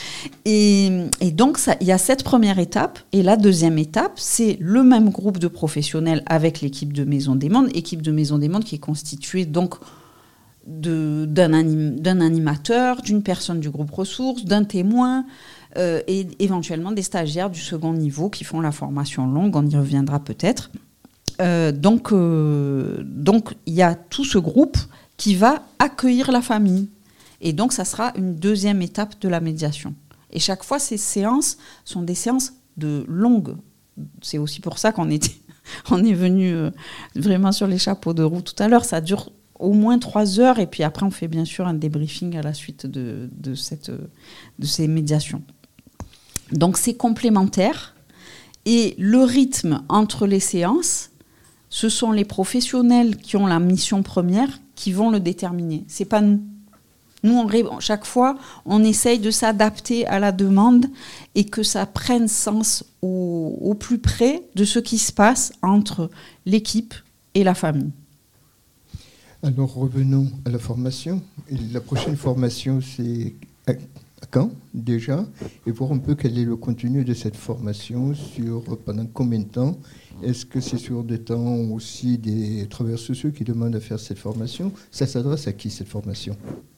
Et, et donc, il y a cette première étape. Et la deuxième étape, c'est le même groupe de professionnels avec l'équipe de Maison des Mondes. Équipe de Maison des Mondes qui est constituée donc de, d'un, anim, d'un animateur, d'une personne du groupe ressources, d'un témoin, euh, et éventuellement des stagiaires du second niveau qui font la formation longue, on y reviendra peut-être. Euh, donc, euh, donc, il y a tout ce groupe qui va accueillir la famille. Et donc, ça sera une deuxième étape de la médiation. Et chaque fois, ces séances sont des séances de longues. C'est aussi pour ça qu'on était, on est venu euh, vraiment sur les chapeaux de roue tout à l'heure. Ça dure au moins trois heures. Et puis après, on fait bien sûr un débriefing à la suite de, de, cette, de ces médiations. Donc, c'est complémentaire. Et le rythme entre les séances, ce sont les professionnels qui ont la mission première qui vont le déterminer. C'est pas nous. Nous, on ré... chaque fois, on essaye de s'adapter à la demande et que ça prenne sens au, au plus près de ce qui se passe entre l'équipe et la famille. Alors, revenons à la formation. La prochaine formation, c'est à quand, déjà? Et voir un peu quel est le contenu de cette formation, sur pendant combien de temps? Est-ce que c'est sur des temps aussi des travailleurs sociaux qui demandent à faire cette formation? Ça s'adresse à qui, cette formation?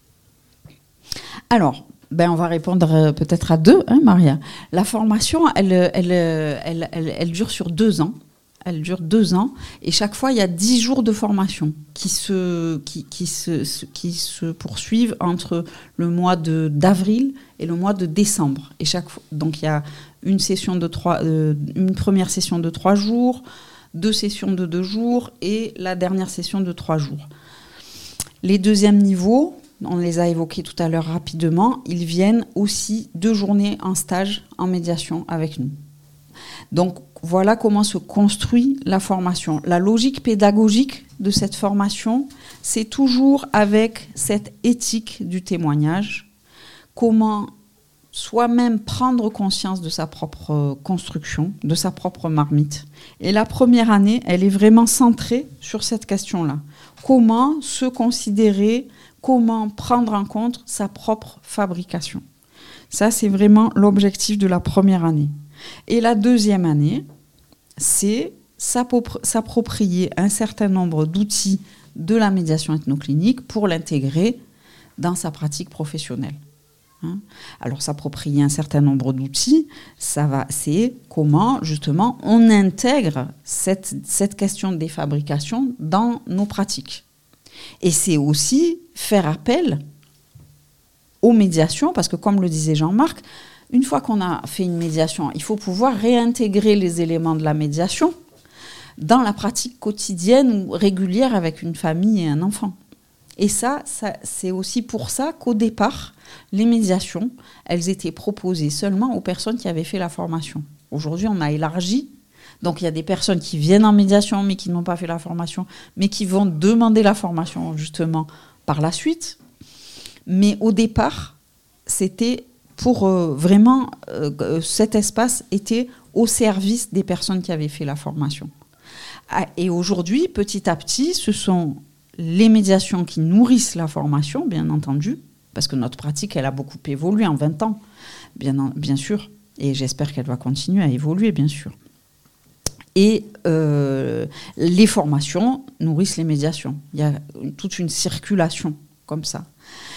Alors, ben on va répondre peut-être à deux, hein, Maria. La formation, elle, elle, elle, elle, elle dure sur deux ans. Elle dure deux ans. Et chaque fois, il y a dix jours de formation qui se, qui, qui se, qui se poursuivent entre le mois de, d'avril et le mois de décembre. Et chaque fois, donc, il y a une, session de trois, euh, une première session de trois jours, deux sessions de deux jours et la dernière session de trois jours. Les deuxièmes niveaux, on les a évoqués tout à l'heure rapidement, ils viennent aussi deux journées en stage en médiation avec nous. Donc voilà comment se construit la formation. La logique pédagogique de cette formation, c'est toujours avec cette éthique du témoignage, comment soi-même prendre conscience de sa propre construction, de sa propre marmite. Et la première année, elle est vraiment centrée sur cette question-là. Comment se considérer, comment prendre en compte sa propre fabrication. Ça, c'est vraiment l'objectif de la première année. Et la deuxième année, c'est s'approprier un certain nombre d'outils de la médiation ethnoclinique pour l'intégrer dans sa pratique professionnelle. Hein? Alors, s'approprier un certain nombre d'outils, ça va, c'est comment, justement, on intègre cette, cette question des fabrications dans nos pratiques. Et c'est aussi faire appel aux médiations, parce que comme le disait Jean-Marc, une fois qu'on a fait une médiation, il faut pouvoir réintégrer les éléments de la médiation dans la pratique quotidienne ou régulière avec une famille et un enfant. Et ça, ça c'est aussi pour ça qu'au départ, les médiations, elles étaient proposées seulement aux personnes qui avaient fait la formation. Aujourd'hui, on a élargi. Donc, il y a des personnes qui viennent en médiation, mais qui n'ont pas fait la formation, mais qui vont demander la formation, justement, par la suite. Mais au départ, c'était pour euh, vraiment... Euh, cet espace était au service des personnes qui avaient fait la formation. Et aujourd'hui, petit à petit, ce sont les médiations qui nourrissent la formation, bien entendu, parce que notre pratique, elle a beaucoup évolué en vingt ans, bien, bien sûr. Et j'espère qu'elle va continuer à évoluer, bien sûr. Et euh, les formations nourrissent les médiations. Il y a toute une circulation comme ça.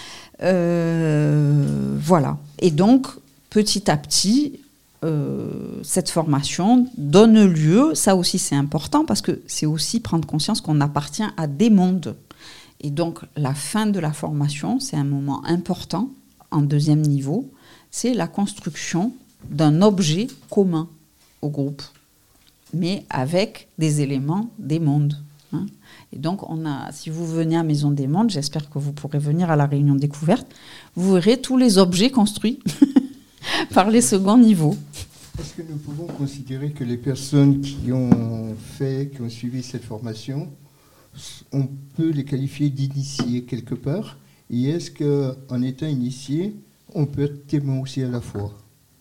Euh, voilà. Et donc, petit à petit, euh, cette formation donne lieu, ça aussi c'est important, parce que c'est aussi prendre conscience qu'on appartient à des mondes. Et donc, la fin de la formation, c'est un moment important, en deuxième niveau, c'est la construction d'un objet commun au groupe, mais avec des éléments des mondes. Hein. Et donc, on a, si vous venez à Maison des Mondes, j'espère que vous pourrez venir à la réunion découverte, vous verrez tous les objets construits par les seconds niveaux. Est-ce que nous pouvons considérer que les personnes qui ont fait, qui ont suivi cette formation, on peut les qualifier d'initiés quelque part? Et est-ce qu'en étant initié, on peut être témoin aussi à la fois?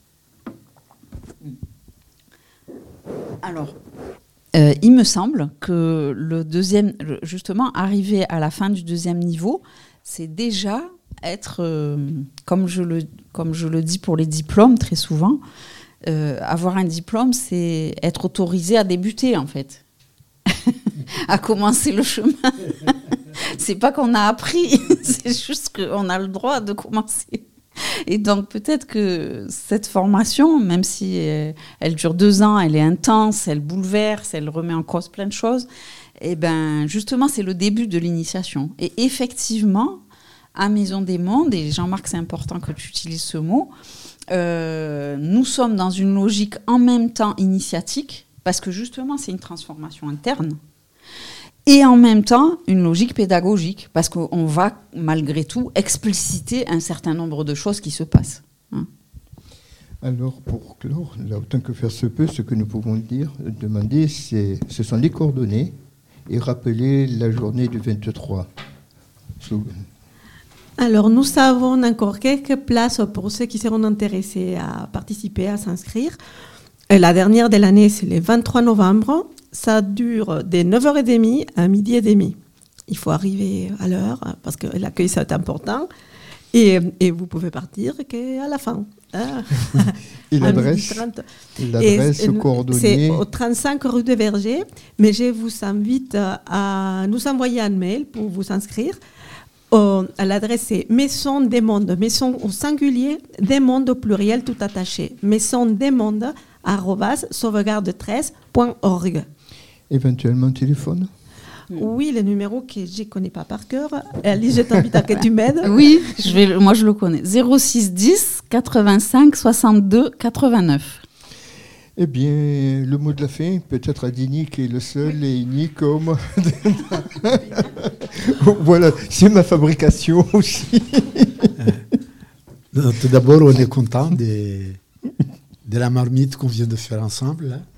Alors, euh, il me semble que le deuxième, justement, arriver à la fin du deuxième niveau, c'est déjà être, euh, comme, je le, comme je le dis pour les diplômes très souvent, euh, avoir un diplôme, c'est être autorisé à débuter, en fait, à commencer le chemin. C'est pas qu'on a appris, c'est juste qu'on a le droit de commencer. Et donc, peut-être que cette formation, même si elle, elle dure deux ans, elle est intense, elle bouleverse, elle remet en cause plein de choses, et ben, justement, c'est le début de l'initiation. Et effectivement, à Maison des Mondes, et Jean-Marc, c'est important que tu utilises ce mot, euh, nous sommes dans une logique en même temps initiatique, parce que justement, c'est une transformation interne, et en même temps, une logique pédagogique, parce qu'on va, malgré tout, expliciter un certain nombre de choses qui se passent. Hein. Alors, pour clore, là, autant que faire se peut, ce que nous pouvons dire, demander, c'est, ce sont les coordonnées et rappeler la journée du vingt-trois. Alors, nous savons encore quelques places pour ceux qui seront intéressés à participer, à s'inscrire. Et la dernière de l'année, c'est le vingt-trois novembre. Ça dure de neuf heures trente à midi et demi. Il faut arriver à l'heure, parce que l'accueil, c'est important. Et, et vous pouvez partir qu'à la fin. Hein. Et l'adresse, l'adresse et, coordonnée. C'est au trente-cinq rue des Vergers. Mais je vous invite à nous envoyer un mail pour vous inscrire. Euh, l'adresse c'est Maison des Mondes, maison au singulier, des mondes au pluriel tout attaché. Maison des Mondes, arrobas, sauvegarde treize point org. Éventuellement téléphone? Oui, le numéro que je ne connais pas par cœur. Alice, je t'invite à que tu m'aides. Oui, je vais, moi je le connais. zéro six dix quatre-vingt-cinq soixante-deux quatre-vingt-neuf. Eh bien, le mot de la fin, peut-être à Dini qui est le seul et unique comme... Voilà, c'est ma fabrication aussi. euh, tout d'abord, on est content de, de la marmite qu'on vient de faire ensemble. Là.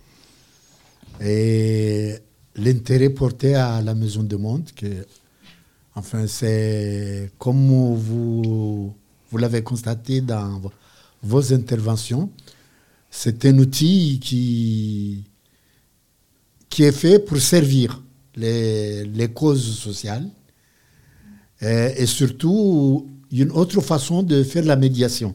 Et l'intérêt porté à la Maison des Mondes, que, enfin, c'est comme vous, vous l'avez constaté dans vos interventions, c'est un outil qui, qui est fait pour servir les, les causes sociales et, et surtout une autre façon de faire la médiation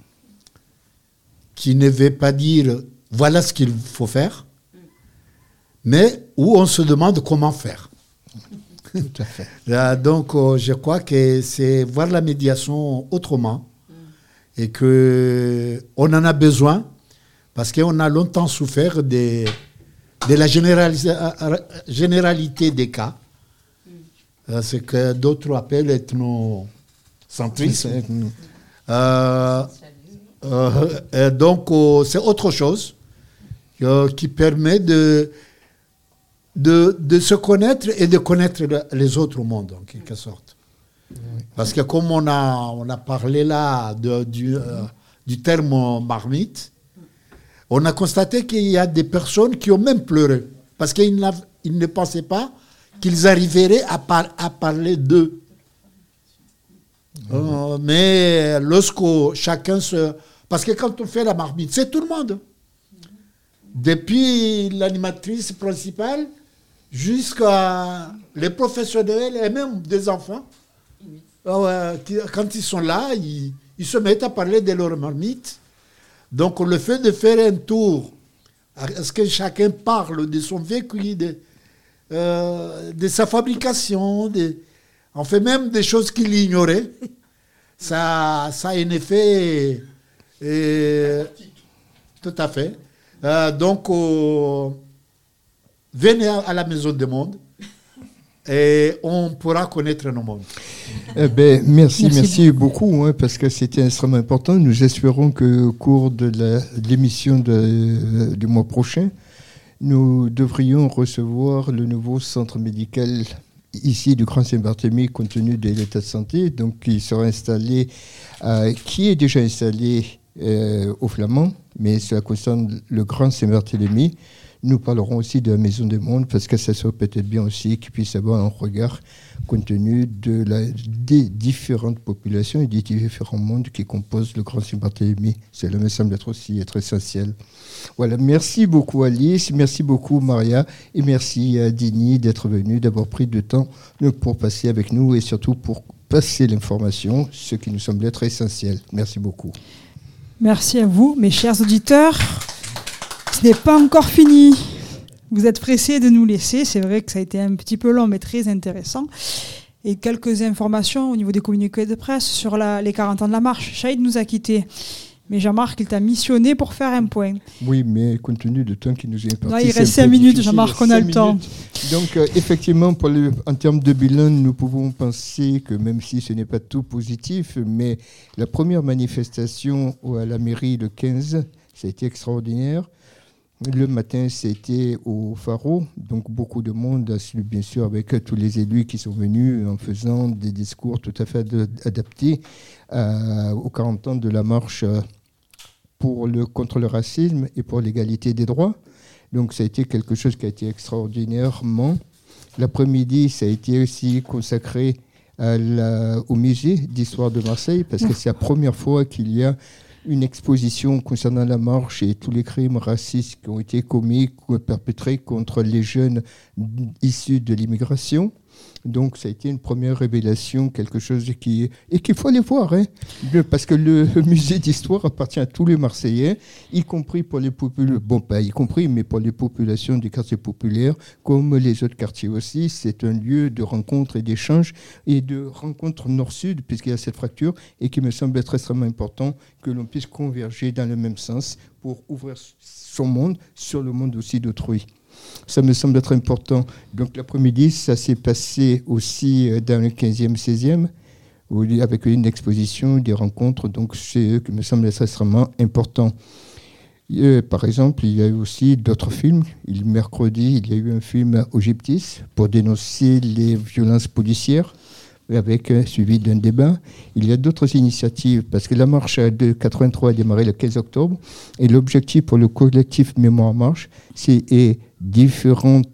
qui ne veut pas dire voilà ce qu'il faut faire, mais où on se demande comment faire. Tout à fait. Là, donc, euh, je crois que c'est voir la médiation autrement et qu'on en a besoin. Parce qu'on a longtemps souffert de, de la généralité des cas, mm. ce que d'autres appellent ethnocentrisme. Euh, euh, donc, euh, c'est autre chose euh, qui permet de, de, de se connaître et de connaître les autres mondes, en quelque sorte. Mm. Parce que comme on a, on a parlé là de, du, euh, du terme marmite, on a constaté qu'il y a des personnes qui ont même pleuré parce qu'ils ils ne pensaient pas qu'ils arriveraient à, par, à parler d'eux. Mmh. Euh, mais lorsque chacun se... Parce que quand on fait la marmite, c'est tout le monde. Depuis l'animatrice principale jusqu'à les professionnels et même des enfants. Euh, quand ils sont là, ils, ils se mettent à parler de leur marmite. Donc, le fait de faire un tour, est-ce que chacun parle de son vécu, de, euh, de sa fabrication, de, on fait même des choses qu'il ignorait, ça, ça a un effet... Euh, tout à fait. Euh, donc, euh, venez à la Maison des Mondes et on pourra connaître nos mondes. Eh ben, merci, merci, merci beaucoup, beaucoup hein, parce que c'était extrêmement important. Nous espérons qu'au cours de, la, de l'émission de, du mois prochain, nous devrions recevoir le nouveau centre médical ici du Grand Saint-Barthélemy compte tenu de l'état de santé, donc qui sera installé, euh, qui est déjà installé euh, au Flamand, mais cela concerne le Grand Saint-Barthélemy. Nous parlerons aussi de la Maison des Mondes parce que ça serait peut-être bien aussi qu'ils puissent avoir un regard compte tenu de la, des différentes populations et des différents mondes qui composent le Grand Saint-Barthélemy. Cela me semble être aussi être essentiel. Voilà, merci beaucoup Alice, merci beaucoup Maria et merci à Dini d'être venue, d'avoir pris du temps pour passer avec nous et surtout pour passer l'information, ce qui nous semble être essentiel. Merci beaucoup. Merci à vous, mes chers auditeurs. Ce n'est pas encore fini. Vous êtes pressés de nous laisser. C'est vrai que ça a été un petit peu long, mais très intéressant. et quelques informations au niveau des communiqués de presse sur la, les quarante ans de la marche. Chaïd nous a quittés. Mais Jean-Marc, il t'a missionné pour faire un point. Oui, mais compte tenu du temps qui nous est imparti... Non, il reste cinq minutes, Jean-Marc, on a le temps. Donc, euh, effectivement, pour le, en termes de bilan, nous pouvons penser que même si ce n'est pas tout positif, mais la première manifestation à la mairie le quinze, ça a été extraordinaire. Le matin, c'était au Pharo, donc beaucoup de monde, bien sûr, avec tous les élus qui sont venus en faisant des discours tout à fait adaptés euh, aux quarante ans de la marche pour le, contre le racisme et pour l'égalité des droits. Donc ça a été quelque chose qui a été extraordinairement. L'après-midi, ça a été aussi consacré à la, au musée d'histoire de Marseille, parce que c'est la première fois qu'il y a une exposition concernant la marche et tous les crimes racistes qui ont été commis, perpétrés contre les jeunes issus de l'immigration. Donc ça a été une première révélation, quelque chose qui et qu'il faut aller voir, hein, parce que le musée d'histoire appartient à tous les Marseillais, y compris pour les populations, bon pas y compris, mais pour les populations des quartiers populaires, comme les autres quartiers aussi. C'est un lieu de rencontre et d'échange et de rencontre nord-sud, puisqu'il y a cette fracture, et qui me semble être extrêmement important que l'on puisse converger dans le même sens pour ouvrir son monde sur le monde aussi d'autrui. Ça me semble être important. Donc l'après-midi, ça s'est passé aussi dans le quinzième, seizième, avec une exposition, des rencontres. Donc c'est eux qui me semble être extrêmement important. Euh, par exemple, il y a eu aussi d'autres films. Il, mercredi, il y a eu un film au Gyptis pour dénoncer les violences policières, avec euh, suivi d'un débat. Il y a d'autres initiatives, parce que la marche de quatre-vingt-trois a démarré le quinze octobre, et l'objectif pour le collectif Mémoire Marche, c'est et différentes,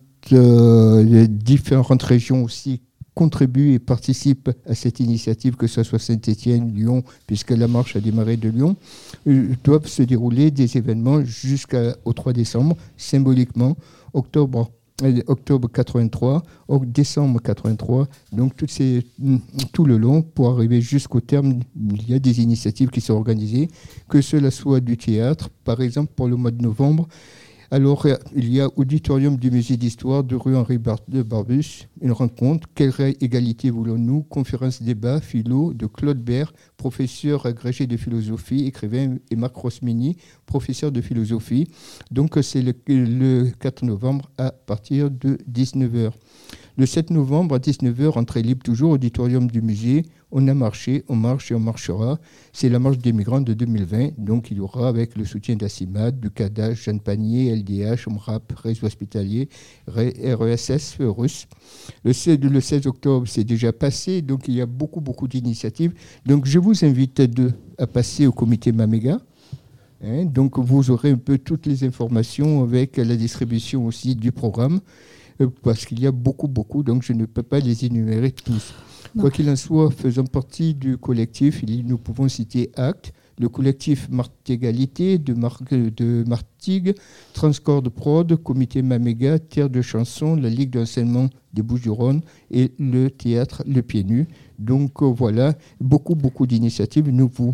euh, différentes régions aussi contribuent et participent à cette initiative, que ce soit Saint-Étienne, Lyon, puisque la marche a démarré de Lyon, euh, doivent se dérouler des événements jusqu'au trois décembre, symboliquement, octobre octobre quatre-vingt-trois, décembre quatre-vingt-trois, donc toutes ces, tout le long, pour arriver jusqu'au terme, il y a des initiatives qui sont organisées, que cela soit du théâtre, par exemple pour le mois de novembre. Alors, il y a Auditorium du Musée d'Histoire de rue Henri Bar- de Barbus, une rencontre, Quelle égalité voulons-nous, conférence débat, philo, de Claude Bert, professeur agrégé de philosophie, écrivain, et Marc Rosmini, professeur de philosophie. Donc, c'est le, le quatre novembre à partir de dix-neuf heures. Le sept novembre à dix-neuf heures, entrée libre toujours, auditorium du musée. On a marché, on marche et on marchera. C'est la marche des migrants de deux mille vingt. Donc, il y aura avec le soutien d'Assimat, du CADA, Jeanne Panier, L D H, OMRAP, Réseau Hospitalier, R E S S, Russe. Le seize, le seize octobre, c'est déjà passé. Donc, il y a beaucoup, beaucoup d'initiatives. Donc, je vous invite de, à passer au comité Mamega. Hein, donc, vous aurez un peu toutes les informations avec la distribution aussi du programme, euh, parce qu'il y a beaucoup, beaucoup. Donc, je ne peux pas les énumérer tous. Non. Quoi qu'il en soit, faisant partie du collectif, nous pouvons citer ACT, le collectif Martigalité de, Mar- de Martigues, Transcorde Prod, Comité Mamega, Terre de Chansons, la Ligue d'enseignement des Bouches-du-Rhône et le théâtre Le Pied Nu. Donc euh, voilà, beaucoup, beaucoup d'initiatives. Nous vous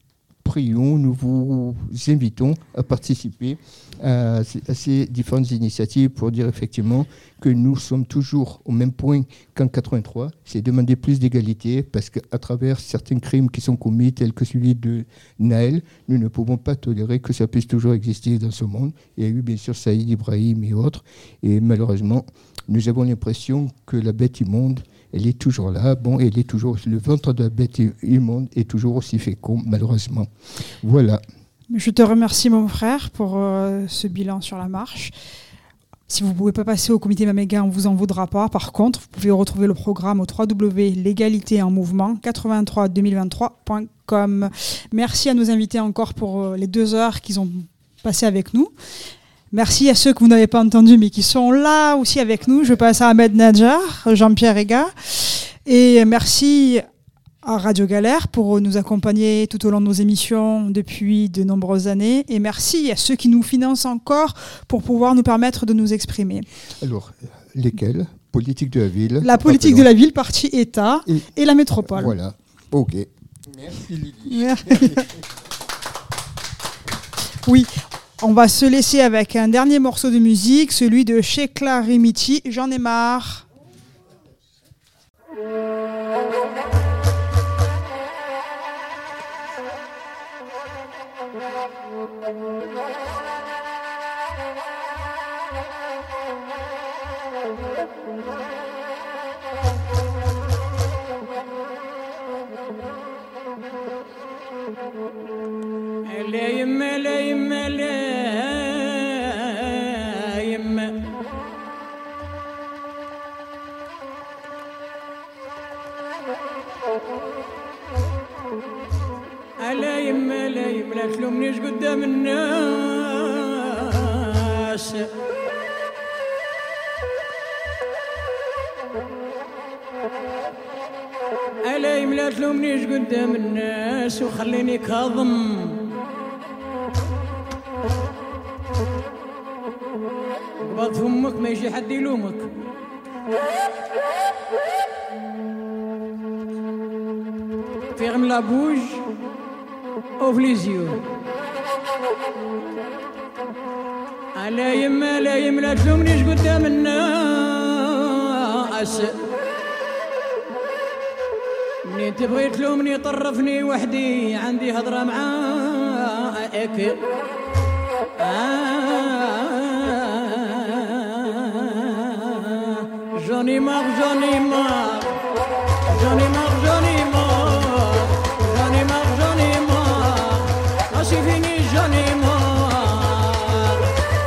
prions, nous vous invitons à participer à, à ces différentes initiatives pour dire effectivement que nous sommes toujours au même point qu'en quatre-vingt-trois, c'est demander plus d'égalité, parce qu'à travers certains crimes qui sont commis, tels que celui de Naël, nous ne pouvons pas tolérer que ça puisse toujours exister dans ce monde. Il y a eu bien sûr Saïd Ibrahim et autres, et malheureusement, nous avons l'impression que la bête immonde, elle est toujours là, bon, elle est toujours, le ventre de la bête immonde est toujours aussi fécond, malheureusement. Voilà. Je te remercie, mon frère, pour euh, ce bilan sur la marche. Si vous ne pouvez pas passer au comité Mamega, on ne vous en voudra pas. Par contre, vous pouvez retrouver le programme au w w w point l'égalité en mouvement quatre-vingt-trois deux mille vingt-trois point com. Merci à nos invités encore pour euh, les deux heures qu'ils ont passées avec nous. Merci à ceux que vous n'avez pas entendus, mais qui sont là aussi avec nous. Je passe à Ahmed Nadjar, Jean-Pierre Ega. Et merci à Radio Galère pour nous accompagner tout au long de nos émissions depuis de nombreuses années. Et merci à ceux qui nous financent encore pour pouvoir nous permettre de nous exprimer. Alors, lesquels ? Politique de la ville. La politique rappelons. de la ville, partie État et, et la métropole. Voilà, ok. Merci Lily. Merci. Oui. On va se laisser avec un dernier morceau de musique, celui de Shekla Rimiti, J'en ai marre. يما لا يما لا يما ألا يما لا يما لا تلومنيش قدام الناس ألا يما لا تلومنيش قدام الناس وخليني كاظم قبض فمك ما يجي حد يلومك ferme la bouche, ouvre les yeux. ألا يما لا يما لا تلومنيش قدام الناس منين تبغي تلومني طرفني وحدي عندي هضرة معاك جوني مار جوني مار جوني مار جوني مار جوني مار جوني مار ماشي فيني جوني مار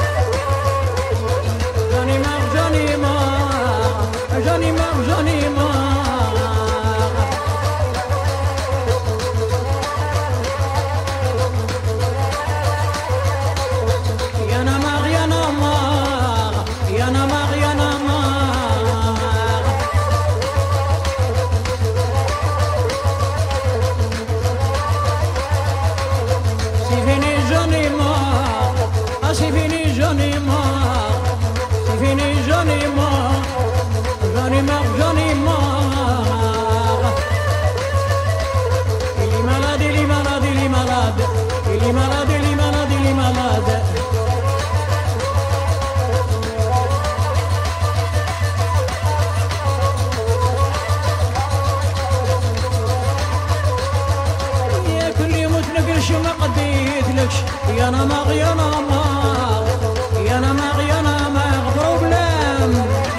جوني مار جوني مار جوني مار جوني مار يا نمار يا نمار يا نمار يا نمار c'est fini j'en ai marre ah c'est fini j'en ai marre c'est fini j'en ai marre j'en ai marre j'en ai marre il est malade il est malade il est malade il est malade il est malade il est malade ما قديتلكش يا نماغ يا نماغ يا نماغ يا نماغ بروبلام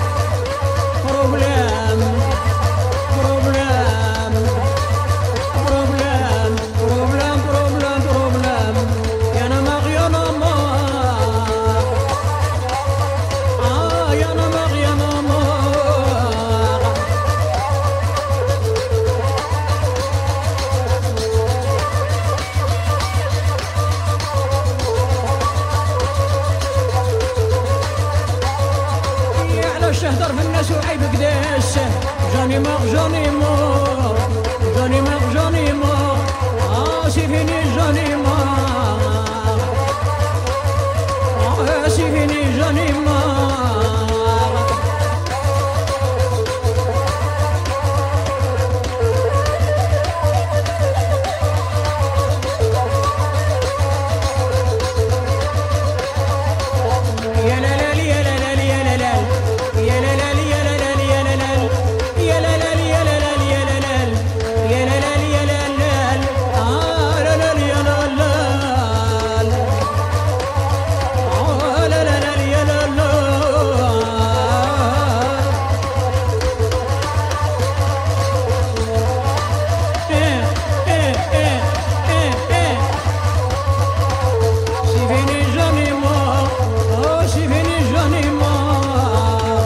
بروبلام بروبلام بروبلام بروبلام بروبلام بروبلام يا نماغ يا نماغ آه يا نماغ يا نماغ شهدر في الناس وعيب قداش جاني مار جاني مار جاني مار جاني مار اه سيفيني جاني مار اه سيفيني جاني مار يا لا لا يا لا لا يا لا لا يا لا لا يا لا لا يا لا لا يا لا لا يا لا لا يا لا لا يا لا لا يا لا لا آه لا لا يا لا لا آه لا لا لا يا لا لا إيه إيه إيه إيه إيه سيفيني جاني مار آه سيفيني جاني مار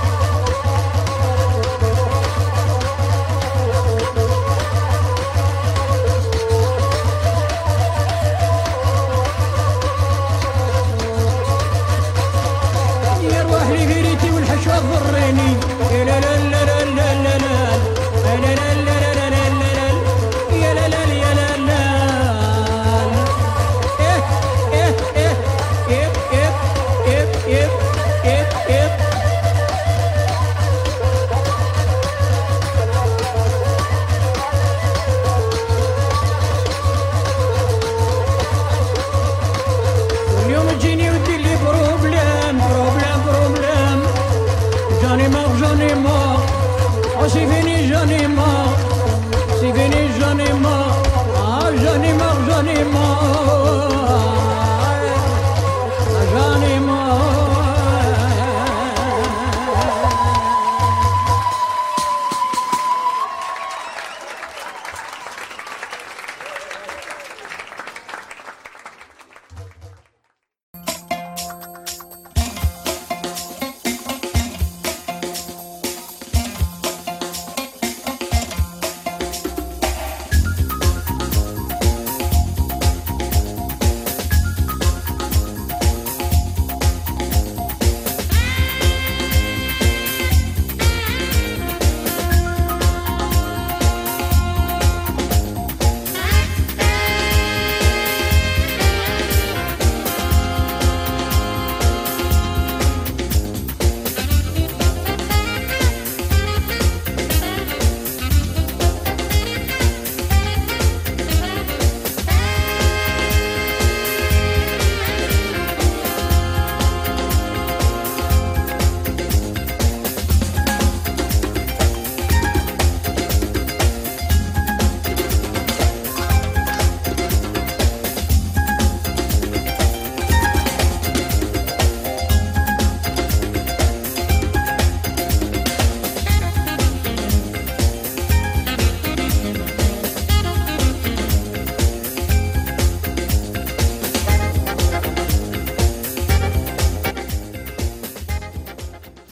يروح لي فيريتي والحشوة ضريني يا لا لا لا لا لا لا لا لا لا لا لا لا لا يا لا لا يا لا لا إيه إيه إيه إيه إيه إيه إيه إيه إيه اليوم تجيني ودير لي بروبلام بروبلام بروبلام جاني مار جاني مار oh c'est fini j'en ai marre c'est fini